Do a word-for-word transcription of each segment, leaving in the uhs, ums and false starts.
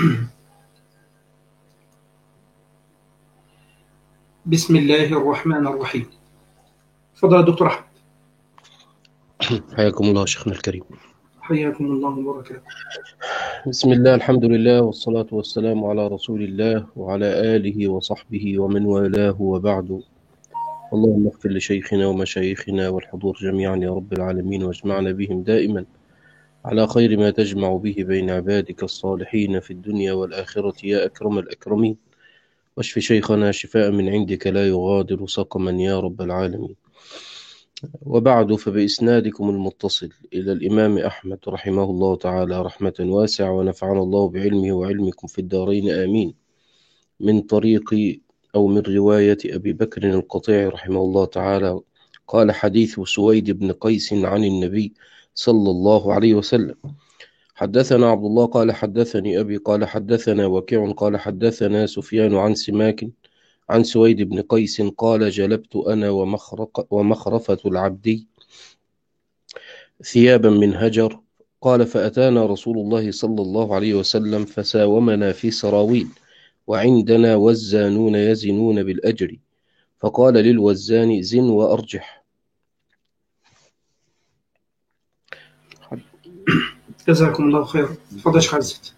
بسم الله الرحمن الرحيم. تفضل يا دكتور أحمد. حياكم الله شيخنا الكريم. حياكم الله وبركاته. بسم الله، الحمد لله، والصلاة والسلام على رسول الله وعلى آله وصحبه ومن والاه، وبعد. اللهم اغفر لشيخنا ومشايخنا والحضور جميعا يا رب العالمين، واجمعنا بهم دائما على خير ما تجمع به بين عبادك الصالحين في الدنيا والآخرة يا أكرم الأكرمين. واشف شيخنا شفاء من عندك لا يغادر سقما يا رب العالمين. وبعد، فبإسنادكم المتصل إلى الإمام أحمد رحمه الله تعالى رحمة واسعة، ونفعنا الله بعلمه وعلمكم في الدارين آمين، من طريق أو من رواية أبي بكر القطيع رحمه الله تعالى قال: حديث سويد بن قيس عن النبي صلى الله عليه وسلم. حدثنا عبد الله قال حدثني أبي قال حدثنا وكيع قال حدثنا سفيان عن سماك عن سويد بن قيس قال: جلبت أنا ومخرق ومخرفة العبدي ثيابا من هجر. قال: فأتانا رسول الله صلى الله عليه وسلم فساومنا في سراويل، وعندنا وزانون يزنون بالأجر، فقال للوزان: زن وأرجح. جزاكم الله خيرا. تفضل شيخ عزت.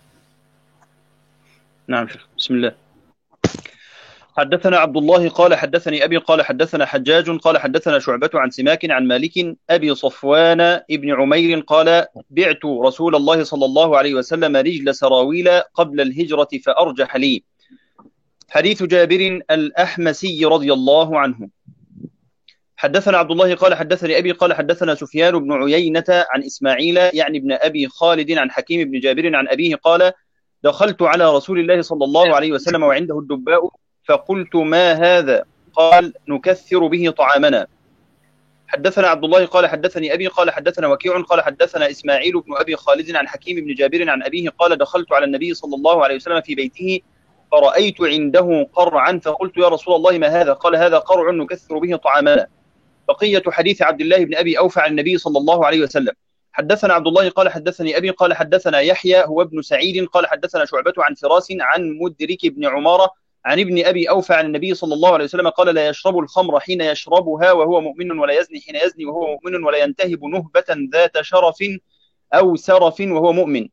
نعم شيخ. بسم الله. حدثنا عبد الله قال حدثني أبي قال حدثنا حجاج قال حدثنا شعبة عن سماك عن مالك أبي صفوان ابن عمير قال: بعت رسول الله صلى الله عليه وسلم رجل سراويل قبل الهجرة فأرجح لي. حديث جابر الأحمسي رضي الله عنه. حدثنا عبد الله قال حدثني أبي قال حدثنا سفيان بن عيينة عن إسماعيل يعني ابن أبي خالد عن حكيم بن جابر عن أبيه قال: دخلت على رسول الله صلى الله عليه وسلم وعنده الدباء، فقلت: ما هذا؟ قال: نكثر به طعامنا. حدثنا عبد الله قال حدثني أبي قال حدثنا وكيع قال حدثنا إسماعيل بن أبي خالد عن حكيم بن جابر عن أبيه قال: دخلت على النبي صلى الله عليه وسلم في بيته فرأيت عنده قرعا، فقلت: يا رسول الله ما هذا؟ قال: هذا قرع نكثر به طعامنا. بقية حديث عبد الله بن أبي أوفى عن النبي صلى الله عليه وسلم. حدثنا عبد الله قال حدثني أبي قال حدثنا يحيى هو ابن سعيد قال حدثنا شعبة عن فراس عن مدرك بن عمارة عن ابن أبي أوفى عن النبي صلى الله عليه وسلم قال: لا يشرب الخمر حين يشربها وهو مؤمن، ولا يزني حين يزني وهو مؤمن، ولا ينتهب نهبة ذات شرف أو سرف وهو مؤمن.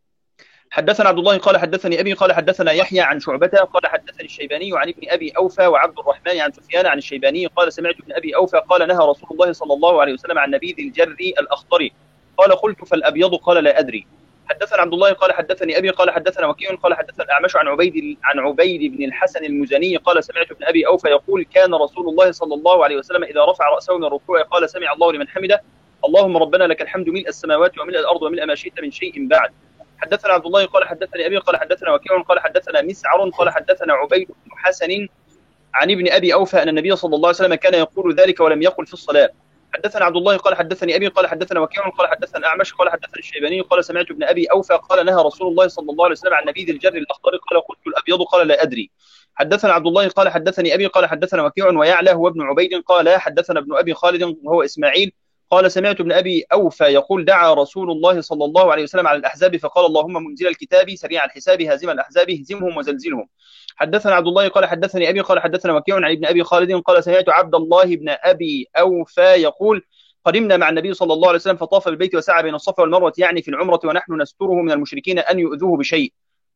حدثنا عبد الله قال حدثني أبي قال حدثنا يحيى عن شعبة قال حدثني الشيباني عن ابن أبي أوفى وعبد الرحمن عن سفيان عن الشيباني قال: سمعت ابن أبي أوفى قال: نهى رسول الله صلى الله عليه وسلم عن نبيذ الجري الأخضر. قال: قلت: فالأبيض؟ قال: لا أدري. حدثنا عبد الله قال حدثني أبي قال حدثنا وكيع قال حدثنا الأعمش عن عبيد عن عبيد بن الحسن المزني قال: سمعت ابن أبي أوفى يقول: كان رسول الله صلى الله عليه وسلم إذا رفع رأسه من الركوع قال: سمع الله لمن حمده، اللهم ربنا لك الحمد ملء السماوات وملء الأرض وملء ما شئت من شيء بعد. حدثنا عبد الله قال حدثني أبي قال حدثنا وكيع قال حدثنا مسعر قال حدثنا عبيد بن حسن عن ابن أبي أوفى أن النبي صلى الله عليه وسلم كان يقول ذلك ولم يقل في الصلاة. حدثنا عبد الله قال حدثني أبي قال حدثنا وكيع قال حدثنا الأعمش قال حدثنا الشيباني قال: سمعت ابن أبي أوفى قال: نهى رسول الله صلى الله عليه وسلم عن نبيذ الجر الأخضر. قال: قلت: الأبيض؟ قال: لا أدري. حدثنا عبد الله قال حدثني أبي قال حدثنا وكيع ويعلى هو ابن عبيد قال: حدثنا ابن أبي خالد وهو إسماعيل قال: سمعت ابن أبي أوفى يقول: دعا رسول الله صلى الله عليه وسلم على الأحزاب فقال: اللهم منزل الكتاب سريع الحساب هازم الأحزاب اهزمهم وزلزلهم. حدثنا عبد الله قال حدثني أبي قال حدثنا وكيع عن ابن أبي خالد قال: سمعت عبد الله بن أبي أوفى يقول: قدمنا مع النبي صلى الله عليه وسلم فطاف بالبيت وسعى بين الصفا والمروة يعني في العمرة ونحن نستره من المشركين أن يؤذوه بشيء.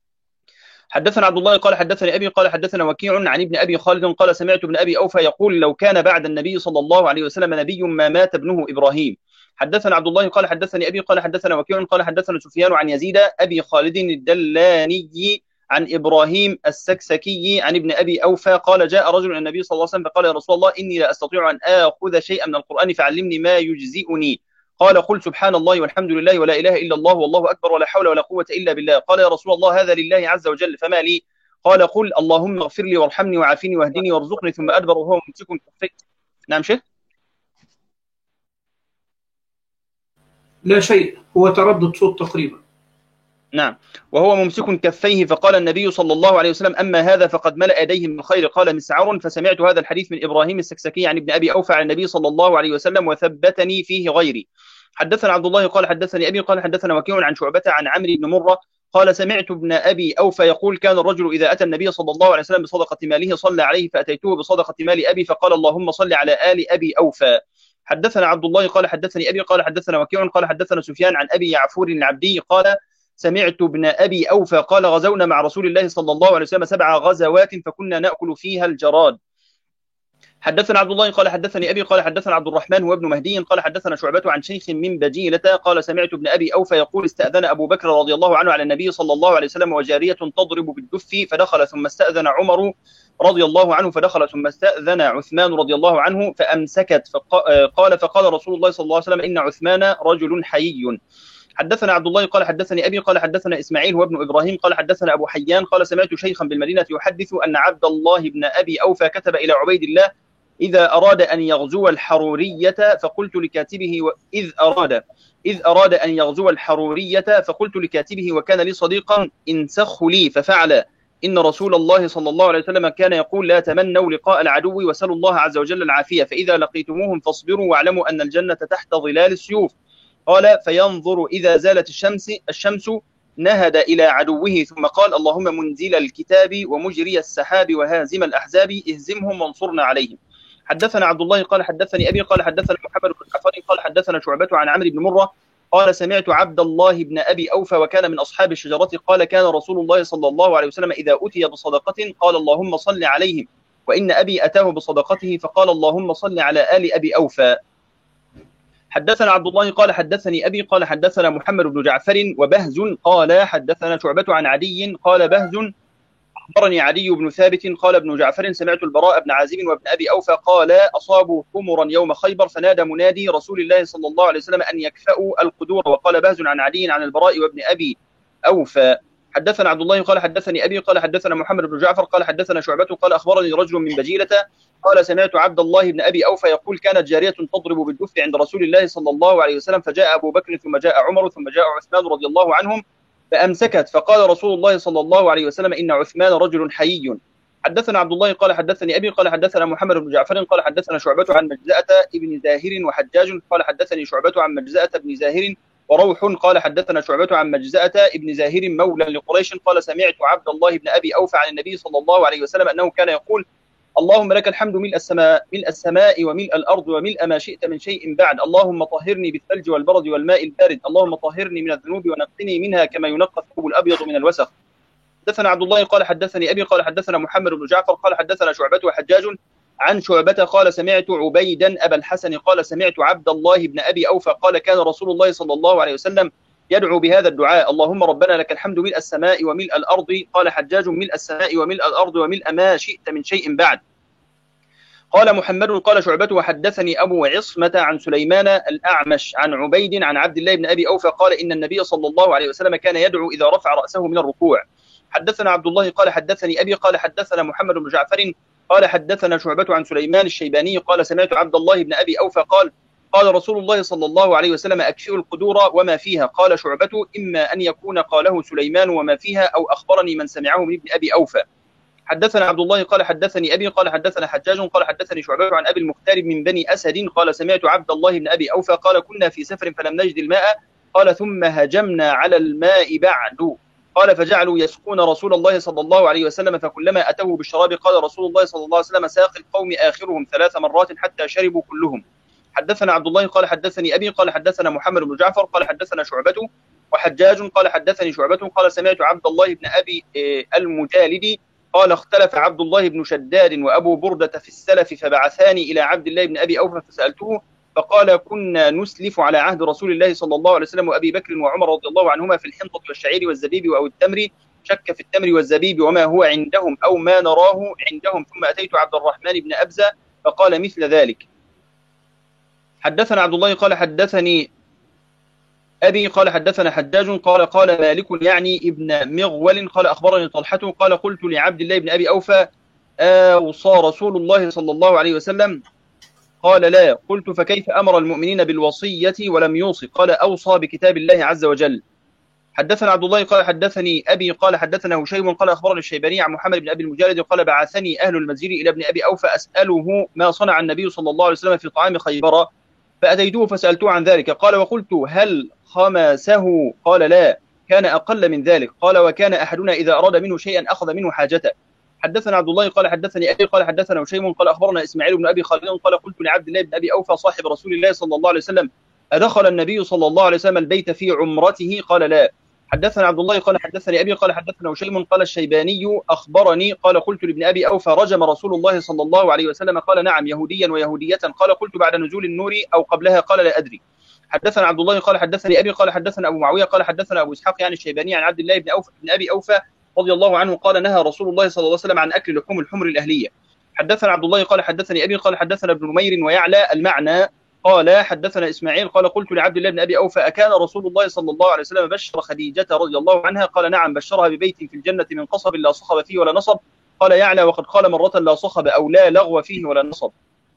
حدثنا عبد الله قال حدثني أبي قال حدثنا وكيع عن ابن أبي خالد قال: سمعت ابن أبي أوفى يقول: لو كان بعد النبي صلى الله عليه وسلم نبي ما مات ابنه إبراهيم. حدثنا عبد الله قال حدثني أبي قال حدثنا وكيع قال حدثنا سفيان عن يزيد أبي خالد الدلاني عن إبراهيم السكسكي عن ابن أبي أوفى قال: جاء رجل النبي صلى الله عليه وسلم فقال: يا رسول الله إني لا أستطيع أن آخذ شيئا من القرآن فعلمني ما يجزئني. قال: قل سبحان الله والحمد لله ولا إله إلا الله والله أكبر ولا حول ولا قوة إلا بالله. قال: يا رسول الله هذا لله عز وجل فما لي؟ قال: قل اللهم اغفر لي وارحمني وعافني واهدني وارزقني. ثم أدبر وهو ممسك كفيه. نعم شيخ؟ لا شيء، هو تردد صوت تقريبا. نعم. وهو ممسك كفيه فقال النبي صلى الله عليه وسلم: أما هذا فقد ملأ يديه من الخير. قال مسعر: فسمعت هذا الحديث من إبراهيم السكسكي عن ابن أبي أوفى عن النبي صلى الله عليه وسلم وثبتني فيه غيري. حدثنا عبد الله قال حدثني أبي قال حدثنا وكيع عن شعبة عن عمرو بن مرة قال سمعت ابن أبي أوفى يقول كان الرجل إذا أتى النبي صلى الله عليه وسلم بصدقة ماله صلى عليه فأتيته بصدقة مال أبي فقال اللهم صل على آل أبي أوفى. حدثنا عبد الله قال حدثني أبي قال حدثنا وكيع قال حدثنا سفيان عن أبي يعفور العبدي قال سمعت ابن أبي أوفى قال غزونا مع رسول الله صلى الله عليه وسلم سبع غزوات فكنا نأكل فيها الجراد. حدثنا عبد الله قال حدثني أبي قال حدثنا عبد الرحمن هو ابن مهدي قال حدثنا شعبة عن شيخ من بجيلة قال سمعت ابن أبي أوفى يقول استأذن أبو بكر رضي الله عنه على النبي صلى الله عليه وسلم وجارية تضرب بالدف فدخل ثم استأذن عمر رضي الله عنه فدخل ثم استأذن عثمان رضي الله عنه فأمسكت فقال فقال رسول الله صلى الله عليه وسلم إن عثمان رجل حيي. حدثنا عبد الله قال حدثني أبي قال حدثنا إسماعيل هو ابن إبراهيم قال حدثنا أبو حيان قال سمعت شيخا بالمدينة يحدث أن عبد الله بن أبي أوفى كتب إلى عبيد الله إذا أراد أن يغزو الحرورية فقلت لكاتبه و... إذ أراد إذ أراد أن يغزو الحرورية فقلت لكاتبه وكان لي صديقا انسخ لي ففعل إن رسول الله صلى الله عليه وسلم كان يقول لا تمنوا لقاء العدو وسلوا الله عز وجل العافية فإذا لقيتموهم فاصبروا واعلموا أن الجنة تحت ظلال السيوف. قال فينظر إذا زالت الشمس الشمس نهد إلى عدوه ثم قال اللهم منزل الكتاب ومجري السحاب وهازم الأحزاب اهزمهم وانصرنا عليهم. حدثنا عبد الله قال حدثني أبي قال حدثنا محمد بن جعفر قال حدثنا شعبة عن عمرو بن مرة قال سمعت عبد الله بن أبي أوفى وكان من أصحاب الشجرة قال كان رسول الله صلى الله عليه وسلم إذا أتي بصدقة قال اللهم صل عليهم وإن أبي أتاه بصدقته فقال اللهم صل على آل أبي أوفى. حدثنا عبد الله قال حدثني أبي قال حدثنا محمد بن جعفر وبهز قال حدثنا شعبة عن عدي قال بهز أخبرني عدي بن ثابت قال ابن جعفر سمعت البراء بن عازب وابن أبي أوفى قال أصابوا حمرا يوم خيبر فنادى منادي رسول الله صلى الله عليه وسلم أن يكفأوا القدور. وقال بهز عن عدي عن البراء وابن أبي أوفى. حدثنا عبد الله قال حدثني أبي قال حدثنا محمد بن جعفر قال حدثنا شعبة قال أخبرني رجل من بجيلة قال سمعت عبد الله بن أبي أوفى يقول كانت جارية تضرب بالدف عند رسول الله صلى الله عليه وسلم فجاء أبو بكر ثم جاء عمر ثم جاء عثمان رضي الله عنهم فأمسكت فقال رسول الله صلى الله عليه وسلم إن عثمان رجل حيي. حدثنا عبد الله قال حدثني أبي قال حدثنا محمد بن جعفر قال حدثنا شعبة عن مجزأة ابن زاهر وحجاج قال حدثني شعبة عن مجزأة ابن زاهر وروح قال حدثنا شعبة عن مجزأة ابن زاهر مولى لقريش قال سمعت عبد الله بن أبي أوفى عن النبي صلى الله عليه وسلم أنه كان يقول اللهم لك الحمد ملء السماء ملء السماء وملء الأرض وملء ما شئت من شيء بعد اللهم طهرني بالثلج والبرد والماء البارد اللهم طهرني من الذنوب ونقني منها كما ينقى الثوب الأبيض من الوسخ. حدثنا عبد الله قال حدثني أبي قال حدثنا محمد بن جعفر قال حدثنا شعبة وحجاج عن شعبة قال سمعت عبيدا أبا الحسن قال سمعت عبد الله بن أبي أوفى قال كان رسول الله صلى الله عليه وسلم يدعو بهذا الدعاء اللهم ربنا لك الحمد ملء السماء وملء الأرض قال حجاج ملء السماء وملء الأرض وملء ما شئت من شيء بعد. قال محمد قال شعبة وحدثني أبو عصمة عن سليمان الأعمش عن عبيد عن عبد الله بن أبي أوفى قال إن النبي صلى الله عليه وسلم كان يدعو إذا رفع رأسه من الركوع. حدثنا عبد الله قال حدثني أبي قال حدثنا محمد بن جعفر قال حدثنا شعبة عن سليمان الشيباني قال سمعت عبد الله بن أبي أوفى قال قال رسول الله صلى الله عليه وسلم أكفئوا القدور وما فيها. قال شعبة إما أن يكون قاله سليمان وما فيها أو أخبرني من سمعه من ابن أبي أوفى. حدثنا عبد الله قال حدثني أبي قال حدثنا حجاج قال حدثني شعبة عن أبي المختار من بني أسد قال سمعت عبد الله بن أبي أوفى قال كنا في سفر فلم نجد الماء قال ثم هجمنا على الماء بعد قال فجعلوا يسقون رسول الله صلى الله عليه وسلم فكلما أتوه بالشراب قال رسول الله صلى الله عليه وسلم ساق القوم آخرهم ثلاث مرات حتى شربوا كلهم. حدثنا عبد الله قال حدثني أبي قال حدثنا محمد بن جعفر قال حدثنا شعبة وحجاج قال حدثني شعبة قال سمعت عبد الله بن أبي المجالد قال اختلف عبد الله بن شداد وأبو بردة في السلف فبعثاني إلى عبد الله بن أبي أوفى فسألته فقال كنا نسلف على عهد رسول الله صلى الله عليه وسلم وأبي بكر وعمر رضي الله عنهما في الحنطة والشعير والزبيب أو التمر شك في التمر والزبيب وما هو عندهم أو ما نراه عندهم ثم أتيت عبد الرحمن بن أبزة فقال مثل ذلك. حدثنا عبد الله قال حدثني أبي قال حدثنا حجاج قال قال مالك يعني ابن مغول قال أخبرني طلحة قال قلت لعبد الله بن أبي أوفى أوصى رسول الله صلى الله عليه وسلم قال لا. قلت فكيف أمر المؤمنين بالوصية ولم يوصي قال أوصى بكتاب الله عز وجل. حدثنا عبد الله قال حدثني أبي قال حدثنا هشيم قال أخبرني الشيباني عن محمد بن أبي المجالد قال بعثني أهل المسجد إلى ابن أبي أوفى أسأله ما صنع النبي صلى الله عليه وسلم في طعام خيبر فأتيته فسألته عن ذلك قال وقلت هل خمسه قال لا كان أقل من ذلك. قال وكان أحدنا إذا أراد منه شيئا أخذ منه حاجته. حدثنا عبد الله قال حدثني أبي قال حدثنا هشيم قال أخبرنا إسماعيل بن أبي خالد قال قلت لعبد الله بن أبي أوفى صاحب رسول الله صلى الله عليه وسلم أدخل النبي صلى الله عليه وسلم البيت في عمرته؟ قال لا. حدثنا عبد الله قال حدثني أبي قال حدثنا هشيم قال الشيباني أخبرني قال قلت لابن أبي أوفى رجم رسول الله صلى الله عليه وسلم؟ قال نعم يهوديا ويهودية. قال قلت بعد نزول النور أو قبلها؟ قال لا أدري. حدثنا عبد الله قال حدثني أبي قال حدثنا أبو معاوية قال حدثنا أبو إسحاق يعني الشيباني عن عبد الله بن أوفى بن أبي أوفى رضي الله عنه قال نهى رسول الله صلى الله عليه وسلم عن أكل لحوم الحمر الأهلية. حدثنا عبد الله قال حدثني أبي قال حدثنا ابن نمير ويعلى المعنى قال حدثنا إسماعيل قال قلت لعبد الله بن أبي أوفى أكان رسول الله صلى الله عليه وسلم بشر خديجة رضي الله عنها؟ قال نعم بشرها ببيت في الجنة من قصب لا صخب فيه ولا نصب. قال يعلى وقد قال مرة لا صخب أو لا لغو فيه ولا نصب.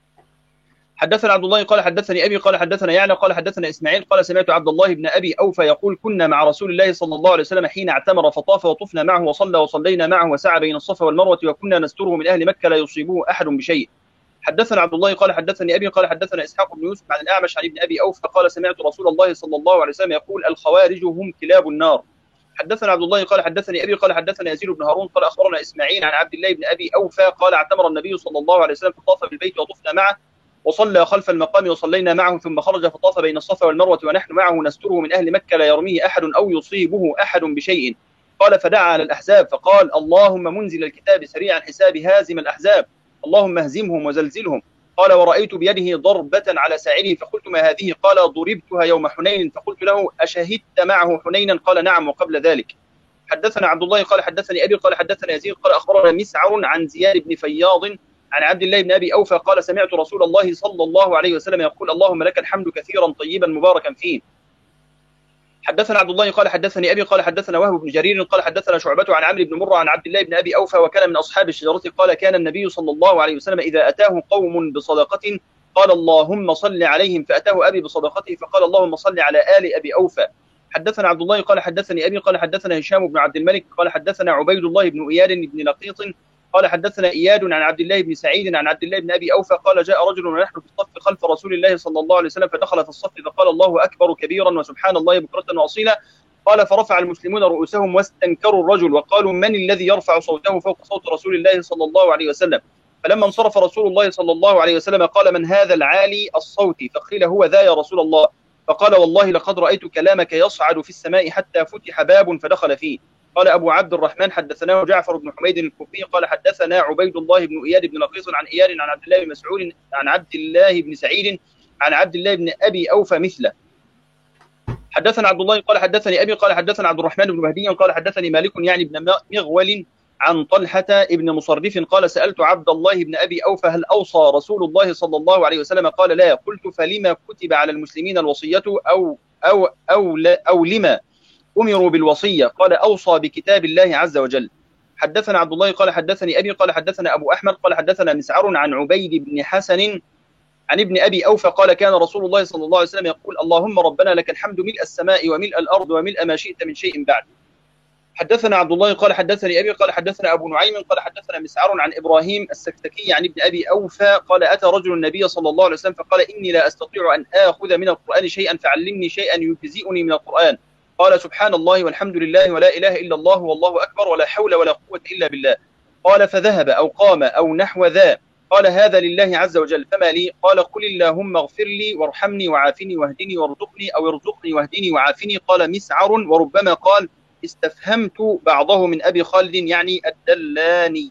حدثنا عبد الله قال حدثني أبي قال حدثنا يعلى قال حدثنا إسماعيل قال سمعت عبد الله بن أبي أوفى يقول كنا مع رسول الله صلى الله عليه وسلم حين اعتمر فطاف وطفنا معه وصلى وصلينا معه وسعى بين الصفا والمروة وكنا نستره من أهل مكة لا يصيبه أحد بشيء. حدثنا عبد الله قال حدثني أبي قال حدثنا إسحاق بن يوسف عن الأعمش عن ابن أبي أوفى قال سمعت رسول الله صلى الله عليه وسلم يقول الخوارج هم كلاب النار. حدثنا عبد الله قال حدثني أبي قال حدثنا يزيد بن هارون قال أخبرنا إسماعيل عن عبد الله بن أبي أوفى قال اعتمر النبي صلى الله عليه وسلم فطاف بالبيت وطفنا معه وصلى خلف المقام وصلينا معه ثم خرج فطاف بين الصفا والمروة ونحن معه نستره من أهل مكة لا يرميه أحد أو يصيبه أحد بشيء. قال فدعا على الأحزاب فقال اللهم منزل الكتاب سريع الحساب هازم الأحزاب اللهم اهزمهم وزلزلهم. قال ورأيت بيده ضربة على ساعده فقلت ما هذه؟ قال ضربتها يوم حنين. فقلت له أشهدت معه حنينا؟ قال نعم وقبل ذلك. حدثنا عبد الله قال حدثني أبي قال حدثنا يزيد قال أخبرنا مسعر عن زياد بن فياض عن عبد الله بن أبي أوفى قال سمعت رسول الله صلى الله عليه وسلم يقول اللهم لك الحمد كثيرا طيبا مباركا فيه. حدثنا عبد الله قال حدثني أبي قال حدثنا وهب بن جرير قال حدثنا شعبة عن عمرو بن مرة عن عبد الله بن أبي أوفى وكان من أصحاب الشجرة قال كان النبي صلى الله عليه وسلم إذا أتاه قوم بصدقة قال اللهم صل عليهم فأتاه أبي بصدقته فقال اللهم صل على آل أبي أوفى. حدثنا عبد الله قال حدثني أبي قال حدثنا هشام بن عبد الملك قال حدثنا عبيد الله بن إياد بن لقيط قال حدثنا إياد عن عبد الله بن سعيد عن عبد الله بن أبي أوفى قال جاء رجل ونحن في الصف خلف رسول الله صلى الله عليه وسلم فدخل في الصف فقال الله أكبر كبيرا وسبحان الله بكرة وأصيلا. قال فرفع المسلمون رؤوسهم واستنكروا الرجل وقالوا من الذي يرفع صوته فوق صوت رسول الله صلى الله عليه وسلم؟ فلما انصرف رسول الله صلى الله عليه وسلم قال من هذا العالي الصوت؟ فقيل هو ذا يا رسول الله. فقال والله لقد رأيت كلامك يصعد في السماء حتى فتح باب فدخل فيه. قال أبو عبد الرحمن حدثناه جعفر بن حميد الكوفي قال حدثنا عبيد الله بن إياد بن لقيط عن إياد عن عبد الله بن مسعود عن عبد الله بن سعيد عن عبد الله بن أبي أوفى مثله. حدثنا عبد الله قال حدثني أبي قال حدثنا عبد الرحمن بن مهدي قال حدثني مالك يعني بن مغول عن طلحة ابن مصرف قال سألت عبد الله بن أبي أوفى هل أوصى رسول الله صلى الله عليه وسلم؟ قال لا. قلت فلما كتب على المسلمين الوصية أو أو أو, أو لما أمروا بالوصية؟ قال أوصى بكتاب الله عز وجل. حدثنا عبد الله قال حدثني أبي قال حدثنا أبو أحمد قال حدثنا مسعر عن عبيد بن حسن عن ابن أبي أوفى قال كان رسول الله صلى الله عليه وسلم يقول اللهم ربنا لك الحمد ملء السماء وملء الأرض وملء ما شئت من شيء بعد. حدثنا عبد الله قال حدثني أبي قال حدثنا أبو نعيم قال حدثنا مسعر عن إبراهيم السكتكي عن ابن أبي أوفى قال أتى رجل النبي صلى الله عليه وسلم فقال إني لا أستطيع أن آخذ من القرآن شيئا فعلمني شيئا يجزئني من القرآن. قال سبحان الله والحمد لله ولا إله إلا الله والله أكبر ولا حول ولا قوة إلا بالله. قال فذهب أو قام أو نحو ذا. قال هذا لله عز وجل فما لي؟ قال قل اللهم اغفر لي وارحمني وعافني واهدني وارزقني أو ارزقني واهدني وعافني. قال مسعر وربما قال استفهمت بعضه من أبي خالد يعني الدلانية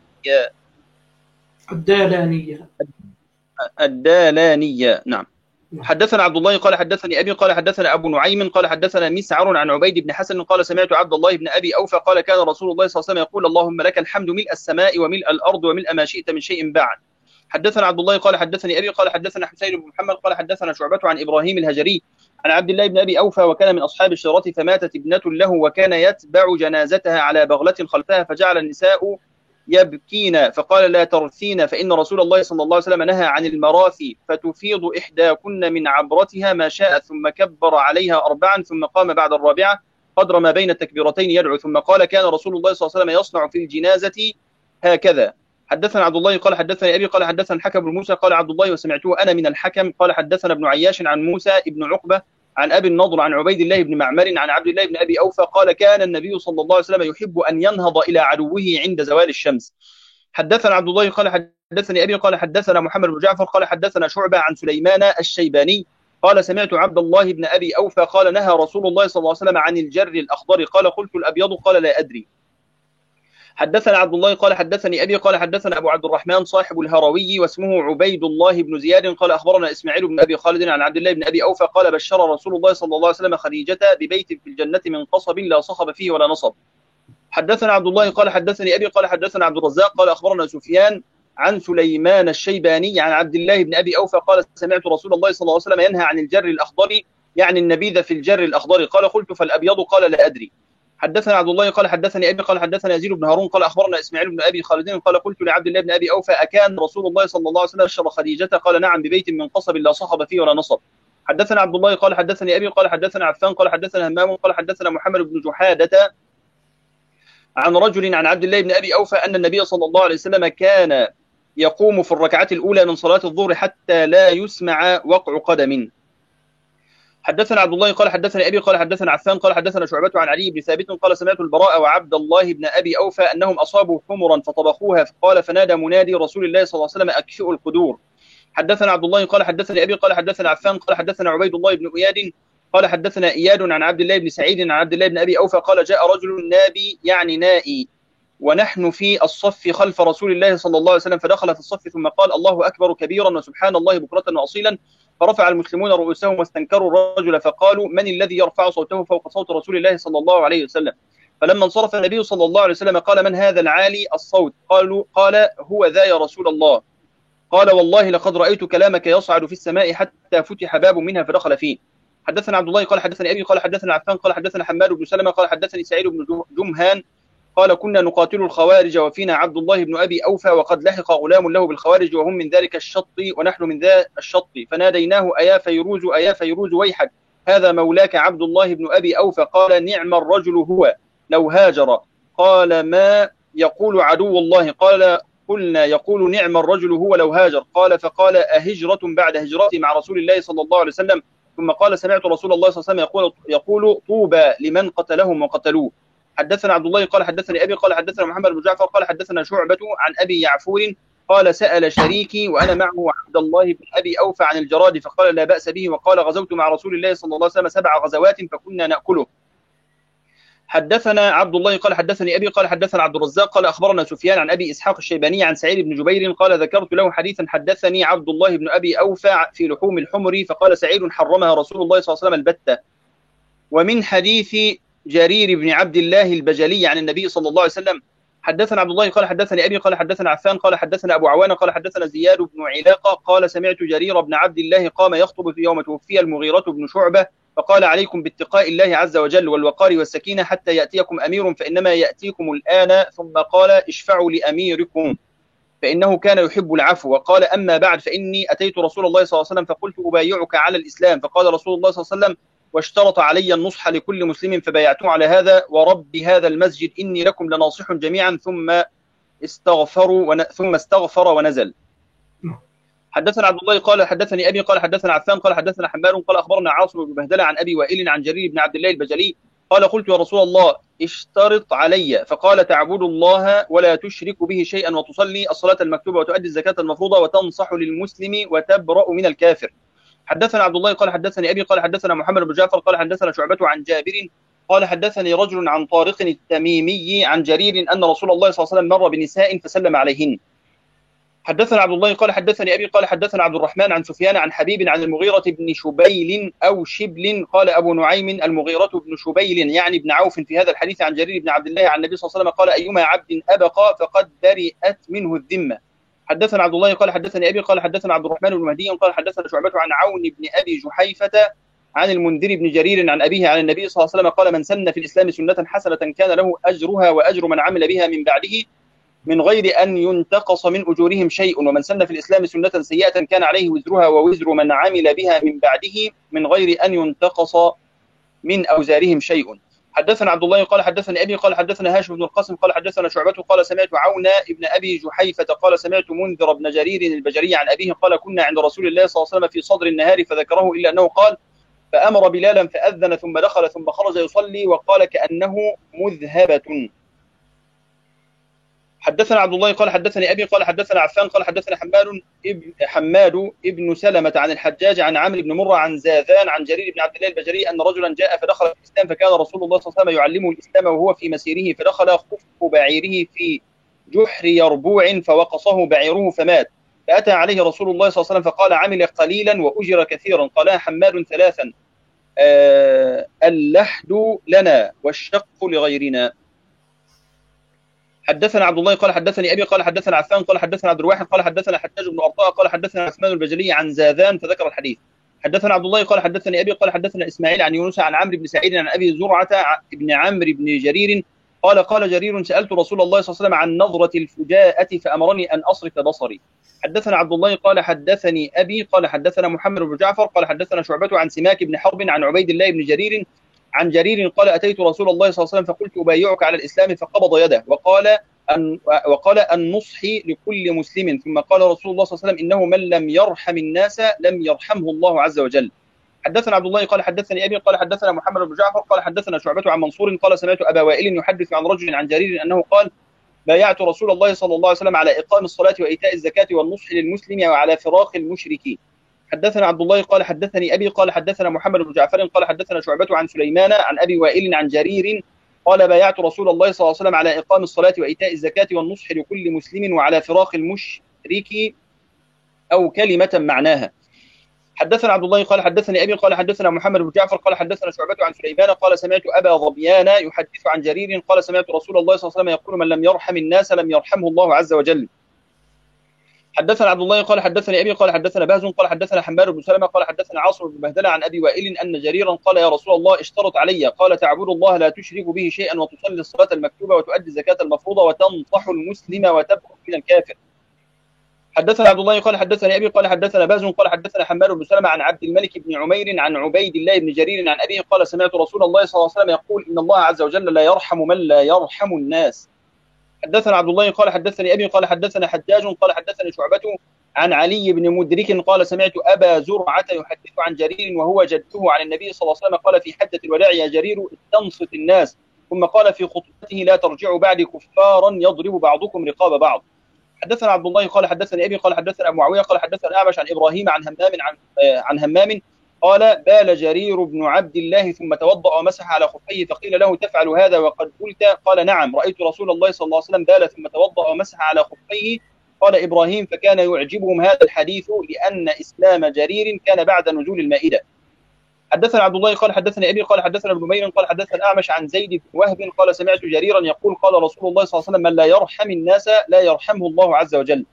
الدالانية الدالانية نعم. حدثنا عبد الله قال حدثني أبي قال حدثنا أبو نعيم قال حدثنا مسعر عن عبيد بن حسن قال سمعت عبد الله بن أبي أوفى قال كان رسول الله صلى الله عليه وسلم يقول اللهم لك الحمد ملء السماء وملء الأرض وملء ما شئت من شيء بعد. حدثنا عبد الله قال حدثني أبي قال حدثنا حسين بن محمد قال حدثنا شعبة عن إبراهيم الهجري عن عبد الله بن أبي أوفى وكان من أصحاب الشجرة فماتت ابنة له وكان يتبع جنازتها على بغلة خلفها فجعل النساء يبكين فقال لا ترثين فإن رسول الله صلى الله عليه وسلم نهى عن المراثي فتفيض إحداكن من عبرتها ما شاء ثم كبر عليها أربعا ثم قام بعد الرابعة قدر ما بين التكبيرتين يدعو ثم قال كان رسول الله صلى الله عليه وسلم يصنع في الجنازة هكذا. حدثنا عبد الله قال حدثني أبي قال حدثنا الحكم بن موسى قال عبد الله وسمعته أنا من الحكم قال حدثنا ابن عياش عن موسى ابن عقبة عن أبي النضر عن عبيد الله بن معمر عن عبد الله بن أبي أوفى قال كان النبي صلى الله عليه وسلم يحب أن ينهض إلى عدوه عند زوال الشمس. حدثنا عبد الله قال حدثني أبي قال حدثنا محمد بن جعفر قال حدثنا شعبة عن سليمان الشيباني قال سمعت عبد الله بن أبي أوفى قال نهى رسول الله صلى الله عليه وسلم عن الجر الأخضر قال قلت الأبيض قال لا أدري. حدثنا عبد الله قال حدثني أبي قال حدثنا أبو عبد الرحمن صاحب الهروي واسمه عبيد الله بن زياد قال أخبرنا إسماعيل بن أبي خالد عن عبد الله بن أبي أوفى قال بشر رسول الله صلى الله عليه وسلم خديجة ببيت في الجنة من قصب لا صخب فيه ولا نصب. حدثنا عبد الله قال حدثني أبي قال حدثنا عبد الرزاق قال أخبرنا سفيان عن سليمان الشيباني عن عبد الله بن أبي أوفى قال سمعت رسول الله صلى الله عليه وسلم ينهى عن الجر الأخضر يعني النبيذ في الجر الأخضر قال قلت فالأبيض قال لا أدري. حدثنا عبد الله قال حدثني أبي قال حدثنا يزيد بن هارون قال أخبرنا إسماعيل بن أبي خالد قال قلت لعبد الله بن أبي أوفى أكان رسول الله صلى الله عليه وسلم بشر خديجة قال نعم ببيت من قصب لا صخب فيه ولا نصب. حدثنا عبد الله قال حدثني أبي قال حدثنا عفان قال حدثنا همام قال حدثنا محمد بن جحادة عن رجل عن عبد الله بن أبي أوفى أن النبي صلى الله عليه وسلم كان يقوم في الركعات الأولى من صلاة الظهر حتى لا يسمع وقع قدم. حدثنا عبد الله قال حدثنا أبي قال حدثنا عفان قال حدثنا شعبة عن علي بن ثابت قال سمعت البراء وعبد الله بن أبي أوفى أنهم أصابوا حمرا فطبخوها قال فنادى منادي رسول الله صلى الله عليه وسلم أكفئوا القدور. حدثنا عبد الله قال حدثني أبي قال حدثنا عفان قال حدثنا عبيد الله بن إياد قال حدثنا إياد عن عبد الله بن سعيد عن عبد الله بن أبي أوفى قال جاء رجل نابي يعني نائي ونحن في الصف خلف رسول الله صلى الله عليه وسلم فدخل في الصف ثم قال الله أكبر كبيرا وسبحان الله بكرة وأصيلا فرفع المسلمون رؤوسهم واستنكروا الرجل فقالوا من الذي يرفع صوته فوق صوت رسول الله صلى الله عليه وسلم. فلما انصرف النبي صلى الله عليه وسلم قال من هذا العالي الصوت قالوا قال هو ذا يا رسول الله قال والله لقد رأيت كلامك يصعد في السماء حتى فتح باب منها فدخل فيه. حدثنا عبد الله قال حدثني أبي قال حدثنا عفان قال حدثنا حماد بن سلمة قال حدثني سعيد بن جمهان قال كنا نقاتل الخوارج وفينا عبد الله بن أبي أوفى وقد لحق غلام له بالخوارج وهم من ذلك الشط ونحن من ذا الشط فناديناه أيا فيروز أيا فيروز ويحك هذا مولاك عبد الله بن أبي أوفى قال نعم الرجل هو لو هاجر قال ما يقول عدو الله قال قلنا يقول نعم الرجل هو لو هاجر قال فقال أهجرة بعد هجرتي مع رسول الله صلى الله عليه وسلم ثم قال سمعت رسول الله صلى الله عليه وسلم يقول, يقول طوبى لمن قتلهم وقتلوه. حدثنا عبد الله قال حدثني أبي قال حدثنا محمد بن جعفر قال حدثنا شعبة عن أبي يعفور قال سأل شريكي وأنا معه عبد الله بن أبي أوفى عن الجراد فقال لا بأس به وقال غزوت مع رسول الله صلى الله عليه وسلم سبع غزوات فكنا نأكله. حدثنا عبد الله قال حدثني أبي قال حدثنا عبد الرزاق قال أخبرنا سفيان عن أبي إسحاق الشيباني عن سعيد بن جبير قال ذكرت له حديثا حدثني عبد الله بن أبي أوفى في لحوم الحمر فقال سعيد حرمها رسول الله صلى الله عليه وسلم البتة. ومن حديث جرير بن عبد الله البجلي عن النبي صلى الله عليه وسلم حدثنا عبد الله قال حدثني أبي قال حدثنا عفان قال حدثنا أبو عوانة قال حدثنا زياد بن علاقة قال سمعت جرير بن عبد الله قام يخطب في يوم توفي المغيرة بن شعبة فقال عليكم باتقاء الله عز وجل والوقار والسكينة حتى يأتيكم أمير فإنما يأتيكم الآن ثم قال اشفعوا لأميركم فإنه كان يحب العفو وقال أما بعد فإني أتيت رسول الله صلى الله عليه وسلم فقلت أبايعك على الإسلام فقال رسول الله صلى الله عليه وسلم واشترط علي النصح لكل مسلم فبايعته على هذا ورب هذا المسجد إني لكم لناصح جميعا ثم استغفروا ون... ثم استغفر ونزل. حدثنا عبد الله قال حدثني أبي قال حدثنا عفان قال حدثنا حمار قال أخبرنا عاصم بن بهدلة عن أبي وائل عن جرير بن عبد الله البجلي قال قلت يا رسول الله اشترط علي فقال تعبد الله ولا تشرك به شيئا وتصلي الصلاة المكتوبة وتؤدي الزكاة المفروضة وتنصح للمسلم وتبرأ من الكافر. حدثنا عبد الله قال حدثني أبي قال حدثنا محمد بن جعفر قال حدثنا شعبة عن جابر قال حدثني رجل عن طارق التميمي عن جرير أن رسول الله صلى الله عليه وسلم مر بنساء فسلم عليهن. حدثنا عبد الله قال حدثني أبي قال حدثنا عبد الرحمن عن سفيان عن حبيب عن المغيرة بن شبيل أو شبل قال أبو نعيم المغيرة بن شبيل يعني ابن عوف في هذا الحديث عن جرير بن عبد الله عن النبي صلى الله عليه وسلم قال أيما عبد أبقى فقد برئت منه الذمة. حدثنا عبد الله قال حدثني أبي قال حدثنا عبد الرحمن بن مهدي قال حدثنا شعبة عن عون بن أبي جحيفة عن المنذر بن جرير عن أبيه عن النبي صلى الله عليه وسلم قال من سن في الإسلام سنة حسنة كان له أجرها وأجر من عمل بها من بعده من غير أن ينتقص من أجورهم شيء ومن سن في الإسلام سنة سيئة كان عليه وزرها ووزر من عمل بها من بعده من غير أن ينتقص من أوزارهم شيء. حدثنا عبد الله قال حدثنا أبي قال حدثنا هاشم بن القاسم قال حدثنا شعبة قال سمعت عون ابن أبي جحيفة قال سمعت منذر بن جرير البجري عن أبيه قال كنا عند رسول الله صلى الله عليه وسلم في صدر النهار فذكره إلا أنه قال فأمر بلالا فأذن ثم دخل ثم خرج يصلي وقال كأنه مذهبة. حدثنا عبد الله قال حدثني أبي قال حدثنا عفان قال حدثنا حماد ابن حماد ابن سلمة عن الحجاج عن عامر بن مرة عن زاذان عن جرير بن عبد الله البجلي أن رجلا جاء فدخل في الإسلام فكان رسول الله صلى الله عليه وسلم يعلمه الإسلام وهو في مسيره، فدخل خف بعيره في جحر يربوع فوقصه بعيره فمات، فأتى عليه رسول الله صلى الله عليه وسلم فقال عمل قليلا وأجر كثيرا. قال حماد ثلاثا آه اللحد لنا والشق لغيرنا. حدثنا عبد الله قال حدثني أبي قال حدثنا عفان قال حدثنا عبد الواحد قال حدثنا حجاج بن أرطاء قال حدثنا عثمان البجلي عن زاذان فذكر الحديث. حدثنا عبد الله قال حدثني أبي قال حدثنا إسماعيل عن يونس عن عمرو بن سعيد عن أبي زرعة بن عمرو بن جرير قال قال جرير سألت رسول الله صلى الله عليه وسلم عن نظرة الفجاءة فأمرني أن أصرف بصري. حدثنا عبد الله قال حدثني أبي قال حدثنا محمد بن جعفر قال حدثنا شعبة عن سماك بن حرب عن عبيد الله بن جرير عن جرير قال أتيت رسول الله صلى الله عليه وسلم فقلت أبايعك على الإسلام فقبض يده وقال أن وقال النصح لكل مسلم، ثم قال رسول الله صلى الله عليه وسلم إنه من لم يرحم الناس لم يرحمه الله عز وجل. حدثنا عبد الله قال حدثني أبي قال حدثنا محمد بن جعفر قال حدثنا شعبة عن منصور قال سمعت أبا وائل يحدث عن رجل عن جرير أنه قال بايعت رسول الله صلى الله عليه وسلم على إقام الصلاة وإيتاء الزكاة والنصح للمسلم وعلى فراق المشركين. حدثنا عبد الله قال حدثني أبي قال حدثنا محمد بن جعفر قال حدثنا شعبة عن سليمان عن أبي وائل عن جرير قال بايعت رسول الله صلى الله عليه وسلم على إقام الصلاة وإيتاء الزكاة والنصح لكل مسلم وعلى فراق المشرك أو كلمة معناها. حدثنا عبد الله قال حدثني أبي قال حدثنا محمد بن جعفر قال حدثنا شعبة عن سليمان قال سمعت أبا ظبيان يحدث عن جرير قال سمعت رسول الله صلى الله عليه وسلم يقول من لم يرحم الناس لم يرحمه الله عز وجل. حدثنا عبد الله قال حدثني أبي قال حدثنا باز قال حدثنا حماد بن سلمة قال حدثنا عاصم بن بهدلة عن أبي وائل أن جريرا قال يا رسول الله اشترط علي قال تعبد الله لا تشرك به شيئا وتصلي الصلاة المكتوبة وتؤدي الزكاة المفروضة وتنصح المسلم وتبعد من الكافر. حدثنا عبد الله قال حدثني أبي قال حدثنا باز قال حدثنا حماد بن سلمة عن عبد الملك بن عمير عن عبيد الله بن جرير عن أبيه قال سمعت رسول الله صلى الله عليه وسلم يقول إن الله عز وجل لا يرحم من لا يرحم الناس. حدثنا عبد الله قال حدثني أبي قال حدثنا حجاج قال حدثني شعبة عن علي بن مدرك قال سمعت أبا زرعة يحدث عن جرير وهو جده عن النبي صلى الله عليه وسلم قال في حجة الوداع يا جرير استنصت الناس، ثم قال في خطبته لا ترجعوا بعد كفارا يضرب بعضكم رقاب بعض. حدثنا عبد الله قال حدثني أبي قال حدثنا أبو معاوية قال حدثنا أعمش عن إبراهيم عن همام عن عن همام قال بال جرير بن عبد الله ثم توضأ ومسح على خفيه فقيل له تفعل هذا وقد قلت؟ قال نعم رأيت رسول الله صلى الله عليه وسلم بال ثم توضأ ومسح على خفيه. قال إبراهيم فكان يعجبهم هذا الحديث لأن إسلام جرير كان بعد نزول المائدة. حدثنا عبد الله قال حدثني أبي قال حدثنا ابن نمير قال حدثنا أعمش عن زيد بن وهب قال سمعت جريرا يقول قال رسول الله صلى الله عليه وسلم من لا يرحم الناس لا يرحمه الله عز وجل.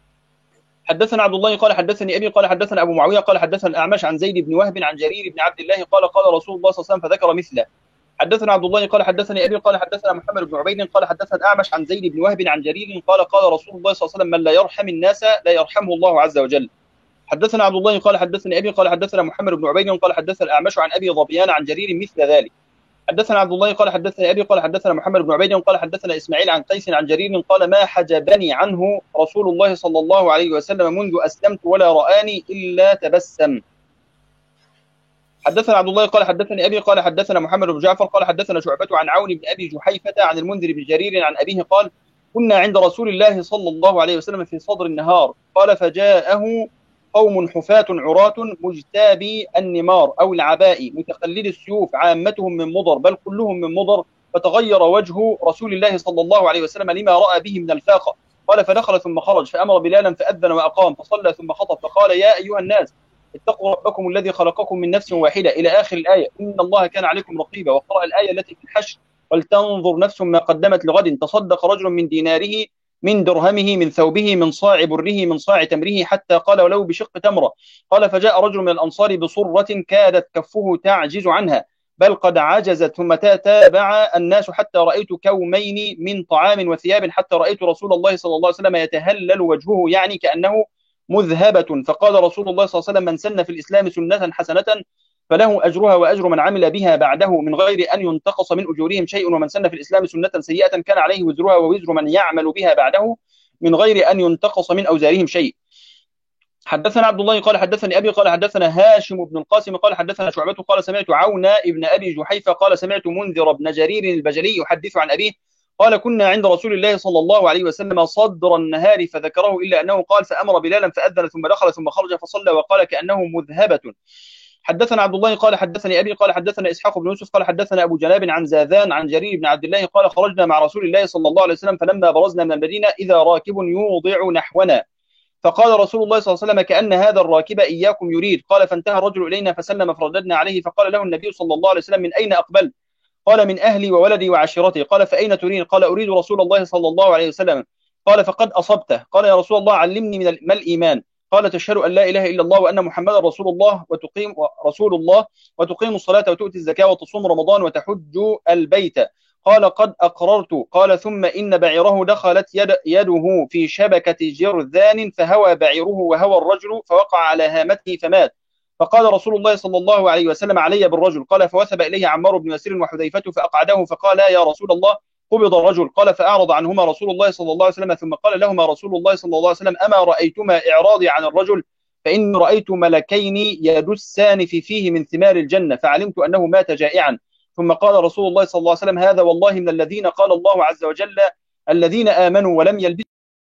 حدثنا عبد الله قال حدثني أبي قال حدثنا أبو معاوية قال حدثنا الأعمش عن زيد بن وهب عن جرير بن عبد الله قال قال رسول الله صلى الله عليه وسلم فذكر مثله. حدثنا عبد الله قال حدثني أبي قال حدثنا محمد بن عبيد قال حدثنا الأعمش عن زيد بن وهب عن جرير قال قال رسول الله صلى الله عليه وسلم من لا يرحم الناس لا يرحمه الله عز وجل. حدثنا عبد الله قال حدثني أبي قال حدثنا محمد بن عبيد قال حدثنا الأعمش عن أبي ظبيان عن جرير مثل ذلك. حدثنا عبد الله قال حدثني أبي قال حدثنا محمد بن عبيد قال حدثنا إسماعيل عن قيس عن جرير قال ما حجبني عنه رسول الله صلى الله عليه وسلم منذ أسلمت ولا رآني إلا تبسم. حدثنا عبد الله قال حدثني أبي قال حدثنا محمد بن جعفر قال حدثنا شعبة عن عون بن أبي جحيفة عن المنذر بن جرير عن أبيه قال كنا عند رسول الله صلى الله عليه وسلم في صدر النهار قال فجاءه قوم حفاة عراة مجتابي النمار أو العباء متقلد السيوف عامتهم من مضر بل كلهم من مضر فتغير وجه رسول الله صلى الله عليه وسلم لما رأى به من الفاقة قال فدخل ثم خرج فأمر بلالا فأذن وأقام فصلى ثم خطب فقال يا أيها الناس اتقوا ربكم الذي خلقكم من نفس واحدة إلى آخر الآية إن الله كان عليكم رقيبا. وقرأ الآية التي في الحشر ولتنظر نفس ما قدمت لغد تصدق رجل من ديناره من درهمه من ثوبه من صاع بره من صاع تمره حتى قال ولو بشق تمرة. قال فجاء رجل من الأنصار بصرة كادت كفه تعجز عنها بل قد عجزت ثم تتابع الناس حتى رأيت كومين من طعام وثياب حتى رأيت رسول الله صلى الله عليه وسلم يتهلل وجهه يعني كأنه مذهبة. فقال رسول الله صلى الله عليه وسلم من سن في الإسلام سنة حسنة فله أجرها وأجر من عمل بها بعده من غير أن ينتقص من أجورهم شيء ومن سن في الإسلام سنة سيئة كان عليه وزرها ووزر من يعمل بها بعده من غير أن ينتقص من أوزارهم شيء. حدثنا عبد الله قال حدثني أبي قال حدثنا هاشم بن القاسم قال حدثنا شعبة قال سمعت عون ابن أبي جحيفة قال سمعت منذر بن جرير البجلي يحدث عن أبيه قال كنا عند رسول الله صلى الله عليه وسلم صدر النهار فذكره إلا أنه قال فأمر بلالا فأذن ثم دخل ثم خرج فصلى وقال كأنه مذهبة. حدثنا عبد الله قال حدثني أبي قال حدثنا إسحاق بن يوسف قال حدثنا أبو جناب عن زاذان عن جرير بن عبد الله قال خرجنا مع رسول الله صلى الله عليه وسلم فلما برزنا من المدينة إذا راكب يوضع نحونا فقال رسول الله صلى الله عليه وسلم كأن هذا الراكب إياكم يريد قال فانتهى الرجل إلينا فسلم فرددنا عليه فقال له النبي صلى الله عليه وسلم من أين أقبل؟ قال من أهلي وولدي وعشيرتي. قال فأين تريد؟ قال أريد رسول الله صلى الله عليه وسلم. قال فقد أصبته. قال يا رسول الله علمني من ما الإيمان؟ قال تشهد أن لا إله إلا الله وأن محمدا رسول الله وتقيم رسول الله وتقيم الصلاة وتؤتي الزكاة وتصوم رمضان وتحج البيت. قال قد أقررت. قال ثم إن بعيره دخلت يد يده في شبكة جرذان فهوى بعيره وهوى الرجل فوقع على هامته فمات. فقال رسول الله صلى الله عليه وسلم علي بالرجل. قال فوثب إليه عمار بن يسير وحذيفة فأقعده فقال يا رسول الله قبض الرجل. قال فأعرض عنهما رسول الله صلى الله عليه وسلم ثم قال لهما رسول الله صلى الله عليه وسلم أما رأيتما إعراضي عن الرجل فإني رأيت ملكين يدسان في فيه من ثمار الجنة فعلمت أنه مات جائعا. ثم قال رسول الله صلى الله عليه وسلم هذا والله من الذين قال الله عز وجل الذين آمنوا ولم يلبسوا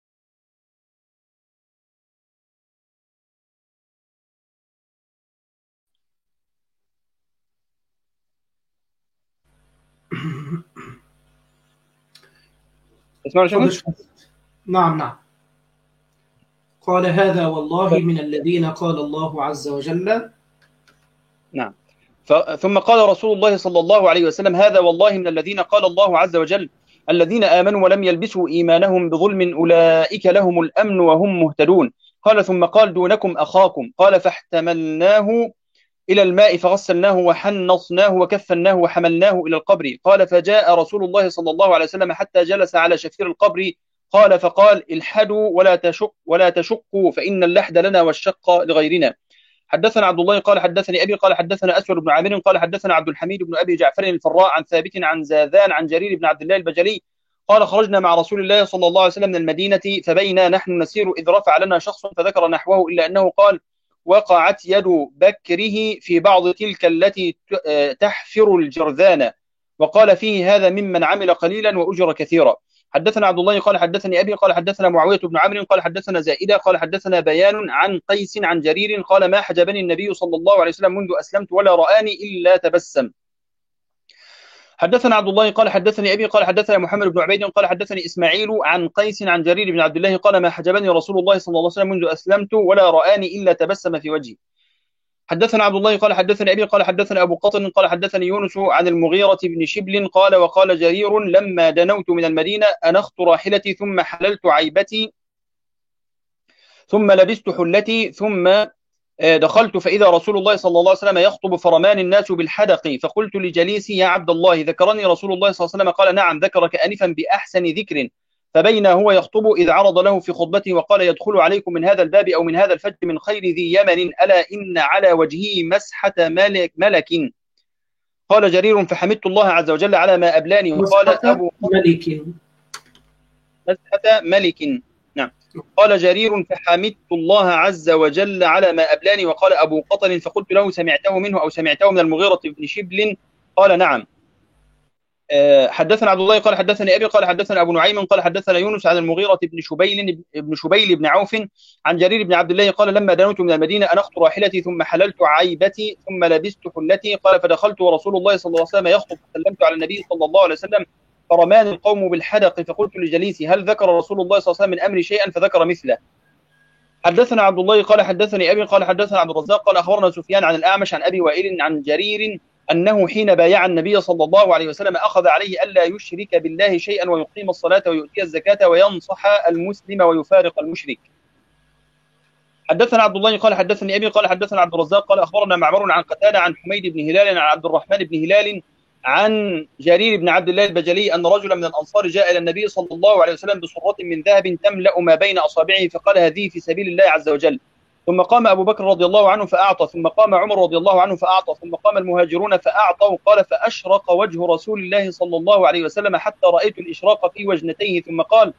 اسمعوا يا شيخ؟ نعم نعم. قال هذا والله من الذين قال الله عز وجل. نعم. ثم قال رسول الله صلى الله عليه وسلم هذا والله من الذين قال الله عز وجل الذين آمنوا ولم يلبسوا إيمانهم بظلم أولئك لهم الأمن وهم مهتدون. قال ثم قال دونكم أخاكم. قال فاحتملناه إلى الماء فغسلناه وحنصناه وكفناه وحملناه إلى القبر. قال فجاء رسول الله صلى الله عليه وسلم حتى جلس على شفير القبر. قال فقال الحدوا ولا تشق ولا تشقوا فإن اللحد لنا والشق لغيرنا. حدثنا عبد الله قال حدثني أبي قال حدثنا أسود بن عامر قال حدثنا عبد الحميد بن أبي جعفر الفراء عن ثابت عن زاذان عن جرير بن عبد الله البجلي قال خرجنا مع رسول الله صلى الله عليه وسلم من المدينة فبينا نحن نسير إذ رفع لنا شخص فذكر نحوه إلا أنه قال وقعت يد بكره في بعض تلك التي تحفر الجرذان وقال فيه هذا ممن عمل قليلا وأجر كثيرا. حدثنا عبد الله قال حدثني أبي قال حدثنا معاوية بن عمرو قال حدثنا زائدة قال حدثنا بيان عن قيس عن جرير قال ما حجبني النبي صلى الله عليه وسلم منذ أسلمت ولا رآني إلا تبسم. حدثنا عبد الله قال حدثني أبي قال حدثنا محمد بن عبيد قال حدثني إسماعيل عن قيس عن جرير بن عبد الله قال ما حجبني رسول الله صلى الله عليه وسلم منذ أسلمت ولا رآني إلا تبسم في وجهي. حدثنا عبد الله قال حدثني أبي قال حدثنا أبو قطن قال حدثني يونس عن المغيرة بن شبل قال وقال جرير لما دنوت من المدينة أنخت راحلتي ثم حللت عيبتي ثم لبست حلتي ثم دخلت فإذا رسول الله صلى الله عليه وسلم يخطب فرمان الناس بالحدق فقلت لجليسي يا عبد الله ذكرني رسول الله صلى الله عليه وسلم قال نعم ذكرك آنفا بأحسن ذكر. فبين هو يخطب إذ عرض له في خطبته وقال يدخل عليكم من هذا الباب أو من هذا الفج من خير ذي يمن ألا إن على وجهه مسحة ملك, ملك. قال جرير فحمدت الله عز وجل على ما أبلاني. وقال أبو ملك مسحة ملك. نعم. قال جرير فحمدت الله عز وجل على ما أبلاني. وقال أبو قطن فقلت له سمعته منه أو سمعته من المغيرة بن شبل؟ قال نعم. حدثنا عبد الله قال حدثني أبي قال حدثنا أبو نعيم قال حدثنا يونس عن المغيرة بن شبيل بن شبيل بن عوف عن جرير بن عبد الله قال لما دنوت من المدينة أنخت راحلتي ثم حللت عيبتي ثم لبست حلتي قال فدخلت ورسول الله صلى الله عليه وسلم يخطب فسلمت على النبي صلى الله عليه وسلم فرماني القوم بالحدق فقلت لجليسي هل ذكر رسول الله صلى الله عليه وسلم من أمر شيئا فذكر مثله. حدثنا عبد الله قال حدثني أبي قال حدثنا عبد الرزاق قال أخبرنا سفيان عن الأعمش عن أبي وائل عن جرير أنه حين بايع النبي صلى الله عليه وسلم أخذ عليه ألا يشرك بالله شيئا ويقيم الصلاة ويؤتي الزكاة وينصح المسلم ويفارق المشرك. حدثنا عبد الله قال حدثني أبي قال حدثنا عبد الرزاق قال أخبرنا معمر عن قتادة عن حميد بن هلال عن عبد الرحمن بن هلال عن جرير بن عبد الله البجلي أن رجلا من الأنصار جاء إلى النبي صلى الله عليه وسلم بصرة من ذهب تملأ ما بين أصابعه فقال هذه في سبيل الله عز وجل. ثم قام أبو بكر رضي الله عنه فأعطى ثم قام عمر رضي الله عنه فأعطى ثم قام المهاجرون فأعطوا. قال فأشرق وجه رسول الله صلى الله عليه وسلم حتى رأيت الإشراق في وجنتيه ثم قال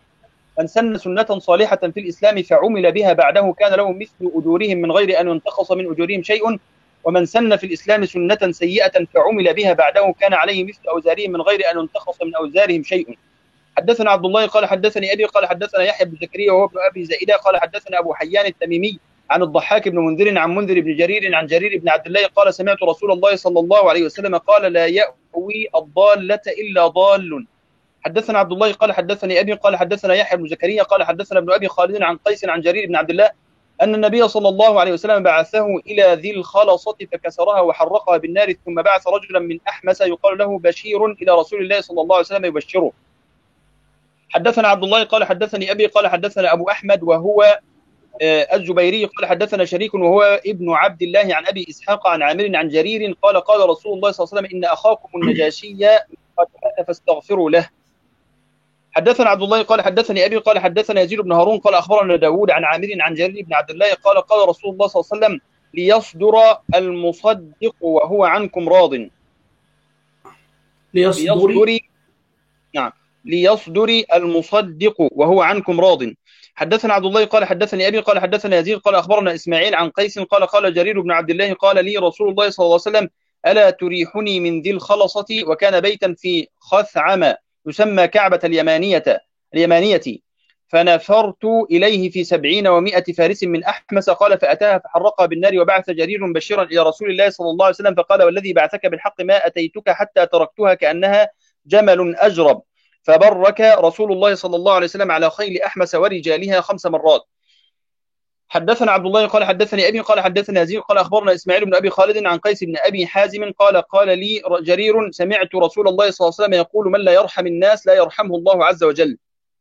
من سن سنة صالحة في الإسلام فعمل بها بعده كان له مثل أجورهم من غير أن ينتقص من أجورهم شيء، ومن سن في الإسلام سنة سيئة فعمل بها بعده كان عليه مثل أوزارهم من غير أن ينتقص من أوزارهم شيء. حدثنا عبد الله قال حدثني أبي قال حدثنا يحيى بن زكريا وهو ابن أبي زائدة قال حدثنا أبو حيان التميمي عن الضحاك بن منذر عن منذر بن جرير عن جرير بن عبد الله قال سمعت رسول الله صلى الله عليه وسلم قال لا يأوي الضالة إلا ضال. حدثنا عبد الله قال حدثني أبي قال حدثنا يحيى بن زكريا قال حدثنا ابن أبي خالد عن قيس عن جرير بن عبد الله أن النبي صلى الله عليه وسلم بعثه إلى ذي الخلصة فكسرها وحرقها بالنار، ثم بعث رجلا من أحمس يقال له بشير إلى رسول الله صلى الله عليه وسلم يبشره. حدثنا عبد الله قال حدثني أبي قال حدثنا أبو أحمد وهو الزبيري قال حدثنا شريك وهو ابن عبد الله عن أبي إسحاق عن عامر عن جرير قال قال رسول الله صلى الله عليه وسلم إن أخاكم النجاشي قد مات فاستغفروا له. حدثنا عبد الله قال حدثني أبي قال حدثنا يزيد بن هارون قال أخبرنا داود عن عامر عن جرير بن عبد الله قال قال رسول الله صلى الله عليه وسلم ليصدر المصدق وهو عنكم راض. ليصدر نعم ليصدر المصدق وهو عنكم راض. حدثنا عبد الله قال حدثني أبي قال حدثنا يزيد قال أخبرنا إسماعيل عن قيس قال قال جرير بن عبد الله قال لي رسول الله صلى الله عليه وسلم ألا تريحني من ذي الخلصة، وكان بيتا في خثعم يسمى كعبة اليمانية اليمانية فنفرت إليه في سبعين ومائة فارس من أحمس قال فأتاها فحرقها بالنار، وبعث جرير بشيرا إلى رسول الله صلى الله عليه وسلم فقال والذي بعثك بالحق ما أتيتك حتى تركتها كأنها جمل أجرب، فبرك رسول الله صلى الله عليه وسلم على خيل أحمس ورجالها خمس مرات. حدثنا عبد الله قال حدثني أبي قال حدثنا يزيد قال أخبرنا إسماعيل بن أبي خالد عن قيس بن أبي حازم قال قال لي جرير سمعت رسول الله صلى الله عليه وسلم يقول من لا يرحم الناس لا يرحمه الله عز وجل.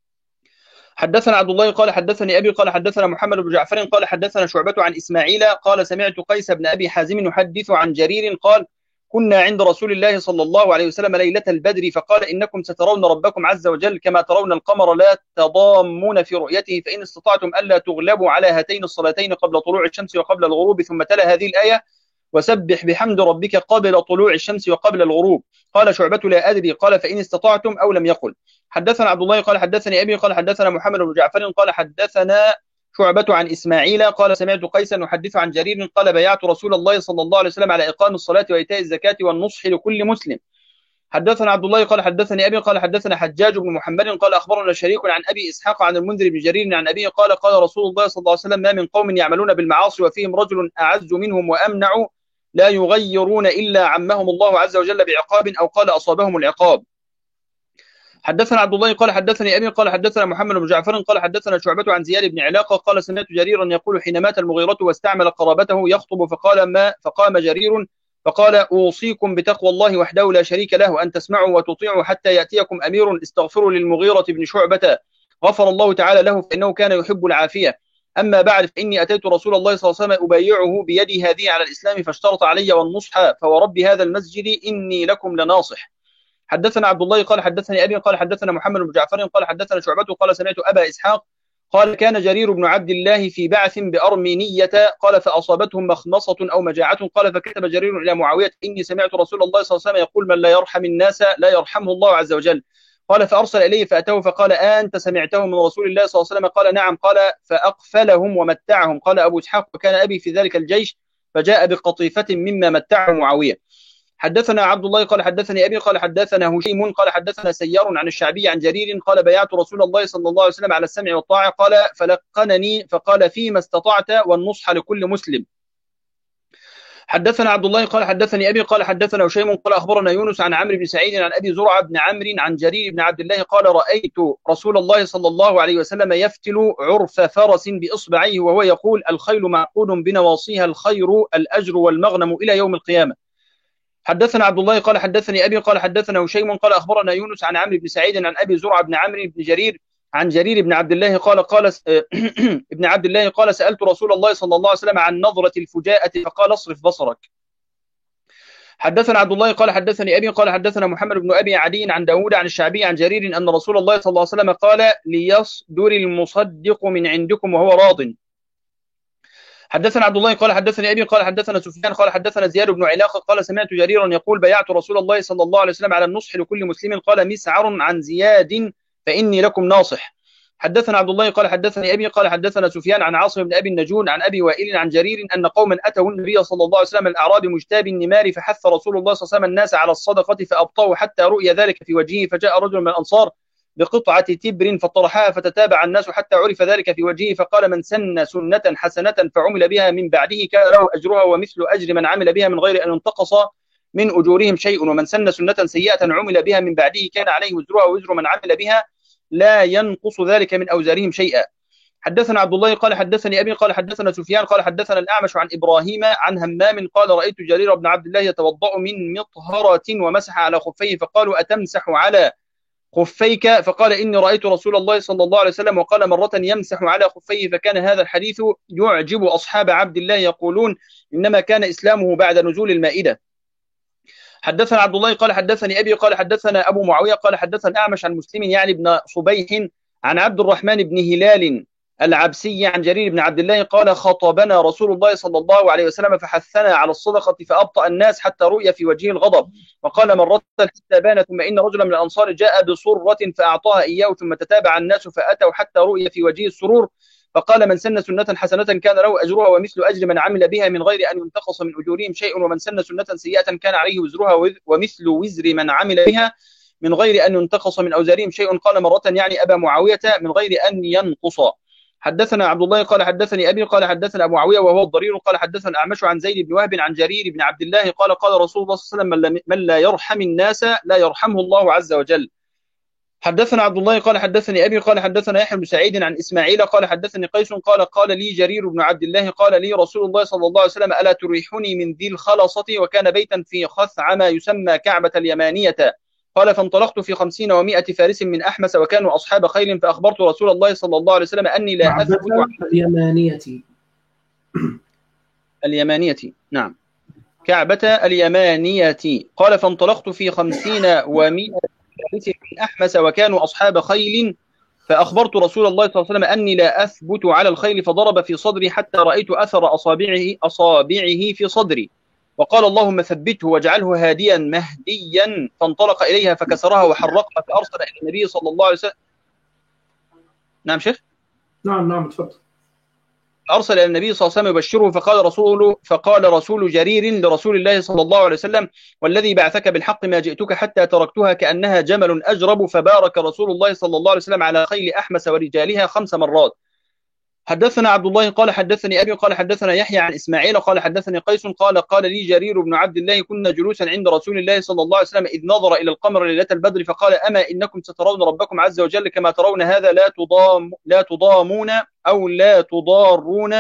حدثنا عبد الله قال حدثني أبي قال حدثنا محمد بن جعفر قال حدثنا شعبة عن إسماعيل قال سمعت قيس بن أبي حازم يحدث عن جرير قال كنا عند رسول الله صلى الله عليه وسلم ليلة البدر فقال إنكم سترون ربكم عز وجل كما ترون القمر لا تضامون في رؤيته، فإن استطعتم ألا تغلبوا على هاتين الصلاتين قبل طلوع الشمس وقبل الغروب، ثم تلا هذه الآية وسبح بحمد ربك قبل طلوع الشمس وقبل الغروب. قال شعبة لا أدري قال فإن استطعتم أو لم يقل. حدثنا عبد الله قال حدثني أبي قال حدثنا محمد بن جعفر قال حدثنا شعبة عن إسماعيل قال سمعت قيسا يحدث عن جرير قال بايعت رسول الله صلى الله عليه وسلم على إقام الصلاة وإيتاء الزكاة والنصح لكل مسلم. حدثنا عبد الله قال حدثني أبي قال حدثنا حجاج بن محمد قال أخبرنا شريك عن أبي إسحاق عن المنذر بن جرير عن أبيه قال قال رسول الله صلى الله عليه وسلم ما من قوم يعملون بالمعاصي وفيهم رجل أعز منهم وأمنع لا يغيرون إلا عمهم الله عز وجل بعقاب أو قال أصابهم العقاب. حدثنا عبد الله قال حدثني أبي قال حدثنا محمد بن جعفر قال حدثنا شعبة عن زياد بن علاقة قال سمعت جريرا يقول حين مات المغيرة واستعمل قرابته يخطب فقال ما فقام جرير فقال أوصيكم بتقوى الله وحده لا شريك له أن تسمعوا وتطيعوا حتى يأتيكم أمير استغفروا للمغيرة بن شعبة غفر الله تعالى له فإنه كان يحب العافية. أما بعد فإني أتيت رسول الله صلى الله عليه وسلم أبايعه بيدي هذه على الإسلام فاشترط علي والنصح فورب هذا المسجد إني لكم لناصح. حدثنا عبد الله قال حدثني أبي قال حدثنا محمد بن جعفر قال حدثنا شعبة قال سمعت أبا إسحاق قال كان جرير بن عبد الله في بعث بأرمينية قال فأصابتهم مخمصة أو مجاعة قال فكتب جرير إلى معاوية إني سمعت رسول الله صلى الله عليه وسلم يقول من لا يرحم الناس لا يرحمه الله عز وجل. قال فأرسل إليه فأتوه فقال أنت سمعته من رسول الله صلى الله عليه وسلم قال نعم قال فأقفلهم ومتعهم. قال أبو إسحاق وكان أبي في ذلك الجيش فجاء بقطيفة مما متعه معاوية. حدثنا عبد الله قال حدثني أبي قال حدثنا هشيم قال حدثنا سيار عن الشعبي عن جرير قال بايعت رسول الله صلى الله عليه وسلم على السمع والطاعة قال فلقنني فقال فيما استطعت والنصح لكل مسلم. حدثنا عبد الله قال حدثني أبي قال حدثنا هشيم قال أخبرنا يونس عن عمرو بن سعيد عن أبي زرعة بن عمرو عن جرير بن عبد الله قال رأيت رسول الله صلى الله عليه وسلم يفتل عرف فرس بإصبعيه وهو يقول الخيل معقود بنواصيها الخير الأجر والمغنم إلى يوم القيامة. حدثنا عبد الله قال حدثني أبي قال حدثنا هشيم قال أخبرنا يونس عن عمرو بن سعيد عن أبي زرعة بن عمرو بن جرير عن جرير بن عبد الله قال قال ابن عبد الله قال سألت رسول الله صلى الله عليه وسلم عن نظرة الفجاءة فقال اصرف بصرك. حدثنا عبد الله قال حدثني أبي قال حدثنا محمد بن أبي عدي عن داود عن الشعبي عن جرير أن رسول الله صلى الله عليه وسلم قال ليصدر المصدق من عندكم وهو راض. حدثنا عبد الله قال حدثني أبي قال حدثنا سفيان قال حدثنا زياد بن علاقة قال سمعت جريرا يقول بايعت رسول الله صلى الله عليه وسلم على النصح لكل مسلم قال مسعر عن زياد فإني لكم ناصح. حدثنا عبد الله قال حدثني أبي قال حدثنا سفيان عن عاصم بن أبي النجون عن أبي وائل عن جرير أن قوما أتوا النبي صلى الله عليه وسلم الأعراب مجتاب النمار فحث رسول الله صلى الله عليه وسلم الناس على الصدقة فأبطأوا حتى رؤي ذلك في وجهه، فجاء رجل من الأنصار بقطعة تبر فطرحها فتتابع الناس حتى عرف ذلك في وجهه، فقال من سن سنة حسنة فعمل بها من بعده كان له أجرها ومثل أجر من عمل بها من غير أن ينتقص من أجورهم شيء، ومن سن سنة سيئة عمل بها من بعده كان عليه وزرها ووزر من عمل بها لا ينقص ذلك من أوزارهم شيئا. حدثنا عبد الله قال حدثني أبي قال حدثنا سفيان قال حدثنا الأعمش عن إبراهيم عن همام قال رأيت جرير بن عبد الله يتوضأ من مطهرة ومسح على خفيه، فقالوا أتمسح على خفيك؟ فقال إني رأيت رسول الله صلى الله عليه وسلم وقال مرة يمسح على خفيه، فكان هذا الحديث يعجب أصحاب عبد الله يقولون إنما كان إسلامه بعد نزول المائدة. حدثنا عبد الله قال حدثني أبي قال حدثنا أبو معاوية قال حدثنا الأعمش عن مسلم يعني بن صبيح عن عبد الرحمن بن هلال العبسي عن جرير بن عبد الله قال خطبنا رسول الله صلى الله عليه وسلم فحثنا على الصدقة فأبطأ الناس حتى رؤي في وجهه الغضب، وقال مرة حتى بان ثم إن رجلا من الأنصار جاء بصرة فأعطاها إياه ثم تتابع الناس فأتوا حتى رؤي في وجهه السرور، فقال من سن سنة حسنة كان له أجرها ومثل أجر من عمل بها من غير أن ينتقص من أجورهم شيء، ومن سن سنة سيئة كان عليه وزرها ومثل وزر من عمل بها من غير أن ينتقص من أوزارهم شيء. قال مرة يعني أبا معاوية من غير أن ينقص. حدثنا عبد الله قال حدثني أبي قال حدثنا أبو معاوية وهو الضرير قال حدثنا الأعمش عن زيد بن وهب عن جرير بن عبد الله قال قال رسول الله صلى الله عليه وسلم من لا يرحم الناس لا يرحمه الله عز وجل. حدثنا عبد الله قال حدثني أبي قال حدثنا يحيى بن سعيد عن إسماعيل قال حدثني قيس قال قال لي جرير بن عبد الله قال لي رسول الله صلى الله عليه وسلم ألا تريحني من ذي الخلصة؟ وكان بيتا في خثعم يسمى كعبة اليمانية. قال فانطلقت في خمسين ومائة فارس من أحمس وكانوا أصحاب خيل، فأخبرت رسول الله صلى الله عليه وسلم أني لا أثبت اليمانية اليمانية نعم كعبة اليمانية. قال فانطلقت في خمسين ومائة فارس من أحمس وكانوا أصحاب خيل، فأخبرت رسول الله صلى الله عليه وسلم أني لا أثبت على الخيل، فضرب في صدري حتى رأيت أثر أصابعه أصابعه في صدري، وقال اللهم ثبته واجعله هاديا مهديا، فانطلق إليها فكسرها وحرقها، فأرسل إلى النبي صلى الله عليه وسلم. نعم شيخ. نعم نعم تفضل. أرسل إلى النبي صلى الله عليه وسلم يبشره، فقال رسول فقال رسول جرير لرسول الله صلى الله عليه وسلم والذي بعثك بالحق ما جئتك حتى تركتها كأنها جمل أجرب، فبارك رسول الله صلى الله عليه وسلم على خيل أحمس ورجالها خمس مرات. حدثنا عبد الله قال حدثني أبي قال حدثنا يحيى عن إسماعيل قال حدثني قيس قال قال لي جرير بن عبد الله كنا جلوسا عند رسول الله صلى الله عليه وسلم إذ نظر إلى القمر ليلة البدر فقال أما إنكم سترون ربكم عز وجل كما ترون هذا لا تضام لا تضامون أو لا تضارون.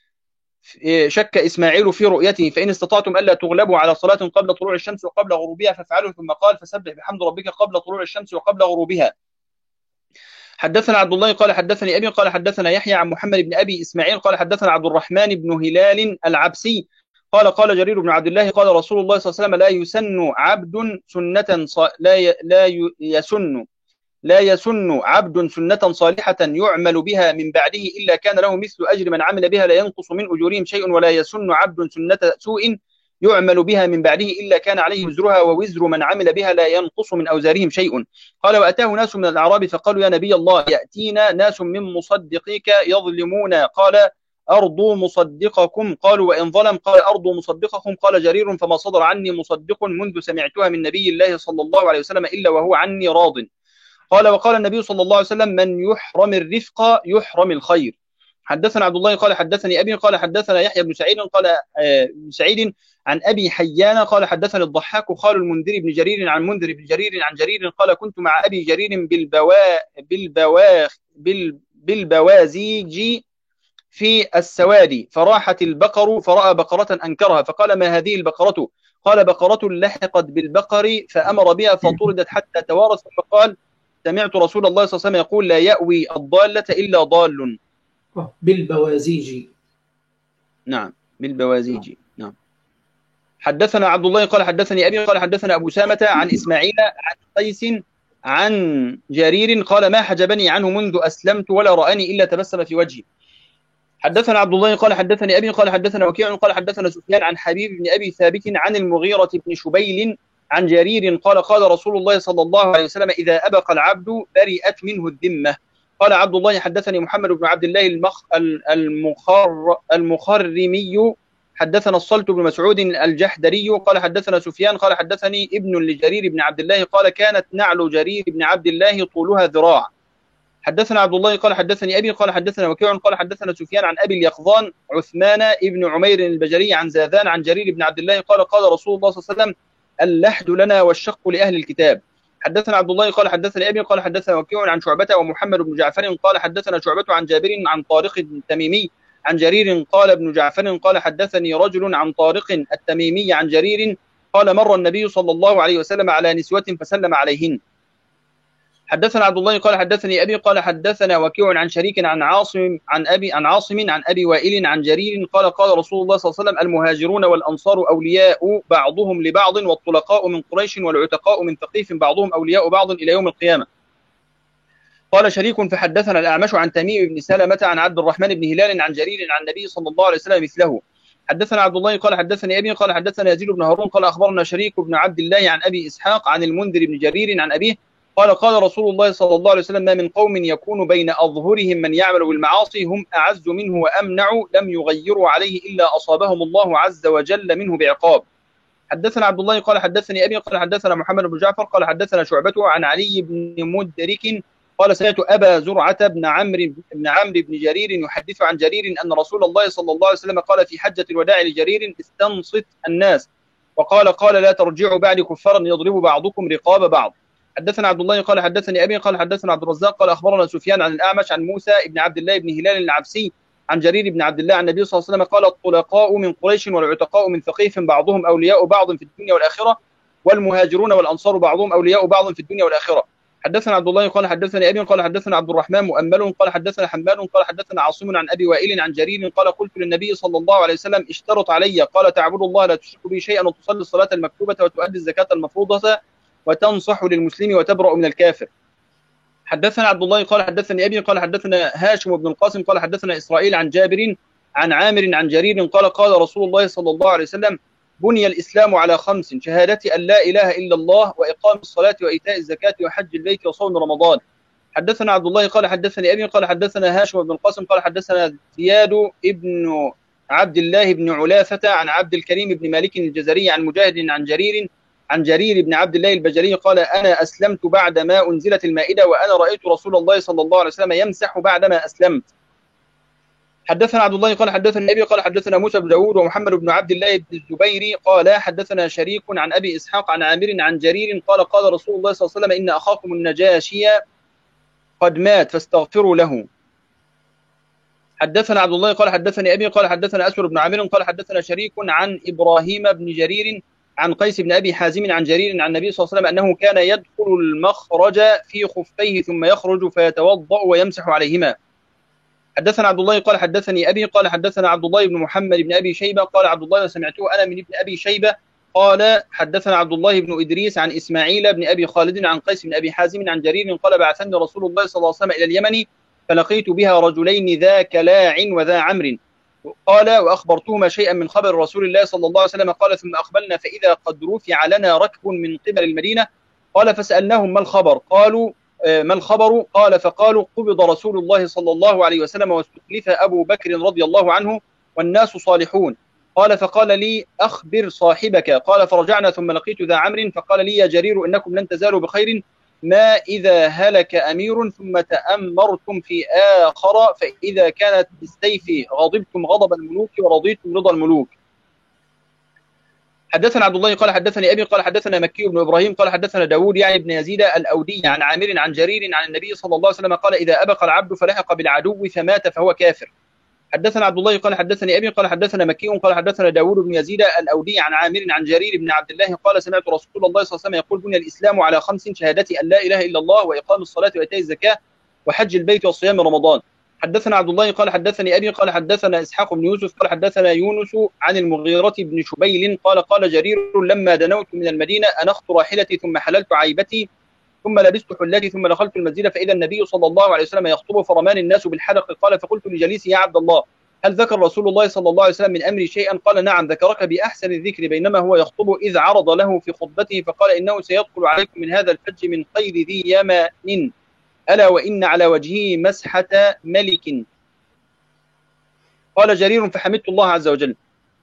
شك إسماعيل في رؤيته، فإن استطعتم ألا تغلبوا على صلاة قبل طلوع الشمس وقبل غروبها فافعلوا، ثم قال فسبح بحمد ربك قبل طلوع الشمس وقبل غروبها. حدثنا عبد الله قال حدثني أبي قال حدثنا يحيى عن محمد بن أبي إسماعيل قال حدثنا عبد الرحمن بن هلال العبسي قال قال جرير بن عبد الله قال رسول الله صلى الله عليه وسلم لا يسن عبد سنة ص... لا ي... لا يسن لا يسن عبد سنة صالحة يعمل بها من بعده إلا كان له مثل أجر من عمل بها لا ينقص من أجورهم شيء، ولا يسن عبد سنة سوء يعمل بها من بعده إلا كان عليه وزرها ووزر من عمل بها لا ينقص من أوزارهم شيء. قال وأتاه ناس من الأعراب فقالوا يا نبي الله يأتينا ناس من مصدقيك يظلمون، قال أرضوا مصدقكم، قالوا وإن ظلم، قال أرضوا مصدقكم. قال جرير فما صدر عني مصدق منذ سمعتها من نبي الله صلى الله عليه وسلم إلا وهو عني راض. قال وقال النبي صلى الله عليه وسلم من يحرم الرفق يحرم الخير. حدثنا عبد الله قال حدثني أبي قال حدثنا يحيى بن سعيد قال بن سعيد عن أبي حيان قال حدثني الضحاك خال المنذر بن جرير عن منذر بن جرير عن جرير قال كنت مع أبي جرير بالبوا بالبوا بال بالبوازيج في السوادي، فراحت البقر فرأى بقرة أنكرها فقال ما هذه البقرة؟ قال بقرة لحقت بالبقر فأمر بها فطردت حتى توارث، فقال سمعت رسول الله صلى الله عليه وسلم يقول لا يأوي الضالة إلا ضال. بالبوازيج. نعم بالبوازيج. نعم. حدثنا عبد الله قال حدثني أبي قال حدثنا أبو سامة عن إسماعيل عن قيس عن جرير قال ما حجبني عنه منذ أسلمت ولا رآني إلا تبسم في وجهي. حدثنا عبد الله قال حدثني أبي قال حدثنا وكيع قال حدثنا سفيان عن حبيب بن أبي ثابت عن المغيرة بن شبيل عن جرير قال قال رسول الله صلى الله عليه وسلم إذا أبق العبد برئت منه الذمة. قال عبد الله حدثني محمد بن عبد الله المخ المخر المخرمي حدثنا الصلت بن مسعود الجحدري قال حدثنا سفيان قال حدثني ابن لجرير بن عبد الله قال كانت نعل جرير بن عبد الله طولها ذراع. حدثنا عبد الله قال حدثني أبي قال حدثنا وكيع قال حدثنا سفيان عن أبي اليقظان عثمان ابن عمير البجري عن زاذان عن جرير بن عبد الله قال قال رسول الله صلى الله عليه وسلم اللحد لنا والشق لأهل الكتاب. حدثنا عبد الله قال حدثني أبي قال حدثنا وكيع عن شعبة ومحمد بن جعفر قال حدثنا شعبة عن جابر عن طارق التميمي عن جرير قال ابن جعفر قال حدثني رجل عن طارق التميمي عن جرير قال مر النبي صلى الله عليه وسلم على نسوة فسلم عليهن. حدثنا عبد الله قال حدثني أبي قال حدثنا وكيع عن شريك عن عاصم عن أبي عن عاصم عن أبي وائل عن جرير قال قال رسول الله صلى الله عليه وسلم المهاجرون والأنصار أولياء بعضهم لبعض والطلقاء من قريش والعتقاء من ثقيف بعضهم أولياء بعض إلى يوم القيامة. قال شريك فحدثنا الأعمش عن تميم بن سلمة عن عبد الرحمن بن هلال عن جرير عن النبي صلى الله عليه وسلم مثله. حدثنا عبد الله قال حدثني أبي قال حدثنا يزيد بن هارون قال أخبرنا شريك بن عبد الله عن أبي إسحاق عن المنذر بن جرير عن أبيه قال قال رسول الله صلى الله عليه وسلم ما من قوم يكون بين أظهرهم من يعمل بالمعاصي هم أعز منه وأمنع لم يغيروا عليه إلا أصابهم الله عز وجل منه بعقاب. حدثنا عبد الله قال حدثني أبي قال حدثنا محمد بن جعفر قال حدثنا شعبة عن علي بن مدرك قال سمعت أبا زرعة بن عمرو بن عمرو بن جرير يحدث عن جرير أن رسول الله صلى الله عليه وسلم قال في حجة الوداع لجرير استنصت الناس وقال قال لا ترجعوا بعد كفارا يضرب بعضكم رقاب بعض. حدثنا عبد الله قال حدثني أبي قال حدثنا عبد الرزاق قال أخبرنا سفيان عن الأعمش عن موسى بن عبد الله بن هلال العبسي عن جرير بن عبد الله عن النبي صلى الله عليه وسلم قال الطلقاء من قريش والعتقاء من ثقيف بعضهم أولياء بعض في الدنيا والآخرة والمهاجرون والأنصار بعضهم أولياء بعض في الدنيا والآخرة. حدثنا عبد الله قال حدثني أبي قال حدثنا عبد الرحمن مؤمل قال حدثنا حماد قال حدثنا عاصم عن أبي وائل عن جرير قال قلت للنبي صلى الله عليه وسلم اشترط علي قال تعبد الله لا تشرك به شيئا وتصلي الصلاة المكتوبة وتؤدي الزكاة المفروضة وتنصح للمسلم وتبرأ من الكافر. حدثنا عبد الله قال حدثني أبي قال حدثنا هاشم بن القاسم قال حدثنا إسرائيل عن جابر عن عامر عن جرير قال قال رسول الله صلى الله عليه وسلم بني الإسلام على خمس شهادة أن لا إله إلا الله وإقام الصلاة وإيتاء الزكاة وحج البيت وصوم رمضان. حدثنا عبد الله قال حدثني أبي قال حدثنا هاشم بن القاسم قال حدثنا زياد ابن عبد الله بن علاثة عن عبد الكريم بن مالك الجزري عن مجاهد عن جرير عن جرير بن عبد الله البجلي قال أنا أسلمت بعد ما أنزلت المائدة وأنا رأيت رسول الله صلى الله عليه وسلم يمسح بعدما أسلمت. حدثنا عبد الله قال حدثنا النبي قال حدثنا موسى بن داود ومحمد بن عبد الله بن الزبير قال حدثنا شريك عن أبي إسحاق عن عامر عن جرير قال قال رسول الله صلى الله عليه وسلم إن أخاكم النجاشي قد مات فاستغفروا له. حدثنا عبد الله قال حدثني أبي قال حدثنا أسود بن عامر قال حدثنا شريك عن إبراهيم بن جرير عن قيس بن أبي حازم عن جرير عن النبي صلى الله عليه وسلم أنه كان يدخل المخرج في خفيه ثم يخرج فيتوضأ ويمسح عليهما. حدثنا عبد الله قال حدثني أبي قال حدثنا عبد الله بن محمد بن أبي شيبة قال عبد الله سمعته أنا من ابن أبي شيبة قال حدثنا عبد الله بن إدريس عن إسماعيل بن أبي خالد عن قيس بن أبي حازم عن جرير قال بعثني رسول الله صلى الله عليه وسلم إلى اليمن فلقيت بها رجلين ذا كلاع وذا عمرو قال وأخبرتهما شيئا من خبر رسول الله صلى الله عليه وسلم قال ثم أقبلنا فإذا قد رفع لنا ركب من قبل المدينة قال فسألناهم ما الخبر قالوا ما الخبر قال فقالوا قبض رسول الله صلى الله عليه وسلم واستخلف أبو بكر رضي الله عنه والناس صالحون قال فقال لي أخبر صاحبك قال فرجعنا ثم لقيت ذا عمرو فقال لي يا جرير إنكم لن تزالوا بخير ما إذا هلك أمير ثم تأمرتم في آخر فإذا كانت بالسيف غضبتم غضب الملوك ورضيتم رضا الملوك. حدثنا عبد الله قال حدثني أبي قال حدثنا مكي بن إبراهيم قال حدثنا داود يعني بن يزيد الأودي عن عامر عن جرير عن النبي صلى الله عليه وسلم قال إذا أبق العبد فلحق بالعدو فمات فهو كافر. حدثنا عبد الله قال حدثني أبي قال حدثنا مكي قال حدثنا داود بن يزيد الأودي عن عامر عن جرير بن عبد الله قال سمعت رسول الله صلى الله عليه وسلم يقول بني الإسلام على خمس شهادة أن لا إله إلا الله وإقام الصلاة وإيتاء الزكاة وحج البيت وصيام رمضان. حدثنا عبد الله قال حدثني أبي قال حدثنا إسحاق بن يوسف قال حدثنا يونس عن المغيرة بن شبيل قال قال جرير لما دنوت من المدينة أنخت راحلتي ثم حللت عيبتي ثم لبست حلتي ثم دخلت المسجد فإذا النبي صلى الله عليه وسلم يخطب فرمان الناس بالحلق قال فقلت لجليسي يا عبد الله هل ذكر رسول الله صلى الله عليه وسلم من أمري شيئا قال نعم ذكرك بأحسن الذكر بينما هو يخطب إذ عرض له في خطبته فقال إنه سيدخل عليكم من هذا الحج من خير ذي يمن ألا وإن على وجهه مسحة ملك. قال جرير فحمدت الله عز وجل.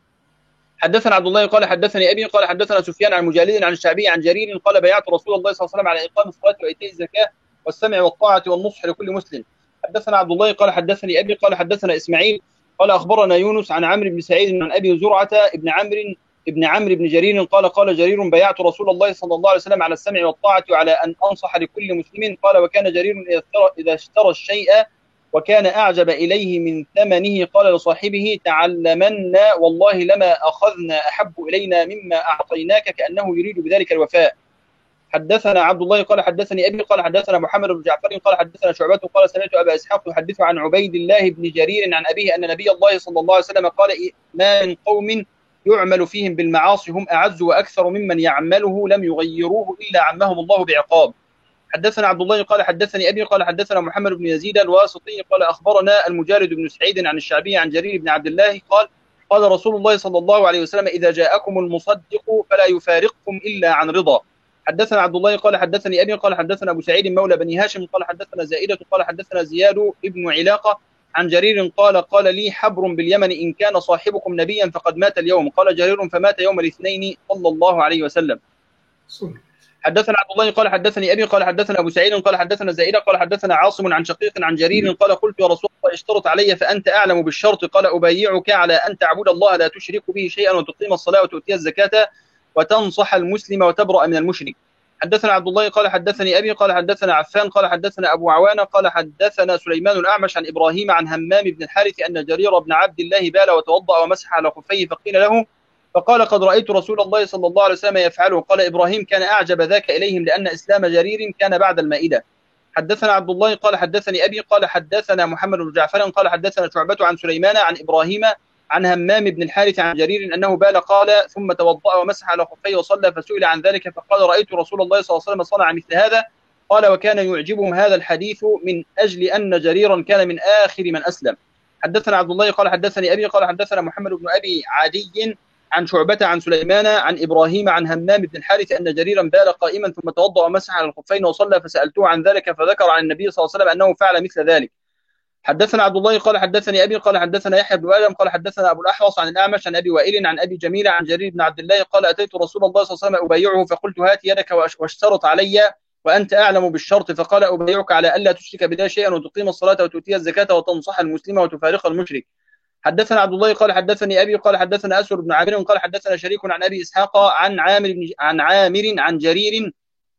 حدثنا عبد الله قال حدثني أبي قال حدثنا سفيان عن مجالد عن الشعبي عن جرير قال بايعت رسول الله صلى الله عليه وسلم على إقام الصلاة وإيتاء الزكاة والسمع والطاعة والنصح لكل مسلم. حدثنا عبد الله قال حدثني أبي قال حدثنا إسماعيل قال أخبرنا يونس عن عمرو بن سعيد عن أبي زرعة ابن عمرو ابن عمرو بن جرير قال قال جرير بايعت رسول الله صلى الله عليه وسلم على السمع والطاعة وعلى أن أنصح لكل مسلم. قال وكان جرير إذا اشترى الشيء وكان أعجب إليه من ثمنه قال لصاحبه تعلمنا والله لما أخذنا أحب إلينا مما أعطيناك، كأنه يريد بذلك الوفاء. حدثنا عبد الله قال حدثني أبي قال حدثنا محمد بن جعفر قال حدثنا شعبة قال سمعت أبا إسحاق يحدث عن عبيد الله بن جرير عن أبيه أن نبي الله صلى الله عليه وسلم قال ما من قوم يعمل فيهم بالمعاصي هم أعز وأكثر ممن يعمله لم يغيروه إلا عمهم الله بعقاب. حدثنا عبد الله قال حدثني أبي قال حدثنا محمد بن يزيد الواسطي قال أخبرنا المجارد بن سعيد عن الشعبي عن جرير بن عبد الله قال قال رسول الله صلى الله عليه وسلم إذا جاءكم المصدق فلا يفارقكم إلا عن رضا. حدثنا عبد الله قال حدثني أبي قال حدثنا أبو سعيد مولى بني هاشم قال حدثنا زائدة قال حدثنا زياد ابن علاقة عن جرير قال قال لي حبر باليمن إن كان صاحبكم نبيا فقد مات اليوم. قال جرير فمات يوم الاثنين صلى الله عليه وسلم. حدثنا عبد الله قال حدثني أبي قال حدثنا أبو سعيد قال حدثنا زائدة قال حدثنا عاصم عن شقيق عن جرير قال قلت يا رسول الله اشترط علي فأنت أعلم بالشرط. قال أبايعك على أن تعبد الله لا تشرك به شيئا وتقيم الصلاة وتؤتي الزكاة وتنصح المسلم وتبرأ من المشرك. حدثنا عبد الله قال حدثني أبي قال حدثنا عفان قال حدثنا أبو عوانة قال حدثنا سليمان الأعمش عن إبراهيم عن همام بن الحارث أن جرير بن عبد الله بال وتوضأ ومسح على خفيه فقيل له فقال قد رأيت رسول الله صلى الله عليه وسلم يفعله. قال إبراهيم كان أعجب ذاك إليهم لأن إسلام جرير كان بعد المائدة. حدثنا عبد الله قال حدثني أبي قال حدثنا محمد بن جعفر قال حدثنا شعبة عن سليمان عن إبراهيم عن همام بن الحارث عن جرير أنه بال قال ثم توضأ ومسح على خفيه وصلى فسئل عن ذلك فقال رأيت رسول الله صلى الله عليه وسلم صنع مثل هذا. قال وكان يعجبهم هذا الحديث من أجل أن جريرا كان من آخر من أسلم. حدثنا عبد الله قال حدثني أبي قال حدثنا محمد بن أبي عدي عن شعبة عن سليمان عن إبراهيم عن همام بن الحارث أن جريرا بال قائما ثم توضأ ومسح على الخفين وصلى فسألته عن ذلك فذكر عن النبي صلى الله عليه وسلم أنه فعل مثل ذلك. حدثنا عبد الله قال حدثني أبي قال حدثنا يحيى بن آدم قال حدثنا أبو الأحوص عن الأعمش عن أبي وائل عن أبي جميلة عن جرير بن عبد الله قال أتيت رسول الله صلى الله عليه وسلم أبايعه فقلت هات يدك واشترط علي وأنت أعلم بالشرط. فقال أبايعك على ألا تشرك بالله شيئا وتقيم الصلاة وتؤتي الزكاة وتنصح المسلم وتفارق المشرك. حدثنا عبد الله قال حدثني أبي قال حدثنا أسود بن عامر قال حدثنا شريك عن أبي إسحاق عن عامر بن عن عامر عن جرير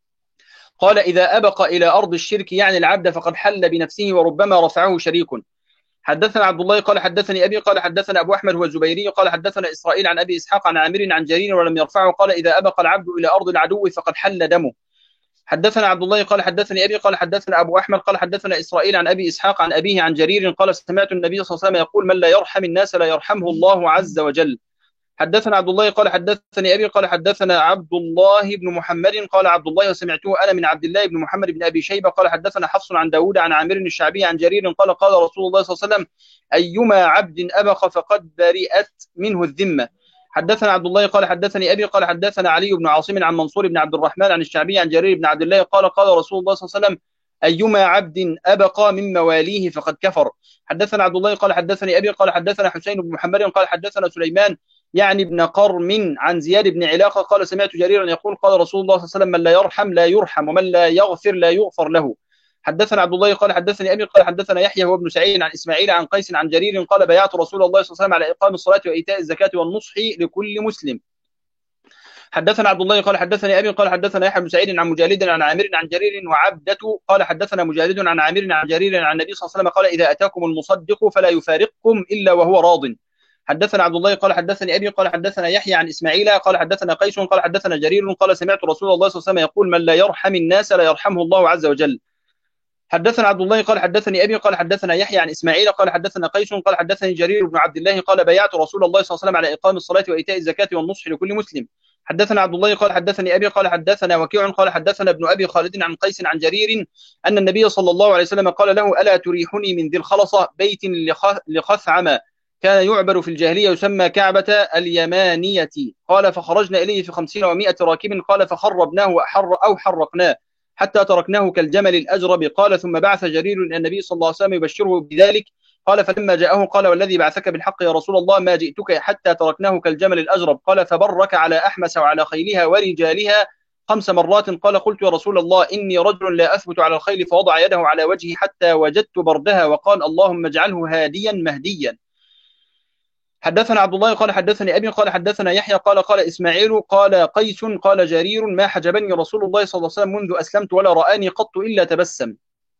قال إذا أبق إلى أرض الشرك يعني العبد فقد حل بنفسه وربما رفعه شريك. حدثنا عبد الله قال حدثني أبي قال حدثنا أبو أحمد هو الزبيري قال حدثنا إسرائيل عن أبي إسحاق عن عامر عن جرير ولم يرفعه قال إذا أبق العبد إلى أرض العدو فقد حل دمه. حدثنا عبد الله قال حدثني أبي قال حدثنا أبو أحمد قال حدثنا إسرائيل عن أبي إسحاق عن أبيه عن جرير قال سمعت النبي صلى الله عليه وسلم يقول من لا يرحم الناس لا يرحمه الله عز وجل. حدثنا عبد الله قال حدثني أبي قال حدثنا عبد الله بن محمد قال عبد الله وسمعته أنا من عبد الله بن محمد بن أبي شيبة قال حدثنا حفص عن داود عن عامر الشعبي عن جرير قال قال رسول الله صلى الله عليه وسلم أيما عبد أبق فقد برئت منه الذمة. حدثنا عبد الله قال حدثني أبي قال حدثنا علي بن عاصم عن منصور بن عبد الرحمن عن الشعبي عن جرير بن عبد الله قال قال رسول الله صلى الله عليه وسلم أيما عبد أبق من مواليه فقد كفر. حدثنا عبد الله قال حدثني أبي قال حدثنا حسين بن محمد قال حدثنا سليمان يعني ابن قرم عن زياد بن علاقة قال سمعت جريرا يقول قال رسول الله صلى الله عليه وسلم من لا يرحم لا يرحم ومن لا يغفر لا يغفر له. حدثنا عبد الله قال حدثني أبي قال حدثنا يحيى هو ابن سعيد عن إسماعيل عن قيس عن جرير قال بايعت رسول الله صلى الله عليه وسلم على إقام الصلاة وإيتاء الزكاة والنصح لكل مسلم. حدثنا عبد الله قال حدثني أبي قال حدثنا يحيى بن سعيد عن مجالد عن عامر عن جرير وعبدة قال حدثنا مجالد عن عامر عن جرير عن النبي صلى الله عليه وسلم قال إذا أتاكم المصدق فلا يفارقكم إلا وهو راض. حدثنا عبد الله قال حدثني أبي قال حدثنا يحيى عن إسماعيل قال حدثنا قيس قال حدثنا جرير قال سمعت رسول الله صلى الله عليه وسلم يقول من لا يرحم الناس لا يرحمه الله عز وجل. حدثنا عبد الله قال حدثني أبي قال حدثنا يحيى عن إسماعيل قال حدثنا قيس قال حدثني جرير بن عبد الله قال بايعت رسول الله صلى الله عليه وسلم على إقام الصلاة وإيتاء الزكاة والنصح لكل مسلم. حدثنا عبد الله قال حدثني أبي قال حدثنا وكيع قال حدثنا ابن أبي خالد عن قيس عن جرير أن النبي صلى الله عليه وسلم قال له ألا تريحني من ذي الخلصة بيت لخثعم كان يعبر في الجاهلية يسمى كعبة اليمانية. قال فخرجنا إليه في خمسين ومائة راكب قال فخربناه وأحر أو حرقناه. حتى تركناه كالجمل الأجرب. قال ثم بعث جرير إلى النبي صلى الله عليه وسلم يبشره بذلك. قال فلما جاءه قال والذي بعثك بالحق يا رسول الله ما جئتك حتى تركناه كالجمل الأجرب. قال فبرك على أحمس وعلى خيلها ورجالها خمس مرات. قال قلت يا رسول الله إني رجل لا أثبت على الخيل، فوضع يده على وجهي حتى وجدت بردها وقال اللهم اجعله هاديا مهديا. حدثنا عبد الله قال حدثني أبي قال حدثنا يحيى قال قال إسماعيل قال قيس قال جرير ما حجبني رسول الله صلى الله عليه وسلم منذ أسلمت ولا رآني قط إلا تبسم.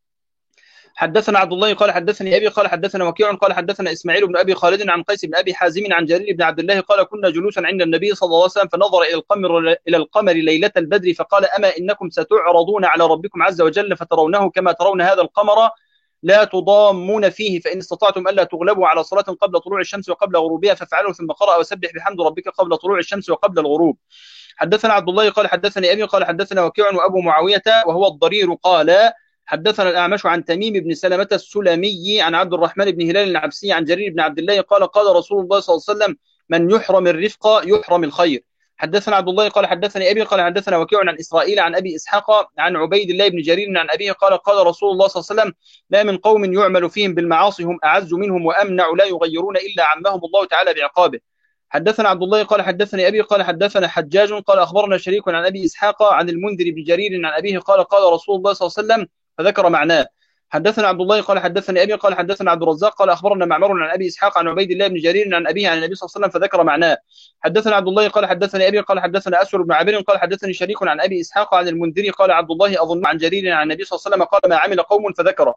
حدثنا عبد الله قال حدثني أبي قال حدثنا وكيع قال حدثنا إسماعيل بن أبي خالد عن قيس بن أبي حازم عن جرير بن عبد الله قال كنا جلوسا عند النبي صلى الله عليه وسلم فنظر إلى القمر إلى القمر ليلة البدر فقال أما إنكم ستعرضون على ربكم عز وجل فترونه كما ترون هذا القمر لا تضامون فيه، فإن استطعتم ألا تغلبوا على صلاة قبل طلوع الشمس وقبل غروبها فافعلوا، ثم قرأ وسبح بحمد ربك قبل طلوع الشمس وقبل الغروب. حدثنا عبد الله قال حدثني أبي قال حدثنا وكيع وأبو معاوية وهو الضرير قال حدثنا الأعمش عن تميم بن سلمة السلمي عن عبد الرحمن بن هلال العبسي عن جرير بن عبد الله قال قال رسول الله صلى الله عليه وسلم من يحرم الرفق يحرم الخير. حدثنا عبد الله قال حدثني أبي قال حدثنا وكيع عن إسرائيل عن أبي إسحاق عن عبيد الله بن جرير عن أبيه قال قال رسول الله صلى الله عليه وسلم ما من قوم يعمل فيهم بالمعاصي هم أعز منهم وأمنع لا يغيرون إلا عمهم الله تعالى بعقابه. حدثنا عبد الله قال حدثني أبي قال حدثنا حجاج قال أخبرنا شريك عن أبي إسحاق عن المنذر بن جرير عن أبيه قال قال رسول الله صلى الله عليه وسلم فذكر معناه. حدثنا عبد الله قال حدثني أبي قال حدثنا عبد الرزاق قال أخبرنا معمر عن أبي إسحاق عن عبيد الله بن جرير عن أبيه عن النبي صلى الله عليه وسلم فذكر معناه. حدثنا عبد الله قال حدثني أبي قال حدثنا أسود بن عابر قال حدثني شريك عن أبي إسحاق عن المنذر قال عبد الله أظن عن جرير عن النبي صلى الله عليه وسلم قال ما عمل قوم فذكره.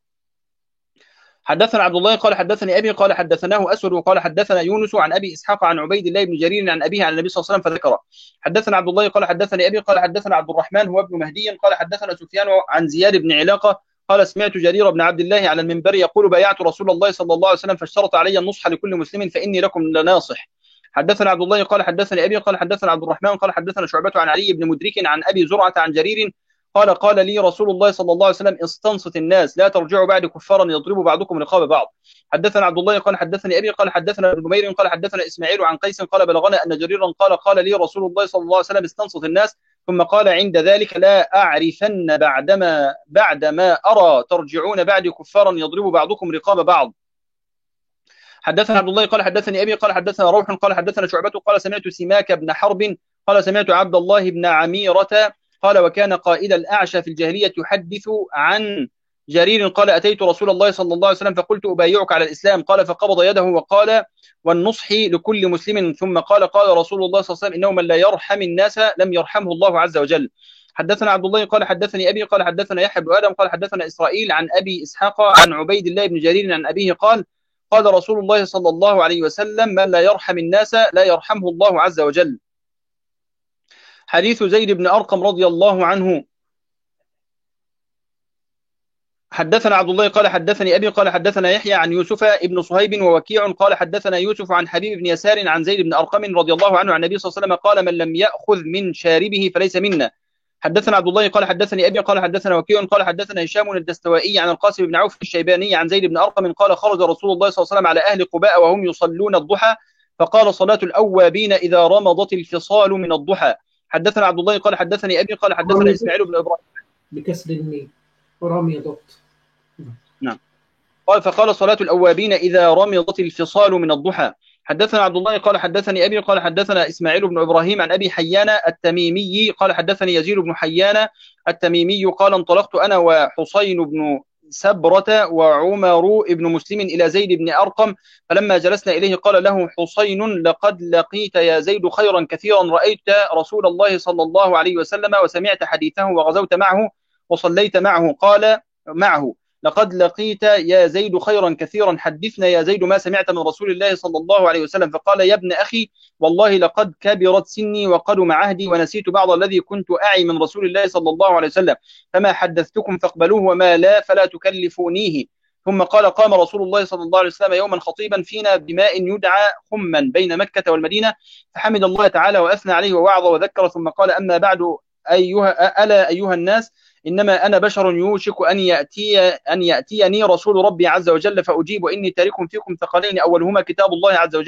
حدثنا عبد الله قال حدثني أبي قال حدثناه أسود وقال حدثنا يونس عن أبي إسحاق عن عبيد الله بن جرير عن أبيه عن النبي صلى الله عليه وسلم فذكره. حدثنا عبد الله قال حدثني أبي قال حدثنا عبد الرحمن هو ابن مهدي قال حدثنا سفيان عن زياد بن علاقة قال سمعت جرير بن عبد الله على المنبر يقول بايعت رسول الله صلى الله عليه وسلم فاشترط علي النصح لكل مسلم فإني لكم لناصح. حدثنا عبد الله قال حدثني أبي قال حدثنا عبد الرحمن قال حدثنا شعبة عن علي بن مدرك عن أبي زرعة عن جرير قال قال لي رسول الله صلى الله عليه وسلم استنصت الناس لا ترجعوا بعد كفارا يضرب بعضكم رقاب بعض. حدثنا عبد الله قال حدثني أبي قال حدثنا ابن نمير قال حدثنا إسماعيل عن قيس قال بلغنا أن جريرا قال قال لي رسول الله صلى الله عليه وسلم استنصت الناس ثم قال عند ذلك لا أعرفن بعدما بعدما أرى ترجعون بعد كفارا يضرب بعضكم رقاب بعض. حدثنا عبد الله قال حدثني أبي قال حدثنا روح قال حدثنا شعبة قال سمعت سماك بن حرب قال سمعت عبد الله بن عميرة قال وكان قائد الأعشى في الجاهلية يحدث عن جرير قال أتيت رسول الله صلى الله عليه وسلم فقلت أبايعك على الإسلام قال فقبض يده وقال والنصح لكل مسلم ثم قال قال رسول الله صلى الله عليه وسلم إنه من لا يرحم الناس لم يرحمه الله عز وجل. حدثنا عبد الله قال حدثني أبي قال حدثنا يحيى بن آدم قال حدثنا إسرائيل عن أبي إسحاق عن عبيد الله بن جرير عن أبيه قال قال رسول الله صلى الله عليه وسلم من لا يرحم الناس لا يرحمه الله عز وجل. حديث زيد بن أرقم رضي الله عنه. حدثنا عبد الله قال حدثني أبي قال حدثنا يحيى عن يوسف ابن صهيب ووكيع قال حدثنا يوسف عن حبيب بن يسار عن زيد بن أرقم رضي الله عنه عن النبي صلى الله عليه وسلم قال من لم يأخذ من شاربه فليس منا. حدثنا عبد الله قال حدثني أبي قال حدثنا وكيع قال حدثنا هشام الدستوائي عن القاسم بن عوف الشيباني عن زيد بن أرقم قال خرج رسول الله صلى الله عليه وسلم على أهل قباء وهم يصلون الضحى فقال صلاة الأوابين إذا رمضت الفصال من الضحى. حدثنا عبد الله قال حدثني أبي قال حدثنا إسماعيل بن إبراهيم بكسر الميم ورمضت. نعم. قال فقال صلاة الأوابين إذا رمضت الفصال من الضحى. حدثنا عبد الله قال حدثني أبي قال حدثنا إسماعيل بن إبراهيم عن أبي حيان التميمي قال حدثني يزيد بن حيان التميمي قال انطلقت أنا وحسين بن سبرة وعمر بن مسلم إلى زيد بن أرقم فلما جلسنا إليه قال له حسين لقد لقيت يا زيد خيرا كثيرا رأيت رسول الله صلى الله عليه وسلم وسمعت حديثه وغزوت معه وصليت معه قال معه لقد لقيت يا زيد خيرا كثيرا حدثنا يا زيد ما سمعت من رسول الله صلى الله عليه وسلم. فقال يا ابن أخي والله لقد كبرت سني وقدم عهدي ونسيت بعض الذي كنت أعي من رسول الله صلى الله عليه وسلم فما حدثتكم فاقبلوه وما لا فلا تكلفونيه. ثم قال قام رسول الله صلى الله عليه وسلم يوما خطيبا فينا بماء يدعى خما بين مكة والمدينة فحمد الله تعالى وأثنى عليه ووعظ وذكر ثم قال أما بعد أيها ألا أيها الناس إنما أنا بشر يوشك أن يأتي أن يأتيني رسول ربي عز وجل فأجيب وإني تارك فيكم ثقلين أولهما كتاب الله عز وجل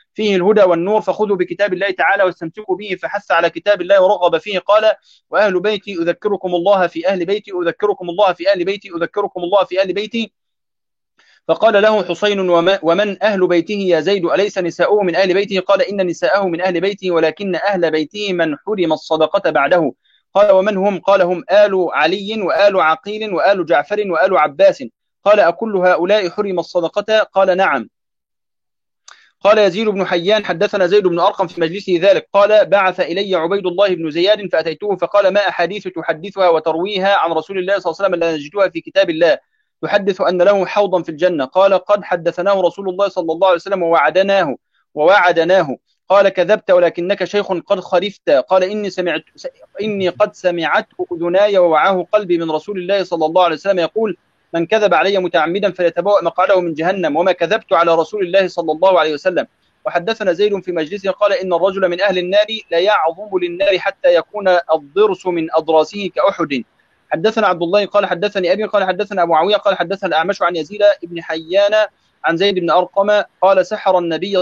فيه الهدى والنور، فخذوا بكتاب الله تعالى واستمسكوا به، فحث على كتاب الله ورغب فيه. قال: وأهل بيتي أذكركم الله في أهل بيتي أذكركم الله في أهل بيتي أذكركم الله في أهل بيتي. فقال له حسين: ومن أهل بيته يا زيد؟ أليس نساؤه من أهل بيته؟ قال: إن نساءه من أهل بيته، ولكن أهل بيته من حرم الصدقة بعده. قال: ومن هم؟ قال: هم آل علي وآل عقيل وآل جعفر وآل عباس. قال: أكل هؤلاء حرم الصدقة؟ قال: نعم. قال يزيد بن حيان: حدثنا زيد بن أرقم في مجلسه ذلك. قال: بعث إلي عبيد الله بن زياد فأتيته فقال: ما أحاديث تحدثها وترويها عن رسول الله صلى الله عليه وسلم لا نجدها في كتاب الله يحدث أن له حوضا في الجنة؟ قال: قد حدثناه رسول الله صلى الله عليه وسلم ووعدناه ووعدناه. قال: كذبت ولكنك شيخ قد خرفت. قال: إني سمعت إني قد سمعته أذناي ووعاه قلبي من رسول الله صلى الله عليه وسلم يقول: من كذب علي متعمدا فليتبوأ مقعده من جهنم، وما كذبت على رسول الله صلى الله عليه وسلم. وحدثنا زيد في مجلسه قال: إن الرجل من أهل النار ليعظم للنار حتى يكون الضرس من أضراسه كأحد. حدثنا عبد الله قال: حدثني أبي قال: حدثنا أبو معاوية قال: حدثنا الأعمش عن يزيد بن حيان عن زيد بن أرقم قال: سحر النبي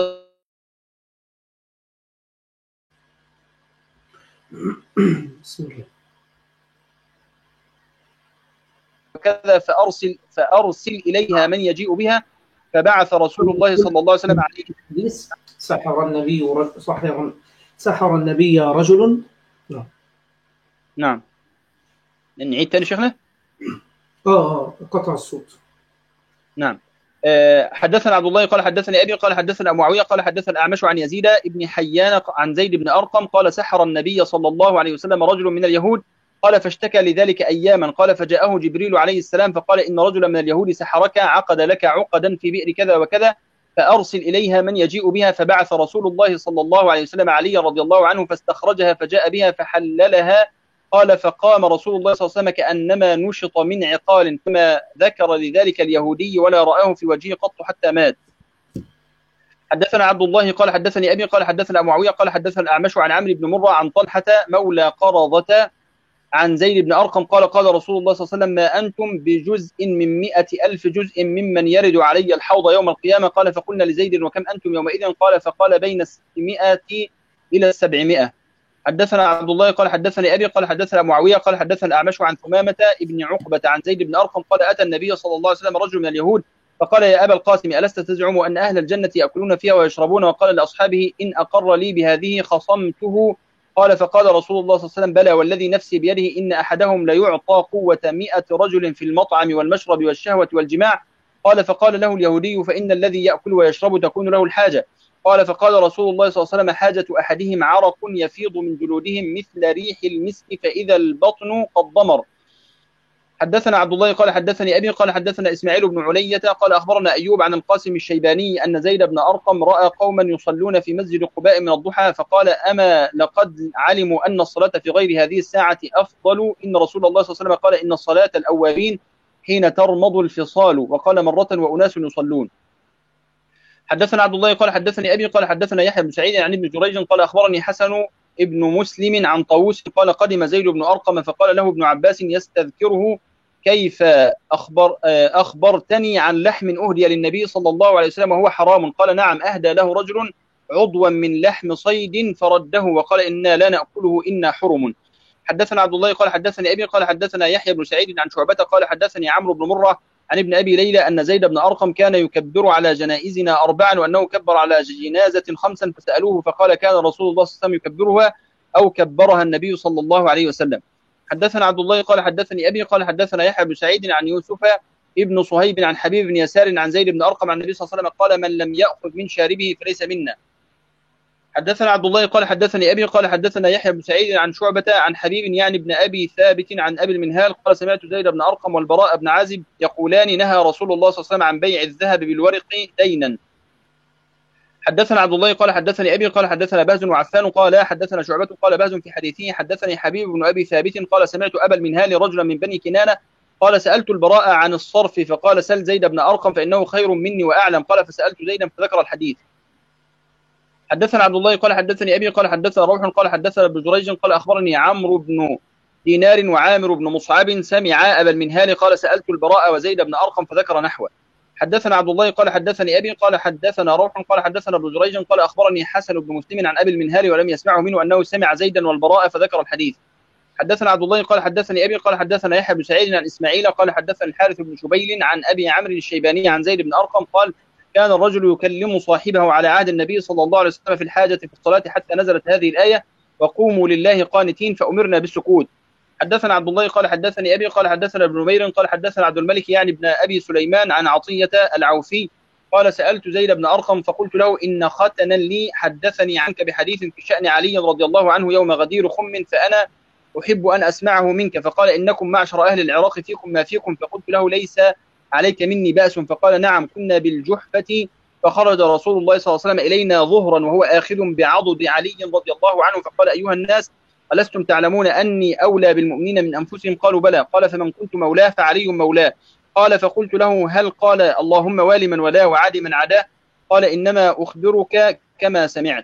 بسم الله وكذا فأرسل, فأرسل إليها من يجيء بها، فبعث رسول الله صلى الله عليه وسلم عليه. سحر النبي رجل سحر سحر النبي رجل. نعم نعم. نعيد تاني شيخنا. اه قطع الصوت. نعم. أه حدثنا عبد الله قال: حدثني أبي قال: حدثنا معاوية قال: حدثنا الأعمش عن يزيد بن حيان عن زيد بن أرقم قال: سحر النبي صلى الله عليه وسلم رجل من اليهود. قال: فاشتكى لذلك أياما. قال: فجاءه جبريل عليه السلام فقال: إن رجلا من اليهود سحرك، عقد لك عقدا في بئر كذا وكذا، فأرسل إليها من يجيء بها. فبعث رسول الله صلى الله عليه وسلم علي رضي الله عنه فاستخرجها فجاء بها فحللها. قال: فقام رسول الله صلى الله عليه وسلم كأنما نشط من عقال، ثم ذكر لذلك اليهودي ولا رآه في وجهه قط حتى مات. حدثنا عبد الله قال: حدثني أبي قال: حدثنا معاوية قال: حدثنا الأعمش عن عمرو بن مرة عن طلحة مولى قرظة عن زيد بن أرقم قال: قال رسول الله صلى الله عليه وسلم: ما أنتم بجزء من مئة ألف جزء ممن يرد علي الحوض يوم القيامة. قال: فقلنا لزيد: وكم أنتم يومئذ؟ قال: فقال: بين الستمائة إلى السبعمائة. حدثنا عبد الله قال: حدثني أبي قال: حدثنا معاوية قال: حدثنا الأعمش عن ثمامة ابن عقبة عن زيد بن أرقم قال: أتى النبي صلى الله عليه وسلم رجل من اليهود فقال: يا أبا القاسم، ألست تزعم أن أهل الجنة يأكلون فيها ويشربون؟ وقال لأصحابه: إن أقر لي بهذه خصمته. قال: فقال رسول الله صلى الله عليه وسلم: بلى والذي نفسي بيده إن أحدهم ليعطى قوة مئة رجل في المطعم والمشرب والشهوة والجماع. قال: فقال له اليهودي: فإن الذي يأكل ويشرب تكون له الحاجة. قال: فقال رسول الله صلى الله عليه وسلم: حاجة أحدهم عرق يفيض من جلودهم مثل ريح المسك فإذا البطن قد ضمر. حدثنا عبد الله قال: حدثني أبي قال: حدثنا إسماعيل بن علية قال: أخبرنا أيوب عن القاسم الشيباني أن زيد بن أرقم رأى قوما يصلون في مسجد قباء من الضحى، فقال: أما لقد علموا أن الصلاة في غير هذه الساعة أفضل؟ إن رسول الله صلى الله عليه وسلم قال: إن الصلاة الأوابين حين ترمض الفصال. وقال: مرة وأناس يصلون. حدثنا عبد الله قال: حدثني أبي قال: حدثنا يحيى بن سعيد عن ابن جريج قال: أخبرني حسن ابن مسلم عن طاووس قال: قدم زيد بن أرقم فقال له ابن عباس يستذكره: كيف أخبر أخبرتني عن لحم أهدي للنبي صلى الله عليه وسلم وهو حرام؟ قال: نعم، أهدى له رجل عضوا من لحم صيد فرده وقال: إنا لا نأكله إنا حرم. حدثنا عبد الله قال: حدثني أبي قال: حدثنا يحيى بن سعيد عن شعبة قال: حدثني عمرو بن مرة عن ابن أبي ليلى أن زيد بن أرقم كان يكبر على جنائزنا أربعا وأنه كبر على جنازة خمسا، فسألوه فقال: كان رسول الله صلى الله عليه وسلم يكبرها أو كبرها النبي صلى الله عليه وسلم. حدثنا عبد الله قال: حدثني أبي قال: حدثنا يحيى بن سعيد عن يوسف ابن صهيب عن حبيب بن يسار عن زيد بن أرقم عن النبي صلى الله عليه وسلم قال: من لم يأخذ من شاربه فليس منا. حدثنا عبد الله قال: حدثني أبي قال: حدثنا يحيى بن سعيد عن شعبة عن حبيب يعني ابن أبي ثابت عن أبي المنهال قال: سمعت زيد بن أرقم والبراء بن عازب يقولان: نهى رسول الله صلى الله عليه وسلم عن بيع الذهب بالورق دينا. حدثنا عبد الله قال: حدثني أبي قال: حدثنا بهز وعفان قال: حدثنا شعبة قال بهز في حديثه: حدثني حبيب بن أبي ثابت قال: سمعت أبا المنهال رجلا من بني كنانة قال: سألت البراء عن الصرف فقال: سل زيد بن أرقم فإنه خير مني وأعلم. قال: فسألت زيدا فذكر الحديث. حدثنا عبد الله قال: حدثني أبي قال: حدثنا روح قال: حدثنا ابن جريج قال: أخبرني عمرو بن دينار وعامر بن مصعب سمع أبا المنهال قال: سألت البراء وزيد بن أرقم فذكر نحوه. حدثنا عبد الله قال حدثني أبي قال حدثنا روح قال حدثنا ابن جريج قال أخبرني حسن بن مسلم عن أبي المنهال ولم يسمعه منه أنه سمع زيدا والبراء فذكر الحديث. حدثنا عبد الله قال حدثني أبي قال حدثنا يحيى بن سعيد عن إسماعيل قال حدثنا الحارث بن شبيل عن أبي عمرو الشيباني عن زيد بن أرقم قال كان الرجل يكلم صاحبه على عهد النبي صلى الله عليه وسلم في الحاجة في الصلاة حتى نزلت هذه الآية وقوموا لله قانتين فأمرنا بالسكوت. حدثنا عبد الله قال حدثني أبي قال حدثنا ابن نمير قال حدثنا عبد الملك يعني ابن أبي سليمان عن عطية العوفي قال سألت زيد بن أرقم فقلت له إن ختنا لي حدثني عنك بحديث في شأن علي رضي الله عنه يوم غدير خم فأنا أحب أن أسمعه منك. فقال إنكم معشر أهل العراق فيكم ما فيكم. فقلت له ليس عليك مني بأس. فقال نعم كنا بالجحفة فخرج رسول الله صلى الله عليه وسلم إلينا ظهرا وهو آخذ بعضد علي رضي الله عنه فقال أيها الناس ألستم تعلمون أني أولى بالمؤمنين من أنفسهم؟ قالوا بلى. قال فمن كنت مولاه فعلي مولاه. قال فقلت له هل قال اللهم والي من ولاه وعادي من عداه؟ قال إنما أخبرك كما سمعت.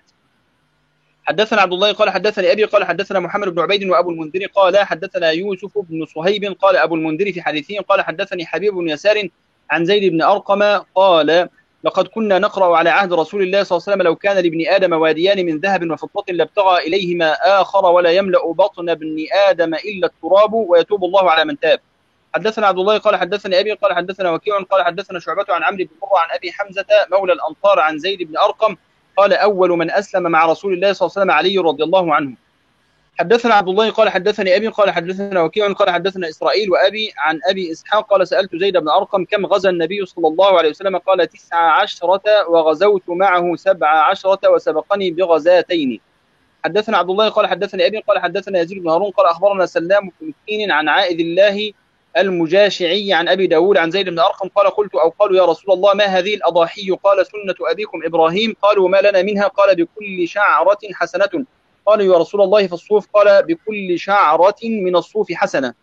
حدثنا عبد الله قال حدثني أبي قال حدثنا محمد بن عبيد وأبو المنذر قال حدثنا يوسف بن صهيب قال أبو المنذر في حديثه قال حدثني حبيب بن يسار عن زيد بن أرقم قال لقد كنا نقرأ على عهد رسول الله صلى الله عليه وسلم لو كان لابن آدم واديان من ذهب وفضة لابتغى إليهما آخر ولا يملأ بطن ابن آدم إلا التراب ويتوب الله على من تاب. حدثنا عبد الله قال حدثني أبي قال حدثنا وكيع قال حدثنا شعبة عن عمرو بن مرة عن أبي حمزة مولى الأنصار عن زيد بن أرقم قال أول من أسلم مع رسول الله صلى الله عليه وسلم علي رضي الله عنه. حدثنا عبد الله قال حدثني أبي قال حدثنا وكيع قال حدثنا إسرائيل وأبي عن أبي إسحاق قال سألت زيد بن أرقم كم غزا النبي صلى الله عليه وسلم؟ قال تسع عشرة وغزوت معه سبع عشرة وسبقني بغزاتين. حدثنا عبد الله قال حدثني أبي قال حدثنا يزيد بن هارون قال أخبرنا سلام بن مسكين عن عائذ الله المجاشعي عن أبي داود عن زيد بن أرقم قال قلت أو قالوا يا رسول الله ما هذه الأضاحي؟ قال سنة أبيكم إبراهيم. قالوا وما لنا منها؟ قال بكل شعرة حسنة. قالوا يا رسول الله فالصوف؟ قال بكل شعرة من الصوف حسنة.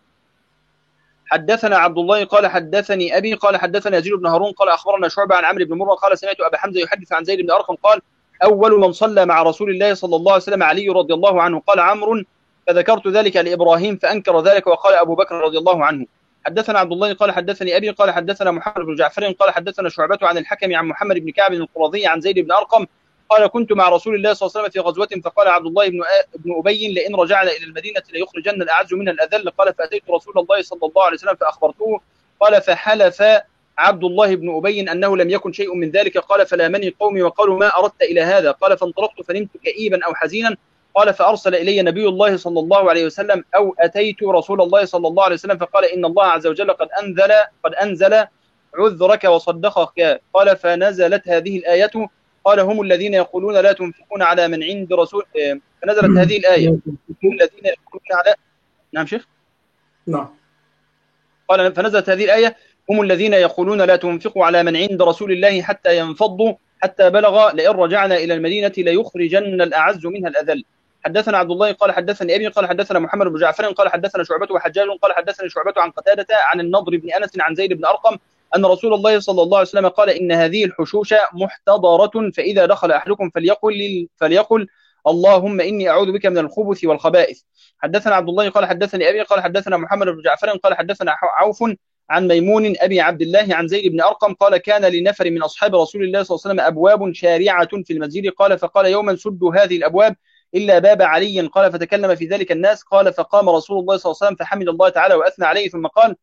حدثنا عبد الله قال حدثني أبي قال حدثنا يزيد بن هارون قال أخبرنا شعبة عن عمرو بن مرة قال سمعت أبا حمزة يحدث عن زيد بن أرقم قال أول من صلى مع رسول الله صلى الله عليه وسلم علي رضي الله عنه. قال عمرو فذكرت ذلك لإبراهيم فأنكر ذلك وقال أبو بكر رضي الله عنه. حدثنا عبد الله قال حدثني أبي قال حدثنا محمد بن جعفر قال حدثنا شعبة عن الحكم عن محمد بن كعب القرظي عن زيد بن أرقم قال كنت مع رسول الله صلى الله عليه وسلم في غزوة فقال عبد الله بن ابن أبي لئن رجعنا إلى المدينة ليخرجن الأعز منها الأذل. قال فأتيت رسول الله صلى الله عليه وسلم فأخبرته قال فحلف عبد الله بن أبي أنه لم يكن شيء من ذلك. قال فلامني قومي وقالوا ما أردت إلى هذا؟ قال فانطلقت فنمت كئيبا أو حزينا. قال فأرسل إلي نبي الله صلى الله عليه وسلم أو أتيت رسول الله صلى الله عليه وسلم فقال إن الله عز وجل قد أنزل قد أنزل عذرك وصدقك. قال فنزلت هذه الآية قال هم الذين يقولون لا تنفقون على من عند رسول. فنزلت هذه الآية هم الذين يقولون على نعم شيخ نعم قال فنزلت هذه الآية هم الذين يقولون لا تنفقوا على من عند رسول الله حتى ينفضوا حتى بلغ لئن رجعنا إلى المدينة ليخرجن الأعز منها الأذل. حدثنا عبد الله قال حدثني أبي قال حدثنا محمد بن جعفر قال حدثنا شعبة وحجاج قال حدثني شعبة عن قتادة عن النضر بن أنس عن زيد بن أرقم أن رسول الله صلى الله عليه وسلم قال إن هذه الحشوش محتضرة فإذا دخل أحدكم فليقل فليقل اللهم إني أعوذ بك من الخبث والخبائث. حدثنا عبد الله قال حدثني أبي قال حدثنا محمد بن جعفر قال حدثنا عوف عن ميمون أبي عبد الله عن زيد بن أرقم قال كان لنفر من أصحاب رسول الله صلى الله عليه وسلم أبواب شارعة في المسجد. قال فقال يوما سدوا هذه الأبواب إلا باب علي. قال فتكلم في ذلك الناس. قال فقام رسول الله صلى الله عليه وسلم فحمد الله تعالى وأثنى عليه ثم قال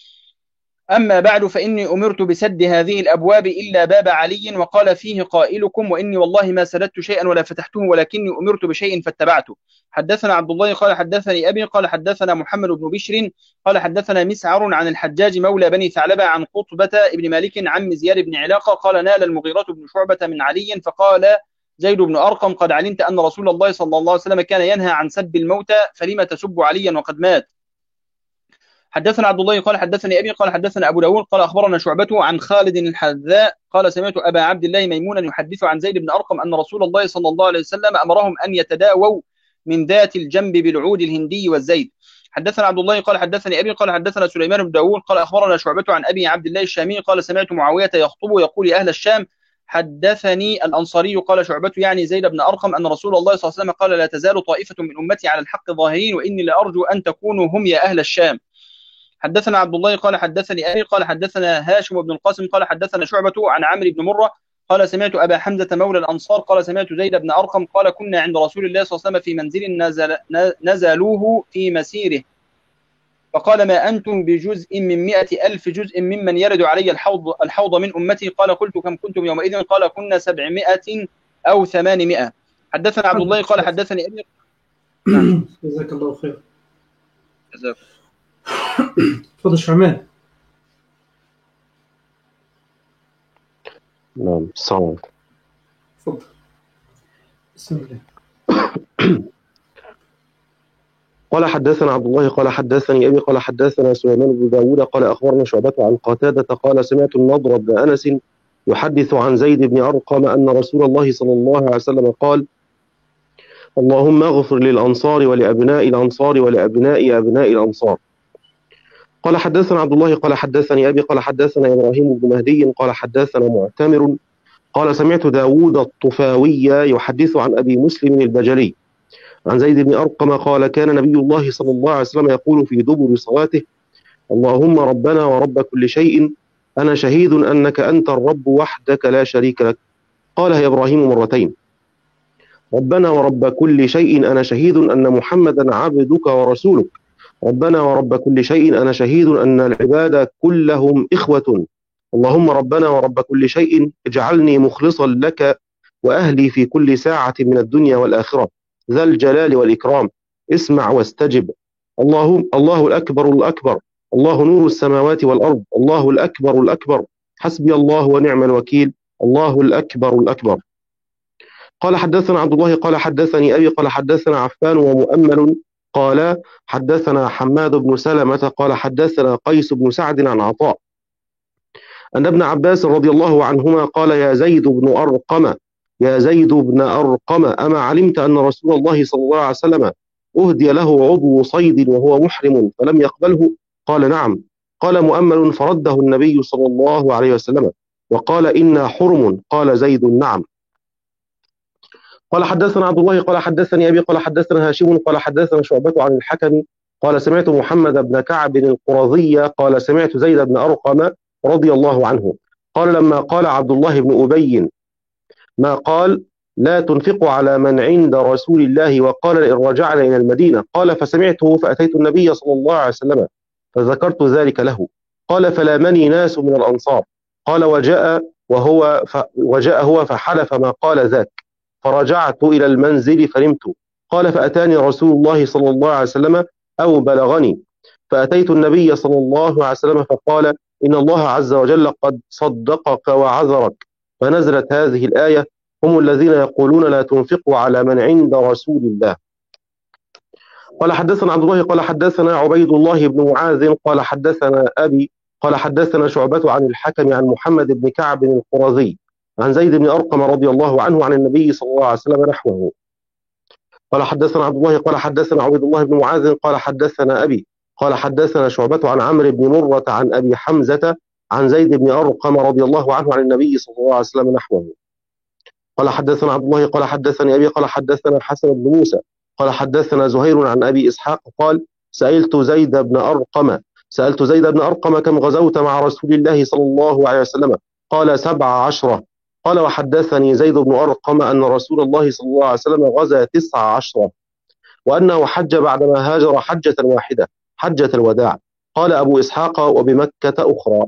أما بعد فإني أمرت بسد هذه الأبواب إلا باب علي. وقال فيه قائلكم وإني والله ما سددت شيئا ولا فتحته ولكني أمرت بشيء فاتبعته. حدثنا عبد الله قال حدثني أبي قال حدثنا محمد بن بشر قال حدثنا مسعر عن الحجاج مولى بني ثعلبة عن قطبة ابن مالك عن زياد بن علاقة قال نال المغيرة بن شعبة من علي فقال زيد بن أرقم قد علمت أن رسول الله صلى الله عليه وسلم كان ينهى عن سب الموتى فلما تسب عليا وقد مات. حدثنا عبد الله قال حدثني أبي قال حدثنا أبو داود قال أخبرنا شعبة عن خالد الحذاء قال سمعت أبا عبد الله ميمونا يحدث عن زيد بن أرقم أن رسول الله صلى الله عليه وسلم أمرهم أن يتداووا من ذات الجنب بالعود الهندي والزيت. حدثنا عبد الله قال حدثني أبي قال حدثنا سليمان بن داود قال أخبرنا شعبة عن أبي عبد الله الشامي قال سمعت معاوية يخطب يقول يا أهل الشام حدثني الأنصاري قال شعبة يعني زيد بن أرقم أن رسول الله صلى الله عليه وسلم قال لا تزال طائفة من أمتي على الحق ظاهرين وإني لأرجو أن تكونوا هم يا أهل الشام. حدثنا عبد الله قال حدثني أبي قال حدثنا هاشم بن القاسم قال حدثنا شعبة عن عمرو بن مرة قال سمعت أبا حمزة مولى الأنصار قال سمعت زيد بن أرقم قال كنا عند رسول الله صلى الله عليه وسلم في منزل نزل نزلوه في مسيره فقال ما أنتم بجزء من مئة ألف جزء ممن يرد علي الحوض, الحوض من أمتي قال قلت كم كنتم يومئذ قال كنا سبعمائة أو ثمانمائة. حدثنا عبد الله قال حدثني أبي. جزاك الله خير. جزاك. تفضل شعمان. نعم السلام. تفضل. بسم الله. قال حدثنا عبد الله قال حدثني أبي قال حدثنا سليمان بن داود قال أخبرنا شعبة عن قتادة قال سمعت النضر بن أنس يحدث عن زيد بن أرقم أن رسول الله صلى الله عليه وسلم قال اللهم اغفر للأنصار ولأبناء الأنصار ولأبناء أبناء الأنصار. قال حدثنا عبد الله قال حدثني أبي قال حدثنا إبراهيم بن مهدي قال حدثنا معتمر قال سمعت داود الطفاوي يحدث عن أبي مسلم البجلي عن زيد بن أرقم قال كان نبي الله صلى الله عليه وسلم يقول في دبر صلاته اللهم ربنا ورب كل شيء أنا شهيد أنك أنت الرب وحدك لا شريك لك. قالها إبراهيم مرتين ربنا ورب كل شيء أنا شهيد أن محمدا عبدك ورسولك ربنا ورب كل شيء أنا شهيد أن العباد كلهم إخوة اللهم ربنا ورب كل شيء اجعلني مخلصا لك وأهلي في كل ساعة من الدنيا والآخرة ذا الجلال والإكرام اسمع واستجب الله الله الأكبر الأكبر الله نور السماوات والأرض الله الأكبر الأكبر حسبي الله ونعم الوكيل الله الأكبر الأكبر. قال حدثنا عبد الله قال حدثني أبي قال حدثنا عفان ومؤمل قال حدثنا حماد بن سلمة قال حدثنا قيس بن سعد عن عطاء أن ابن عباس رضي الله عنهما قال يا زيد بن أرقم يا زيد بن أرقم أما علمت أن رسول الله صلى الله عليه وسلم أهدي له عضو صيد وهو محرم فلم يقبله قال نعم. قال مؤمل فرده النبي صلى الله عليه وسلم وقال إنا حرم قال زيد نعم. قال حدثنا عبد الله قال حدثني أبي قال حدثنا هاشم قال حدثنا شعبة عن الحكم قال سمعت محمد بن كعب القرظي قال سمعت زيد بن أرقم رضي الله عنه قال لما قال عبد الله بن أبي ما قال لا تنفق على من عند رسول الله وقال إن رجعنا إلى المدينة قال فسمعته فأتيت النبي صلى الله عليه وسلم فذكرت ذلك له قال فلامني ناس من الأنصار قال وجاء وهو ف... وجاء هو فحلف ما قال ذاك فرجعت إلى المنزل فنمت قال فأتاني رسول الله صلى الله عليه وسلم أو بلغني فأتيت النبي صلى الله عليه وسلم فقال إن الله عز وجل قد صدقك وعذرك فنزلت هذه الآية هم الذين يقولون لا تنفقوا على من عند رسول الله. قال حدثنا عبد الله قال حدثنا عبيد الله بن معاذ قال حدثنا أبي قال حدثنا شعبة عن الحكم عن محمد بن كعب القرظي عن زيد بن أرقم رضي الله عنه عن النبي صلى الله عليه وسلم نحوه. قال حدثنا عبد الله قال حدثنا عبيد الله بن معاذ قال حدثنا أبي قال حدثنا شعبة عن عمرو بن مرة عن أبي حمزة عن زيد بن أرقم رضي الله عنه عن النبي صلى الله عليه وسلم نحوه. قال حدثنا عبد الله قال حدثني أبي قال حدثنا الحسن بن موسى قال حدثنا زهير عن أبي إسحاق قال سألت زيد بن أرقم سألت زيد بن أرقم كم غزوت مع رسول الله صلى الله عليه وسلم قال سبع عشرة قال وحدثني زيد بن أرقم أن رسول الله صلى الله عليه وسلم غزا تسع عشرة وأنه حج بعدما هاجر حجة واحدة حجة الوداع. قال أبو إسحاق وبمكة أخرى.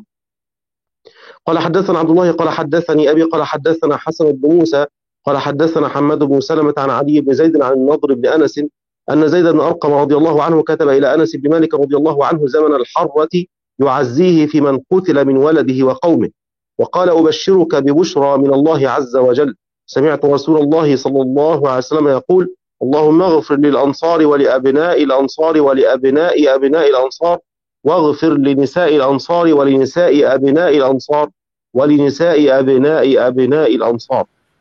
قال حدثنا عبد الله قال حدثني أبي قال حدثنا حسن بن موسى قال حدثنا حماد بن سلمة عن علي بن زيد عن النضر بن أنس أن زيد بن أرقم رضي الله عنه كتب إلى أنس بن مالك رضي الله عنه زمن الحرة يعزيه في من قتل من ولده وقومه وقال أبشرك ببشرى من الله عز وجل سمعت رسول الله صلى الله عليه وسلم يقول اللهم اغفر للأنصار ولأبناء الأنصار ولأبناء أبناء الأنصار واغفر لنساء الأنصار ولنساء أبناء الأنصار ولنساء أبناء أبناء الأنصار.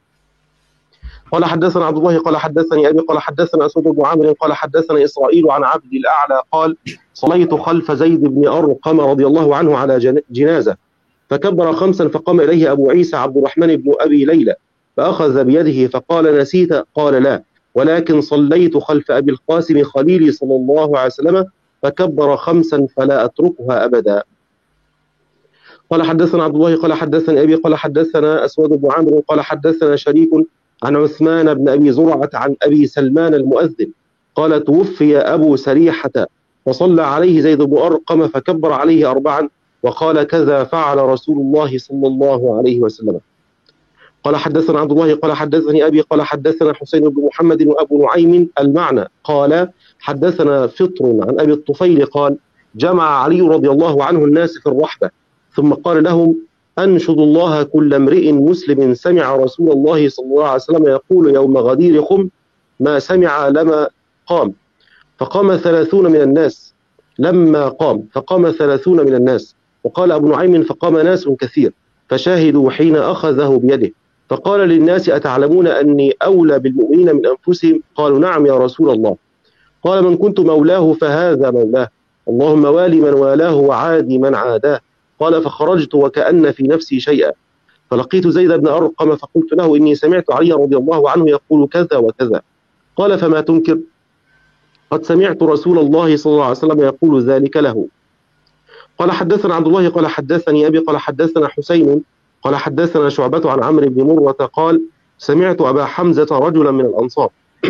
قال حدثنا عبد الله قال حدثني أبي قال حدثنا أسود بن عمرو قال حدثنا إسرائيل عن عبد الأعلى قال صليت خلف زيد بن أرقم رضي الله عنه على جنازة فكبر خمسا فقام إليه أبو عيسى عبد الرحمن بن أبي ليلى فأخذ بيده فقال نسيت قال لا ولكن صليت خلف أبي القاسم خليلي صلى الله عليه وسلم فكبر خمسا فلا أتركها أبدا. قال حدثنا عبد الله قال حدثني أبي قال حدثنا أسود بن عمرو قال حدثنا شريك عن عثمان بن أبي زرعة عن أبي سلمان المؤذن قال توفي أبو سريحة فصلى عليه زيد بن أرقم فكبر عليه أربعا وقال كذا فعل رسول الله صلى الله عليه وسلم. قال حدثنا عبد الله قال حدثني أبي قال حدثنا حسين بن محمد وأبو نعيم المعنى قال حدثنا فطر عن أبي الطفيل قال جمع علي رضي الله عنه الناس في الرحبة ثم قال لهم أنشد الله كل امرئ مسلم سمع رسول الله صلى الله عليه وسلم يقول يوم غدير خم ما سمع لما قام. فقام ثلاثون من الناس لما قام فقام ثلاثون من الناس. وقال أبو نعيم فقام ناس كثير فشاهدوا حين أخذه بيده فقال للناس أتعلمون أني أولى بالمؤمنين من أنفسهم؟ قالوا نعم يا رسول الله. قال من كنت مولاه فهذا مولاه اللهم والي من والاه وعادي من عاداه. قال فخرجت وكأن في نفسي شيئا فلقيت زيد بن أرقم فقلت له إني سمعت علي رضي الله عنه يقول كذا وكذا. قال فما تنكر؟ قد سمعت رسول الله صلى الله عليه وسلم يقول ذلك له. قال حدثنا عبد الله قال حدثني أبي قال حدثنا حسين قال حدثنا شعبة عن عمرو بن مرة قال سمعت أبا حمزة رجلا من الأنصار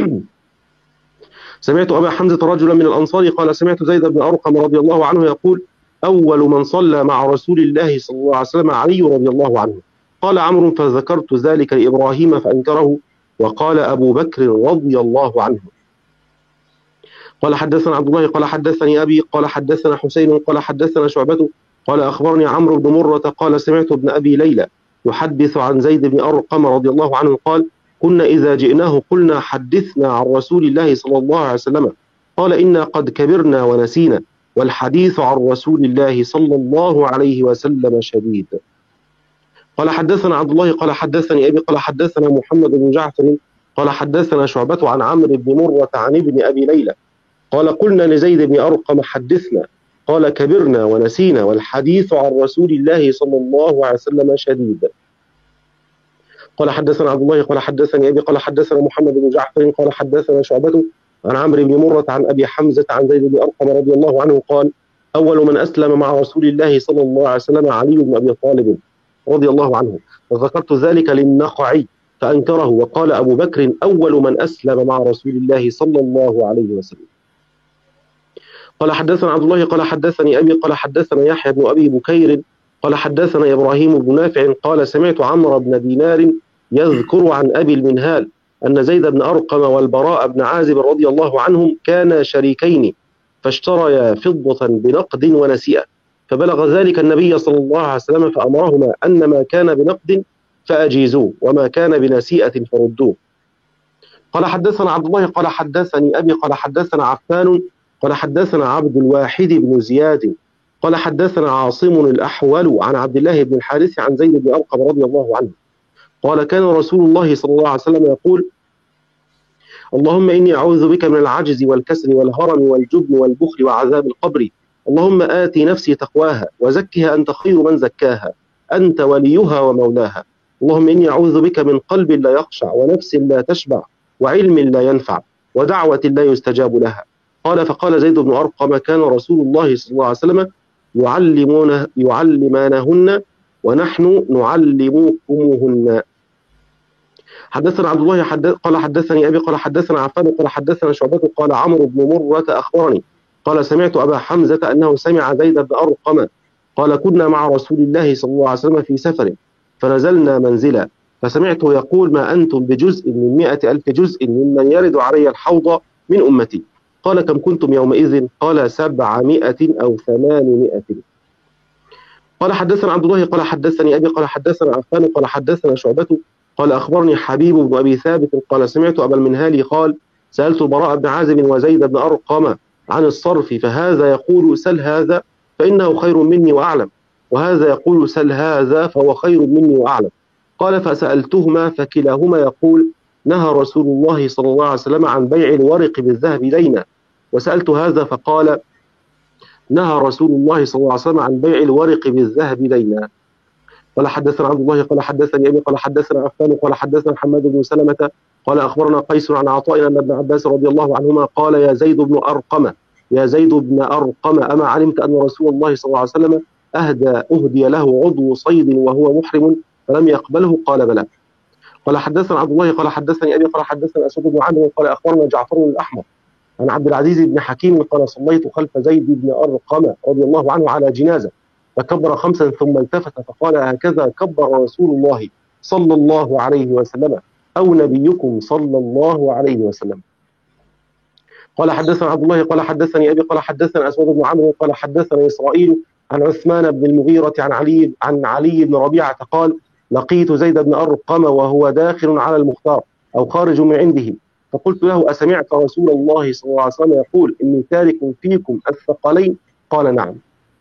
سمعت أبا حمزة رجلا من الأنصار قال سمعت زيد بن أرقم رضي الله عنه يقول أول من صلى مع رسول الله صلى الله عليه وسلم علي رضي الله عنه. قال عمرو فذكرت ذلك لإبراهيم فأنكره وقال أبو بكر رضي الله عنه. قال حدثنا عبد الله قال حدثني أبي قال حدثنا حسين قال حدثنا شعبة قال أخبرني عمرو بن مرة قال سمعت ابن أبي ليلى يحدث عن زيد بن أرقم رضي الله عنه قال كنا إذا جئناه قلنا حدثنا عن رسول الله صلى الله عليه وسلم قال إنا قد كبرنا ونسينا والحديث عن رسول الله صلى الله عليه وسلم شديد. قال حدثنا عبد الله قال حدثني أبي قال حدثنا محمد بن جعفر قال حدثنا شعبة عن عمرو بن مرة عن ابن أبي ليلى قال قلنا لزيد بن أرقم حدثنا قال كبرنا ونسينا والحديث عن رسول الله صلى الله عليه وسلم شديد. قال حدثنا عبد الله قال حدثني أبي قال حدثنا محمد بن جعفر قال حدثنا شعبة عن عمرو بن مرة عن أبي حمزة عن زيد بن أرقم رضي الله عنه قال أول من أسلم مع رسول الله صلى الله عليه وسلم علي بن أبي طالب رضي الله عنه وذكرت ذلك للنخعي فأنكره وقال أبو بكر أول من أسلم مع رسول الله صلى الله عليه وسلم. قال حدثنا عبد الله قال حدثني أبي قال حدثنا يحيى بن أبي بكير قال حدثنا إبراهيم بن نافع قال سمعت عمرو بن دينار يذكر عن أبي المنهال أن زيد بن أرقم والبراء بن عازب رضي الله عنهم كانا شريكين فاشتريا فضة بنقد ونسيئة فبلغ ذلك النبي صلى الله عليه وسلم فأمرهما أن ما كان بنقد فأجيزوه وما كان بنسيئة فردوه. قال حدثنا عبد الله قال حدثني أبي قال حدثنا عفان قال حدثنا عبد الواحد بن زياد قال حدثنا عاصم الأحول عن عبد الله بن الحارث عن زيد بن أرقم رضي الله عنه قال كان رسول الله صلى الله عليه وسلم يقول اللهم إني أعوذ بك من العجز والكسل والهرم والجبن والبخل وعذاب القبر اللهم آتي نفسي تقواها وزكها أنت خير من زكاها أنت وليها ومولاها اللهم إني أعوذ بك من قلب لا يخشع ونفس لا تشبع وعلم لا ينفع ودعوة لا يستجاب لها. قال فقال زيد بن أرقم كان رسول الله صلى الله عليه وسلم يعلمون يعلمانهن ونحن نعلمكمهن. حدثنا عبد الله حدث قال حدثني أبي قال حدثنا عفان قال حدثنا شعبة قال عمرو بن مرة أخبرني قال سمعت أبا حمزة أنه سمع زيد بن أرقم قال كنا مع رسول الله صلى الله عليه وسلم في سفر فنزلنا منزلا فسمعته يقول ما أنتم بجزء من مئة ألف جزء ممن يرد علي الحوض من أمتي. قال كم كنتم يومئذ؟ قال سبعمائة أو ثمانمائة. قال حدثنا عبد الله قال حدثني أبي قال حدثنا عفان قال حدثنا شعبة قال أخبرني حبيب بن أبي ثابت قال سمعت أبا المنهال قال سألت البراء بن عازب وزيد بن أرقم عن الصرف فهذا يقول سل هذا فإنه خير مني وأعلم وهذا يقول سل هذا فهو خير مني وأعلم. قال فسألتهما فكلاهما يقول نهى رسول الله صلى الله عليه وسلم عن بيع الورق بالذهب دينا وسألت هذا فقال نهى رسول الله صلى الله عليه وسلم عن بيع الورق بالذهب دينا. قال حدثنا عبد الله قال حدثني أبي قال حدثنا عفان قال حدثنا حماد بن سلمة قال أخبرنا قيس عن عطاء أن ابن عباس رضي الله عنهما قال يا زيد بن أرقم يا زيد بن أرقم أما علمت أن رسول الله صلى الله عليه وسلم أهدى أهدي له عضو صيد وهو محرم فلم يقبله؟ قال بلى. قال حدثنا عبد الله قال حدثني أبي قال حدثنا أسود بن عامر قال أخبرنا جعفر بن الأحمر عن عبد العزيز بن حكيم قال صليت خلف زيد بن أرقم رضي الله عنه على جنازة فكبر خمسا ثم التفت فقال هكذا كبر رسول الله صلى الله عليه وسلم أو نبيكم صلى الله عليه وسلم. قال حدثنا عبد الله قال حدثني أبي قال حدثنا أسود بن عمرو قال حدثنا إسرائيل عن عثمان بن المغيرة عن علي عن علي بن ربيعة قال لقيت زيد بن أرقم وهو داخل على المختار أو خارج من عنده فقلت له أسمعت رسول الله صلى الله عليه وسلم يقول إني تارك فيكم الثقلين؟ قال نعم.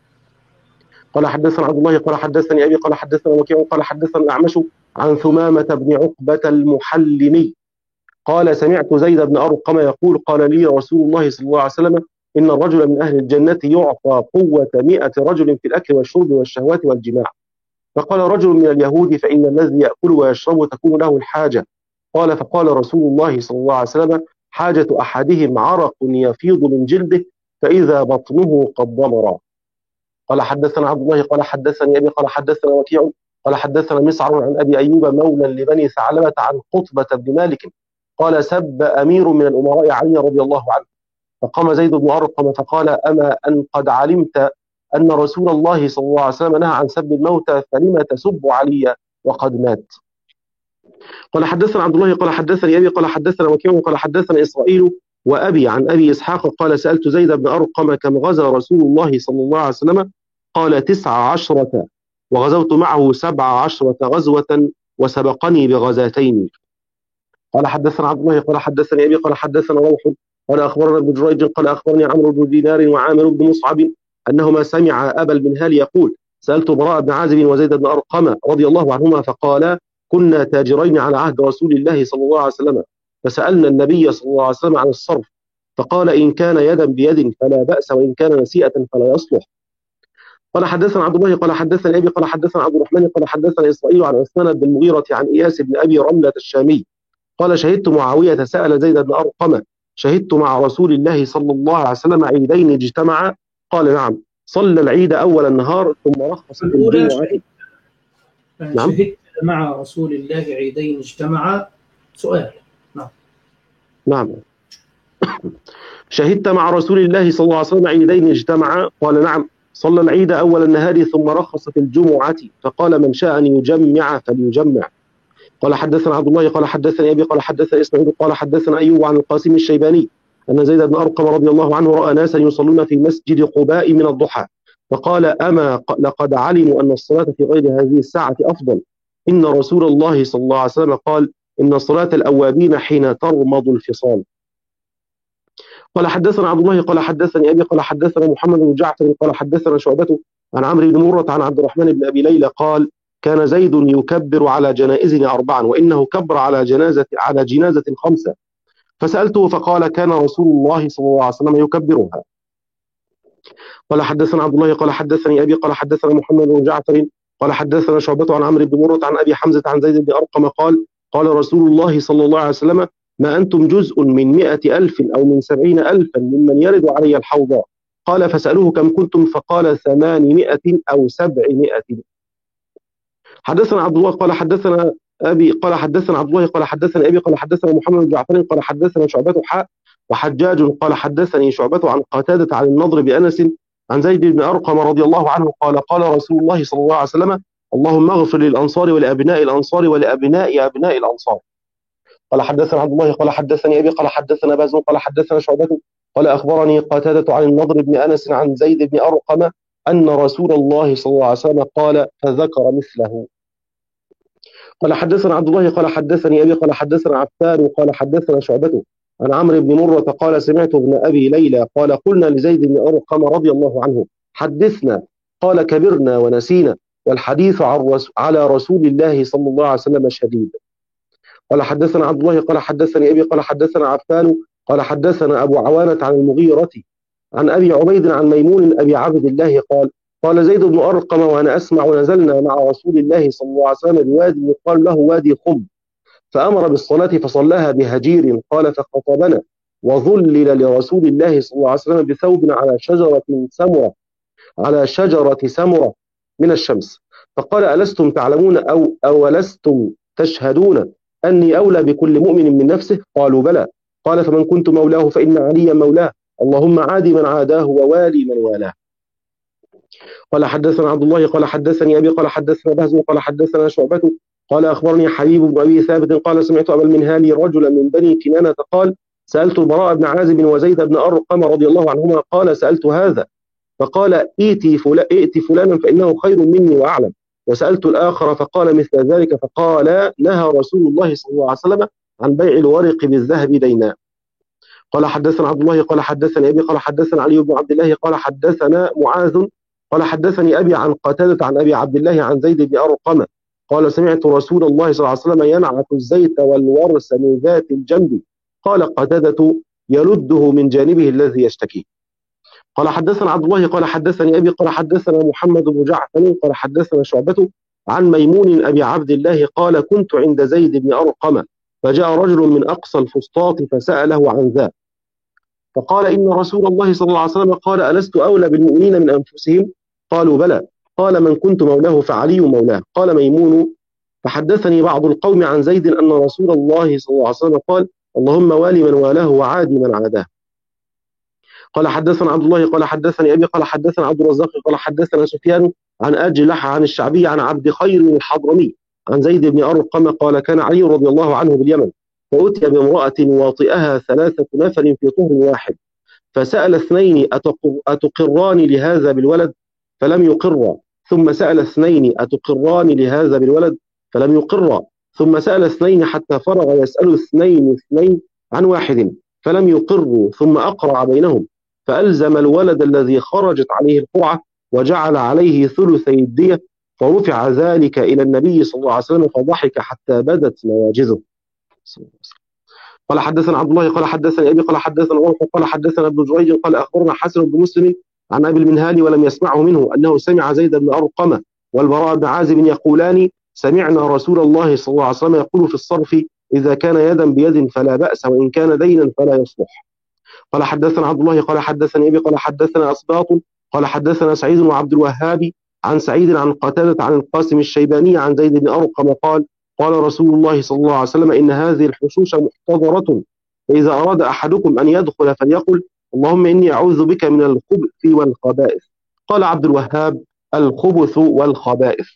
قال حدثنا عبد الله قال حدثني أبي قال حدثنا وكيع قال حدثنا الأعمش عن ثمامة بن عقبة المحلمي قال سمعت زيد بن أرقم يقول قال لي رسول الله صلى الله عليه وسلم إن الرجل من أهل الجنة يعطى قوة مئة رجل في الأكل والشرب والشهوات والجماع. فقال رجل من اليهود فإن الذي يأكل ويشرب تكون له الحاجة. قال فقال رسول الله صلى الله عليه وسلم حاجة أحدهم عرق يفيض من جلده فإذا بطنه قد ضمر. قال حدثنا عبد الله قال حدثني أبي قال حدثنا وكيع قال حدثنا مسعر عن أبي أيوب مولى لبني ثعلبة عن قطبة بن مالك قال سب أمير من الأمراء علي رضي الله عنه فقام زيد بن أرقم فقال أما أن قد علمت أن رسول الله صلى الله عليه وسلم نهى عن سب الموتى فلما تسب علي وقد مات. قال حدثنا عبد الله قال حدثني أبي قال حدثنا وكيع قال حدثنا إسرائيل وأبي عن أبي إسحاق قال سألت زيد بن أرقم كم غزا رسول الله صلى الله عليه وسلم؟ قال تسع عشرة وغزوت معه سبع عشرة غزوة وسبقني بغزاتين. قال حدثنا عبد الله قال حدثني أبي قال حدثنا روح قال أخبرنا ابن جريج قال أخبرني عمرو بن دينار وعامر بن مصعب أنهما سمع أبا المنهال يقول سألت براء بن عازب وزيد بن أرقم رضي الله عنهما فقالا كنا تاجرين على عهد رسول الله صلى الله عليه وسلم فسألنا النبي صلى الله عليه وسلم عن الصرف فقال إن كان يدا بيد فلا بأس وإن كان نسيئة فلا يصلح. قال حدثنا عبد الله قال حدثنا أبي قال حدثنا عبد الرحمن قال حدثنا إسرائيل عن عثمان بن المغيرة عن إياس بن أبي رملة الشامي قال شهدت معاوية سأل زيد بن أرقم شهدت مع رسول الله صلى الله عليه وسلم عيدين اجتمعا؟ قال نعم. صلى العيد أول النهار ثم رخص في الجمعة. نعم. شهدت مع رسول الله عيدين اجتمعا؟ سؤال. نعم. نعم. شهدت مع رسول الله صلى الله عليه وسلم عيدين اجتمعا؟ قال نعم. صلى العيد أول النهار ثم رخص في الجمعة فقال من شاء أن يجمع فليجمع. قال حدثنا عبد الله قال حدثني أبي قال حدثنا إسماعيل قال حدثنا أيوب عن القاسم الشيباني أن زيد بن أرقم رضي الله عنه رأى ناسا يصلون في مسجد قباء من الضحى فقال أما لقد علموا أن الصلاة في غير هذه الساعة أفضل إن رسول الله صلى الله عليه وسلم قال إن صلاة الأوابين حين ترمض الفصال. قال حدثنا عبد الله قال حدثني أبي قال حدثنا محمد بن جعفر قال حدثنا شعبة عن عمرو بن مرة عن عبد الرحمن بن أبي ليلى قال كان زيد يكبر على جنائزنا أربعا وإنه كبر على جنازة على جنازة خمسة فسألته فقال كان رسول الله صلى الله عليه وسلم يكبرها. قال حدثنا عبد الله قال حدثني أبي قال حدثنا محمد بن جعفر قال حدثنا شعبة عن عمرو بن مرة عن أبي حمزة عن زيد بن أرقم قال قال رسول الله صلى الله عليه وسلم ما أنتم جزء من مئة ألف أو من سبعين ألفا ممن يرد علي الحوض. قال فسألوه كم كنتم فقال ثمانمائة أو سبعمائة. حدثنا عبد الله قال حدثنا أبي قال حدثنا عبد الله قال حدثنا أبي قال حدثنا محمد بن جعفر قال حدثنا شعبة حاء وحجاج قال حدثني شعبة عن قتادة عن النضر بأنس عن زيد بن أرقم رضي الله عنه قال قال رسول الله صلى الله عليه وسلم اللهم اغفر للأنصار ولأبناء الأنصار ولأبناء أبناء الأنصار. قال حدثنا عبد الله قال حدثني أبي قال حدثنا باز قال حدثنا شعبة قال أخبرني قتادة عن النضر بن أنس عن زيد بن أرقم أن رسول الله صلى الله عليه وسلم قال فذكر مثله. قال حدثنا عبد الله قال حدثني أبي قال حدثنا عفان قال حدثنا شعبة عن عمرو بن مرة قال سمعت ابن أبي ليلى قال قلنا لزيد بن أرقم رضي الله عنه حدثنا قال كبرنا ونسينا والحديث على رسول الله صلى الله عليه وسلم شديد. قال حدثنا عبد الله قال حدثني أبي قال حدثنا عفان قال حدثنا أبو عوانة عن المغيرة عن أبي عبيد عن ميمون أبي عبد الله قال قال زيد بن أرقم وأنا أسمع نزلنا مع رسول الله صلى الله عليه وسلم بوادي يقال له وادي خم فأمر بالصلاة فصلاها بهجير قال فخطبنا وظلل لرسول الله صلى الله عليه وسلم بثوب على شجرة سمرة على شجرة سمرة من الشمس، فقال: ألستم تعلمون أو أولستم تشهدون أني أولى بكل مؤمن من نفسه؟ قالوا: بلى. قال: فمن كنت مولاه فإن عليا مولاه، اللهم عادي من عاداه ووالي من والاه. قال حدثنا عبد الله قال حدثني أبي قال حدثنا بهز قال حدثنا شعبة قال أخبرني حبيب بن أبي ثابت قال: سمعت أبا المنهال رجلا من بني كنانة قال: سألت البراء بن عازب وزيد بن أرقم رضي الله عنهما قال: سألت هذا فقال: ائتي فلان ائتي فلانا فإنه خير مني وأعلم. وسألت الآخر فقال مثل ذلك، فقال: نهى رسول الله صلى الله عليه وسلم عن بيع الورق بالذهب دينا. قال حدثنا عبد الله قال حدثني أبي قال حدثنا علي بن عبد الله قال حدثنا معاذ قال حدثني أبي عن قتادة عن أبي عبد الله عن زيد بن أرقم قال: سمعت رسول الله صلى الله عليه وسلم ينعت الزيت والورس من ذات الجنب. قال قتادة: يلده من جانبه الذي يشتكيه. قال حدثنا عبد الله قال حدثني أبي قال حدثنا محمد بن جعفر قال حدثنا شعبة عن ميمون أبي عبد الله قال: كنت عند زيد بن أرقم فجاء رجل من أقصى الفسطاط فسأله عن ذا، فقال: إن رسول الله صلى الله عليه وسلم قال: ألست أولى بالمؤمنين من أنفسهم؟ قالوا: بلى. قال: من كنت مولاه فعلي مولاه. قال ميمون: فحدثني بعض القوم عن زيد أن رسول الله صلى الله عليه وسلم قال: اللهم والي من والاه وعادي من عاداه. قال حدثنا عبد الله قال حدثني أبي قال حدثنا عبد الرزاق قال حدثنا سفيان عن أجلح عن الشعبي عن عبد خير الحضرمي عن زيد بن أرقم قال: كان علي رضي الله عنه باليمن فأتي بامرأة واطئها ثلاثة نفر في طهر واحد، فسأل اثنين: أتقران لهذا بالولد؟ فلم يقرا. ثم سأل اثنين: أتقران لهذا بالولد؟ فلم يقرا. ثم سأل اثنين حتى فرغ يسأل اثنين اثنين عن واحد فلم يقروا، ثم أقرع بينهم فألزم الولد الذي خرجت عليه القرعة وجعل عليه ثلثي الدية، فرفع ذلك إلى النبي صلى الله عليه وسلم فضحك حتى بدت نواجذه. قال حدثنا عبد الله قال حدثني أبي قال حدثنا روح قال حدثنا ابن جريج قال أخبرنا حسن بن مسلم عن أبي المنهال ولم يسمعه منه أنه سمع زيد بن أرقم والبراء بن عازب يقولان: سمعنا رسول الله صلى الله عليه وسلم يقول في الصرف: إذا كان يدا بيد فلا بأس، وإن كان دينا فلا يصلح. قال حدثنا عبد الله قال حدثني أبي قال حدثنا أسباط قال حدثنا سعيد وعبد الوهاب عن سعيد عن قتادة عن القاسم الشيباني عن زيد بن أرقم قال: قال رسول الله صلى الله عليه وسلم: إن هذه الحشوش محتضرة، فإذا أراد أحدكم أن يدخل فليقل: اللهم إني أعوذ بك من الخبث والخبائث. قال عبد الوهاب: الخبث والخبائث.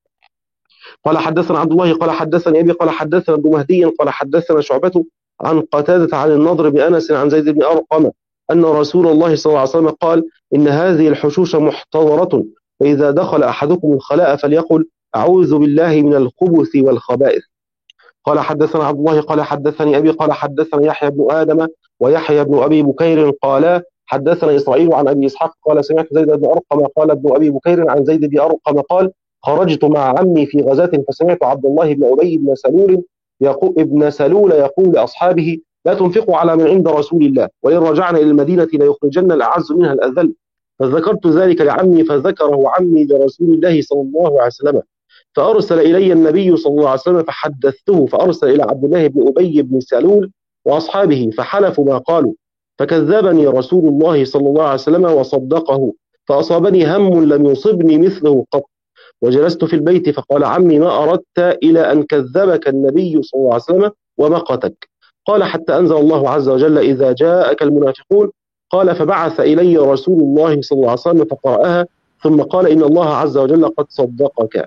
قال حدثنا عبد الله قال حدثني أبي قال حدثنا ابن مهدي قال حدثنا شعبة عن قتادة عن النضر بأنس عن زيد بن أرقم أن رسول الله صلى الله عليه وسلم قال: إن هذه الحشوش محتضرة، فإذا دخل أحدكم الخلاء فليقل: أعوذ بالله من الخبث والخبائث. قال حدثنا عبد الله قال حدثني أبي قال حدثنا يحيى بن آدم ويحيى بن أبي بكير قال حدثنا إسرائيل عن أبي إسحاق قال: سمعت زيد بن أرقم قال ابن أبي بكير عن زيد بن أرقم قال: خرجت مع عمي في غزاة فسمعت عبد الله بن أبي بن سلول يقول ابن سلول يقول لأصحابه: لا تنفقوا على من عند رسول الله، وإن رجعنا إلى المدينة ليخرجن الأعز منها الأذل. فذكرت ذلك لعمي فذكره عمي لرسول الله صلى الله عليه وسلم، فأرسل إلي النبي صلى الله عليه وسلم فحدثته، فأرسل إلى عبد الله بن أبي بن سلول وأصحابه فحلفوا ما قالوا، فكذبني رسول الله صلى الله عليه وسلم وصدقه، فأصابني هم لم يصبني مثله قط. وجلست في البيت فقال عمي: ما أردت إلى أن كذبك النبي صلى الله عليه وسلم ومقتك؟ قال: حتى أنزل الله عز وجل: إذا جاءك المنافقون. قال: فبعث إلي رسول الله صلى الله عليه وسلم فقرأها، ثم قال: إن الله عز وجل قد صدقك.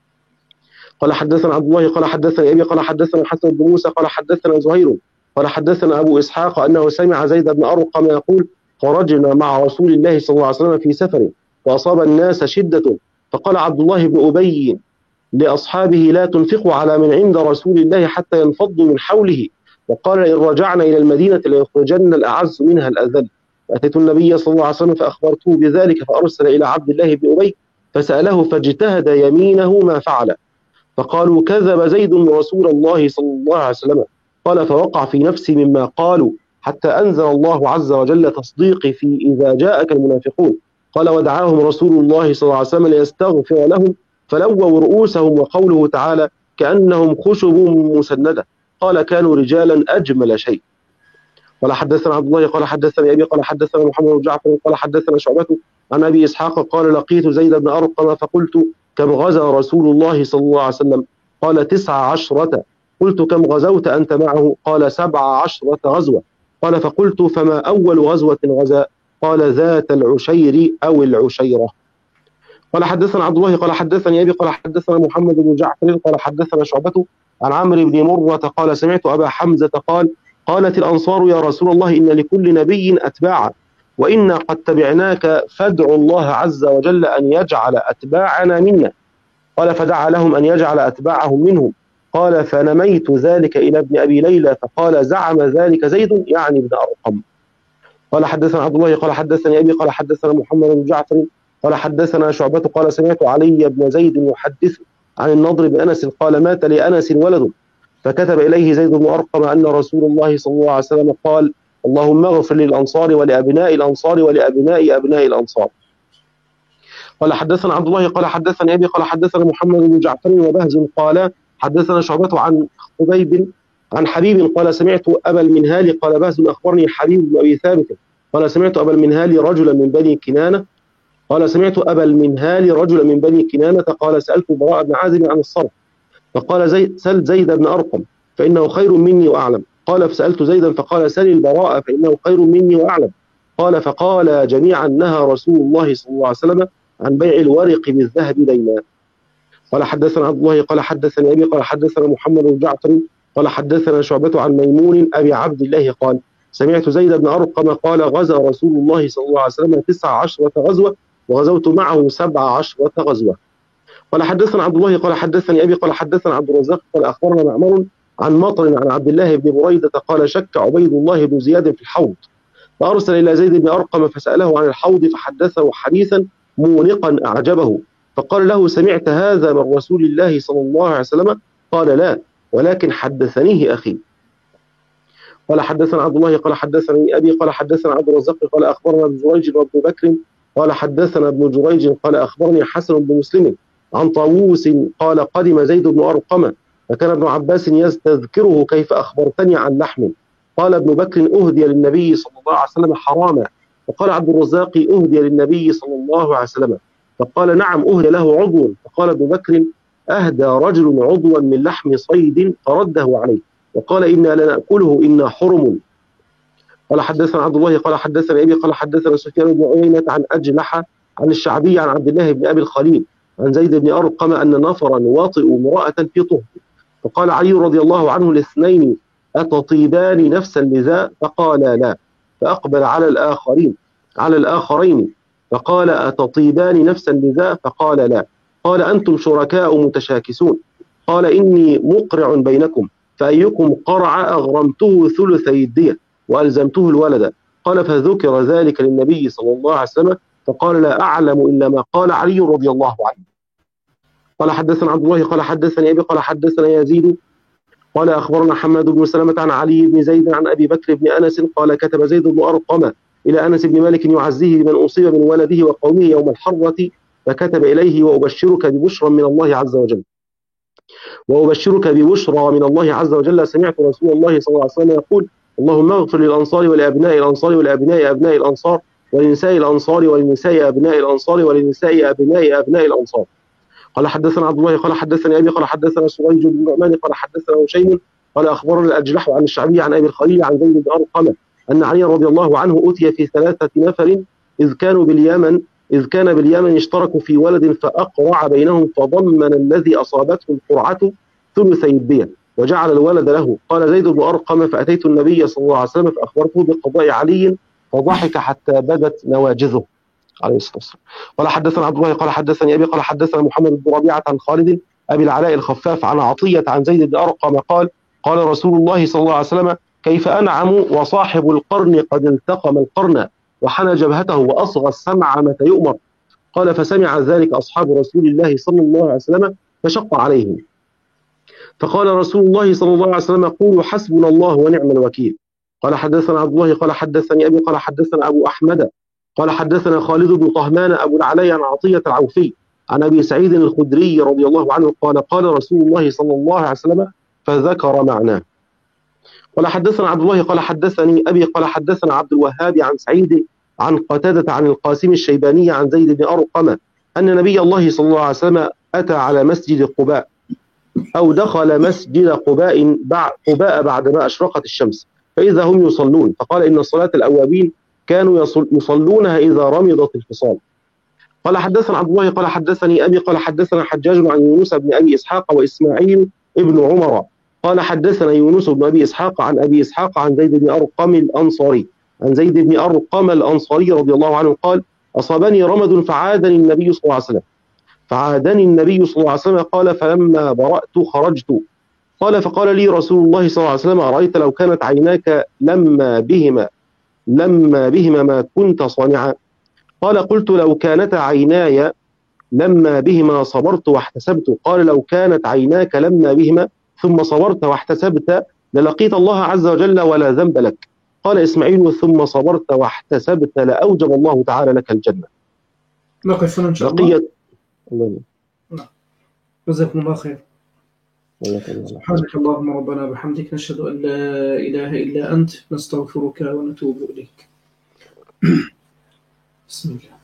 قال حدثنا عبد الله قال حدثنا أبي قال حدثنا حسن بن موسى قال حدثنا زهير قال حدثنا أبو إسحاق أنه سمع زيد بن أرقم يقول: خرجنا مع رسول الله صلى الله عليه وسلم في سفر فأصاب الناس شدة، فقال عبد الله بن أبي لأصحابه: لا تنفقوا على من عند رسول الله حتى ينفضوا من حوله، وقال: إن رجعنا إلى المدينة ليخرجن الأعز منها الأذل. فأتيت النبي صلى الله عليه وسلم فأخبرته بذلك، فأرسل إلى عبد الله بن أبي فسأله فاجتهد يمينه ما فعل، فقالوا: كذب زيد رسول الله صلى الله عليه وسلم. قال: فوقع في نفسي مما قالوا حتى أنزل الله عز وجل تصديقي في إذا جاءك المنافقون. قال: ودعاهم رسول الله صلى الله عليه وسلم ليستغفر لهم فلووا رؤوسهم، وقوله تعالى: كأنهم خشب مسندة. قال: كانوا رجالا أجمل شيء. قال حدثنا عبد الله قال حدثني أبي قال حدثنا محمد بن جعفر قال حدثنا شعبة عن أبي إسحاق قال لقيت زيد بن أرقم فقلت كم غزا رسول الله صلى الله عليه وسلم؟ قال تسع عشرة. قلت كم غزوت أنت معه؟ قال سبع عشرة غزوة. قال فقلت فما أول غزوة غزا؟ قال ذات العشير أو العشيرة. قال حدثنا عبد الله قال حدثني أبي قال حدثنا محمد بن جعفر قال حدثنا شعبة عن عمرو بن مرة قال سمعت أبا حمزة قال قالت الأنصار يا رسول الله إن لكل نبي أتباعا وإنا قد تبعناك فادعوا الله عز وجل أن يجعل أتباعنا منا. قال فدعا لهم أن يجعل أتباعهم منهم. قال فنميت ذلك إلى ابن أبي ليلى فقال زعم ذلك زيد يعني ابن أرقم. قال حدثنا عبد الله قال حدثني أبي قال حدثنا محمد بن جعفر قال حدثنا شعبة قال سمعت علي بن زيد يحدث عن النضر بن أنس قال مات لأنس ولد فكتب إليه زيد بن أرقم أن رسول الله صلى الله عليه وسلم قال اللهم اغفر للأنصار ولأبناء الأنصار ولأبناء أبناء الأنصار. قال حدثنا عبد الله قال حدثني أبي قال حدثنا محمد بن جعفر وبهز قال حدثنا شعبة عن خبيب عن حبيب قال سمعت أبا المنهال قال بهز أخبرني حبيب بن أبي ثابت قال سمعت أبا المنهال رجلا من بني كنانة قال سمعت أبا المنهال رجلا من بني كنانة قال سألت براء بن عازب عن الصرف فقال زيد سل زيد بن أرقم فإنه خير مني وأعلم. قال فسألت زيدا فقال سل البراء فإنه خير مني وأعلم. قال فقال جميعا نهى رسول الله صلى الله عليه وسلم عن بيع الورق بالذهب دينا. قال حدثنا عبد الله قال حدثني أبي قال حدثنا محمد بن جعفر قال حدثنا شعبة عن ميمون أبي عبد الله قال سمعت زيد بن أرقم قال غزا رسول الله صلى الله عليه وسلم تسع عشرة غزوة وغزوت معه سبع عشرة غزوة. قال حدثنا عبد الله قال حدثني أبي قال حدثنا عبد الرزاق قال أخبرنا معمر عن مطر عن عبد الله بن بريدة قال شك عبيد الله بن زياد في الحوض فأرسل إلى زيد بن أرقم فسأله عن الحوض فحدثه حديثا مونقا أعجبه فقال له سمعت هذا من رسول الله صلى الله عليه وسلم؟ قال لا ولكن حدثنيه أخي. قال حدثنا عبد الله قال حدثني أبي قال حدثنا عبد الرزاق قال أخبرنا ابن جريج وابن بكر قال حدثنا ابن جريج قال أخبرني حسن بن مسلم عن طاووس قال قدم زيد بن أرقم فكان ابن عباس يستذكره كيف أخبرتني عن لحم. قال ابن بكر أهدي للنبي صلى الله عليه وسلم حراما. فقال عبد الرزاق أهدي للنبي صلى الله عليه وسلم. فقال نعم أهدي له عضو. فقال ابن بكر أهدى رجل عضوا من لحم صيد فرده عليه وقال إنا لنأكله إنا حرم. قال حدثنا عبد الله قال حدثنا أبي قال حدثنا سفيان بن عيينة عن أجلح عن الشعبي عن عبد الله بن أبي الخليل عن زيد بن أرقم أن نفرا واطئوا امرأة في طهر فقال علي رضي الله عنه الاثنين أتطيبان نفسا لذا؟ فقال لا. فأقبل على الآخرين على الآخرين فقال أتطيبان نفسا لذا؟ فقال لا. قال أنتم شركاء متشاكسون. قال إني مقرع بينكم فأيكم قرع أغرمته ثلثي الدية وألزمته الولد. قال فذكر ذلك للنبي صلى الله عليه وسلم فقال لا أعلم إلا ما قال علي رضي الله عنه. قال حدثنا عبد الله قال حدثني أبي قال حدثنا يزيد قال أخبرنا حماد بن سلمة عن علي بن زيد عن أبي بكر بن أنس قال كتب زيد بن أرقم إلى أنس بن مالك يعزيه بمن أصيب من ولده وقومه يوم الحرة فكتب إليه وأبشرك ببشرى من الله عز وجل وأبشرك ببشرى من الله عز وجل سمعت رسول الله صلى الله عليه وسلم يقول اللهم اغفر للأنصار ولأبناء الأنصار ولأبناء أبناء الأنصار ولنساء الأنصار ولنساء أبناء الأنصار ولنساء أبناء أبناء الأنصار. قال حدثنا عبد الله قال حدثني أبي قال حدثنا سريج بن نعمان قال حدثنا هشيم قال أخبرنا الأجلح عن الشعبي عن أبي الخليل عن زيد بن أرقم أن علي رضي الله عنه أتي في ثلاثة نفر إذ كانوا باليمن إذ كان باليمن اشتركوا في ولد فأقرع بينهم فضمن الذي أصابته القرعة ثلثي الدية وجعل الولد له. قال زيد بن أرقم فأتيت النبي صلى الله عليه وسلم فأخبرته بقضاء علي فضحك حتى بدت نواجذه عليه الصلاة والسلام. قال حدثنا عبد الله قال حدثني أبي قال حدثنا محمد بن ربيعة عن خالد أبي العلاء الخفاف عن عطية عن زيد بن أرقم قال قال رسول الله صلى الله عليه وسلم كيف أنعم وصاحب القرن قد التقم القرن وحنى جبهته وأصغى السمع متى يؤمر. قال فسمع ذلك أصحاب رسول الله صلى الله عليه وسلم فشق عليهم فقال رسول الله صلى الله عليه وسلم قولوا حسبنا الله ونعم الوكيل. قال حدثنا عبد الله قال حدثني أبي قال حدثنا أبو أحمد قال حدثنا خالد بن طهمان أبو العلاء عن عطية العوفي عن أبي سعيد الخدري رضي الله عنه قال قال رسول الله صلى الله عليه وسلم فذكر معناه. قال حدثنا عبد الله قال حدثني أبي قال حدثنا عبد الوهاب عن سعيد عن قتادة عن القاسم الشيباني عن زيد بن أرقم أن نبي الله صلى الله عليه وسلم أتى على مسجد قباء أو دخل مسجد قباء قباء بعدما أشرقت الشمس فإذا هم يصلون، فقال إن الصلاة الأوابين كانوا يصلونها إذا رمضت الفصال. قال حدثنا عبد الله قال حدثني أبي قال حدثنا حجاج عن يونس بن أبي إسحاق وإسماعيل ابن عمر قال حدثنا يونس بن أبي إسحاق عن أبي إسحاق عن زيد بن أرقم الأنصاري عن زيد بن أرقم الأنصاري رضي الله عنه قال أصابني رمد فعادني النبي صلى الله عليه وسلم فعادني النبي صلى الله عليه وسلم قال فلما برأت خرجت قال فقال لي رسول الله صلى الله عليه وسلم أرأيت لو كانت عيناك لما بهما لما بهما ما كنت صانعا قال قلت لو كانتا عيناي لما بهما صبرت واحتسبت قال لو كانت عيناك لما بهما ثم صبرت واحتسبت للقيت الله عز وجل ولا ذنب لك. قال إسماعيل ثم صبرت واحتسبت لأوجب الله تعالى لك الجنة. نقف هنا إن شاء الله. الله. جزاكم الله خير. سبحانك اللهم ربنا بحمدك نشهد أن لا إله إلا أنت نستغفرك ونتوب إليك. بسم الله.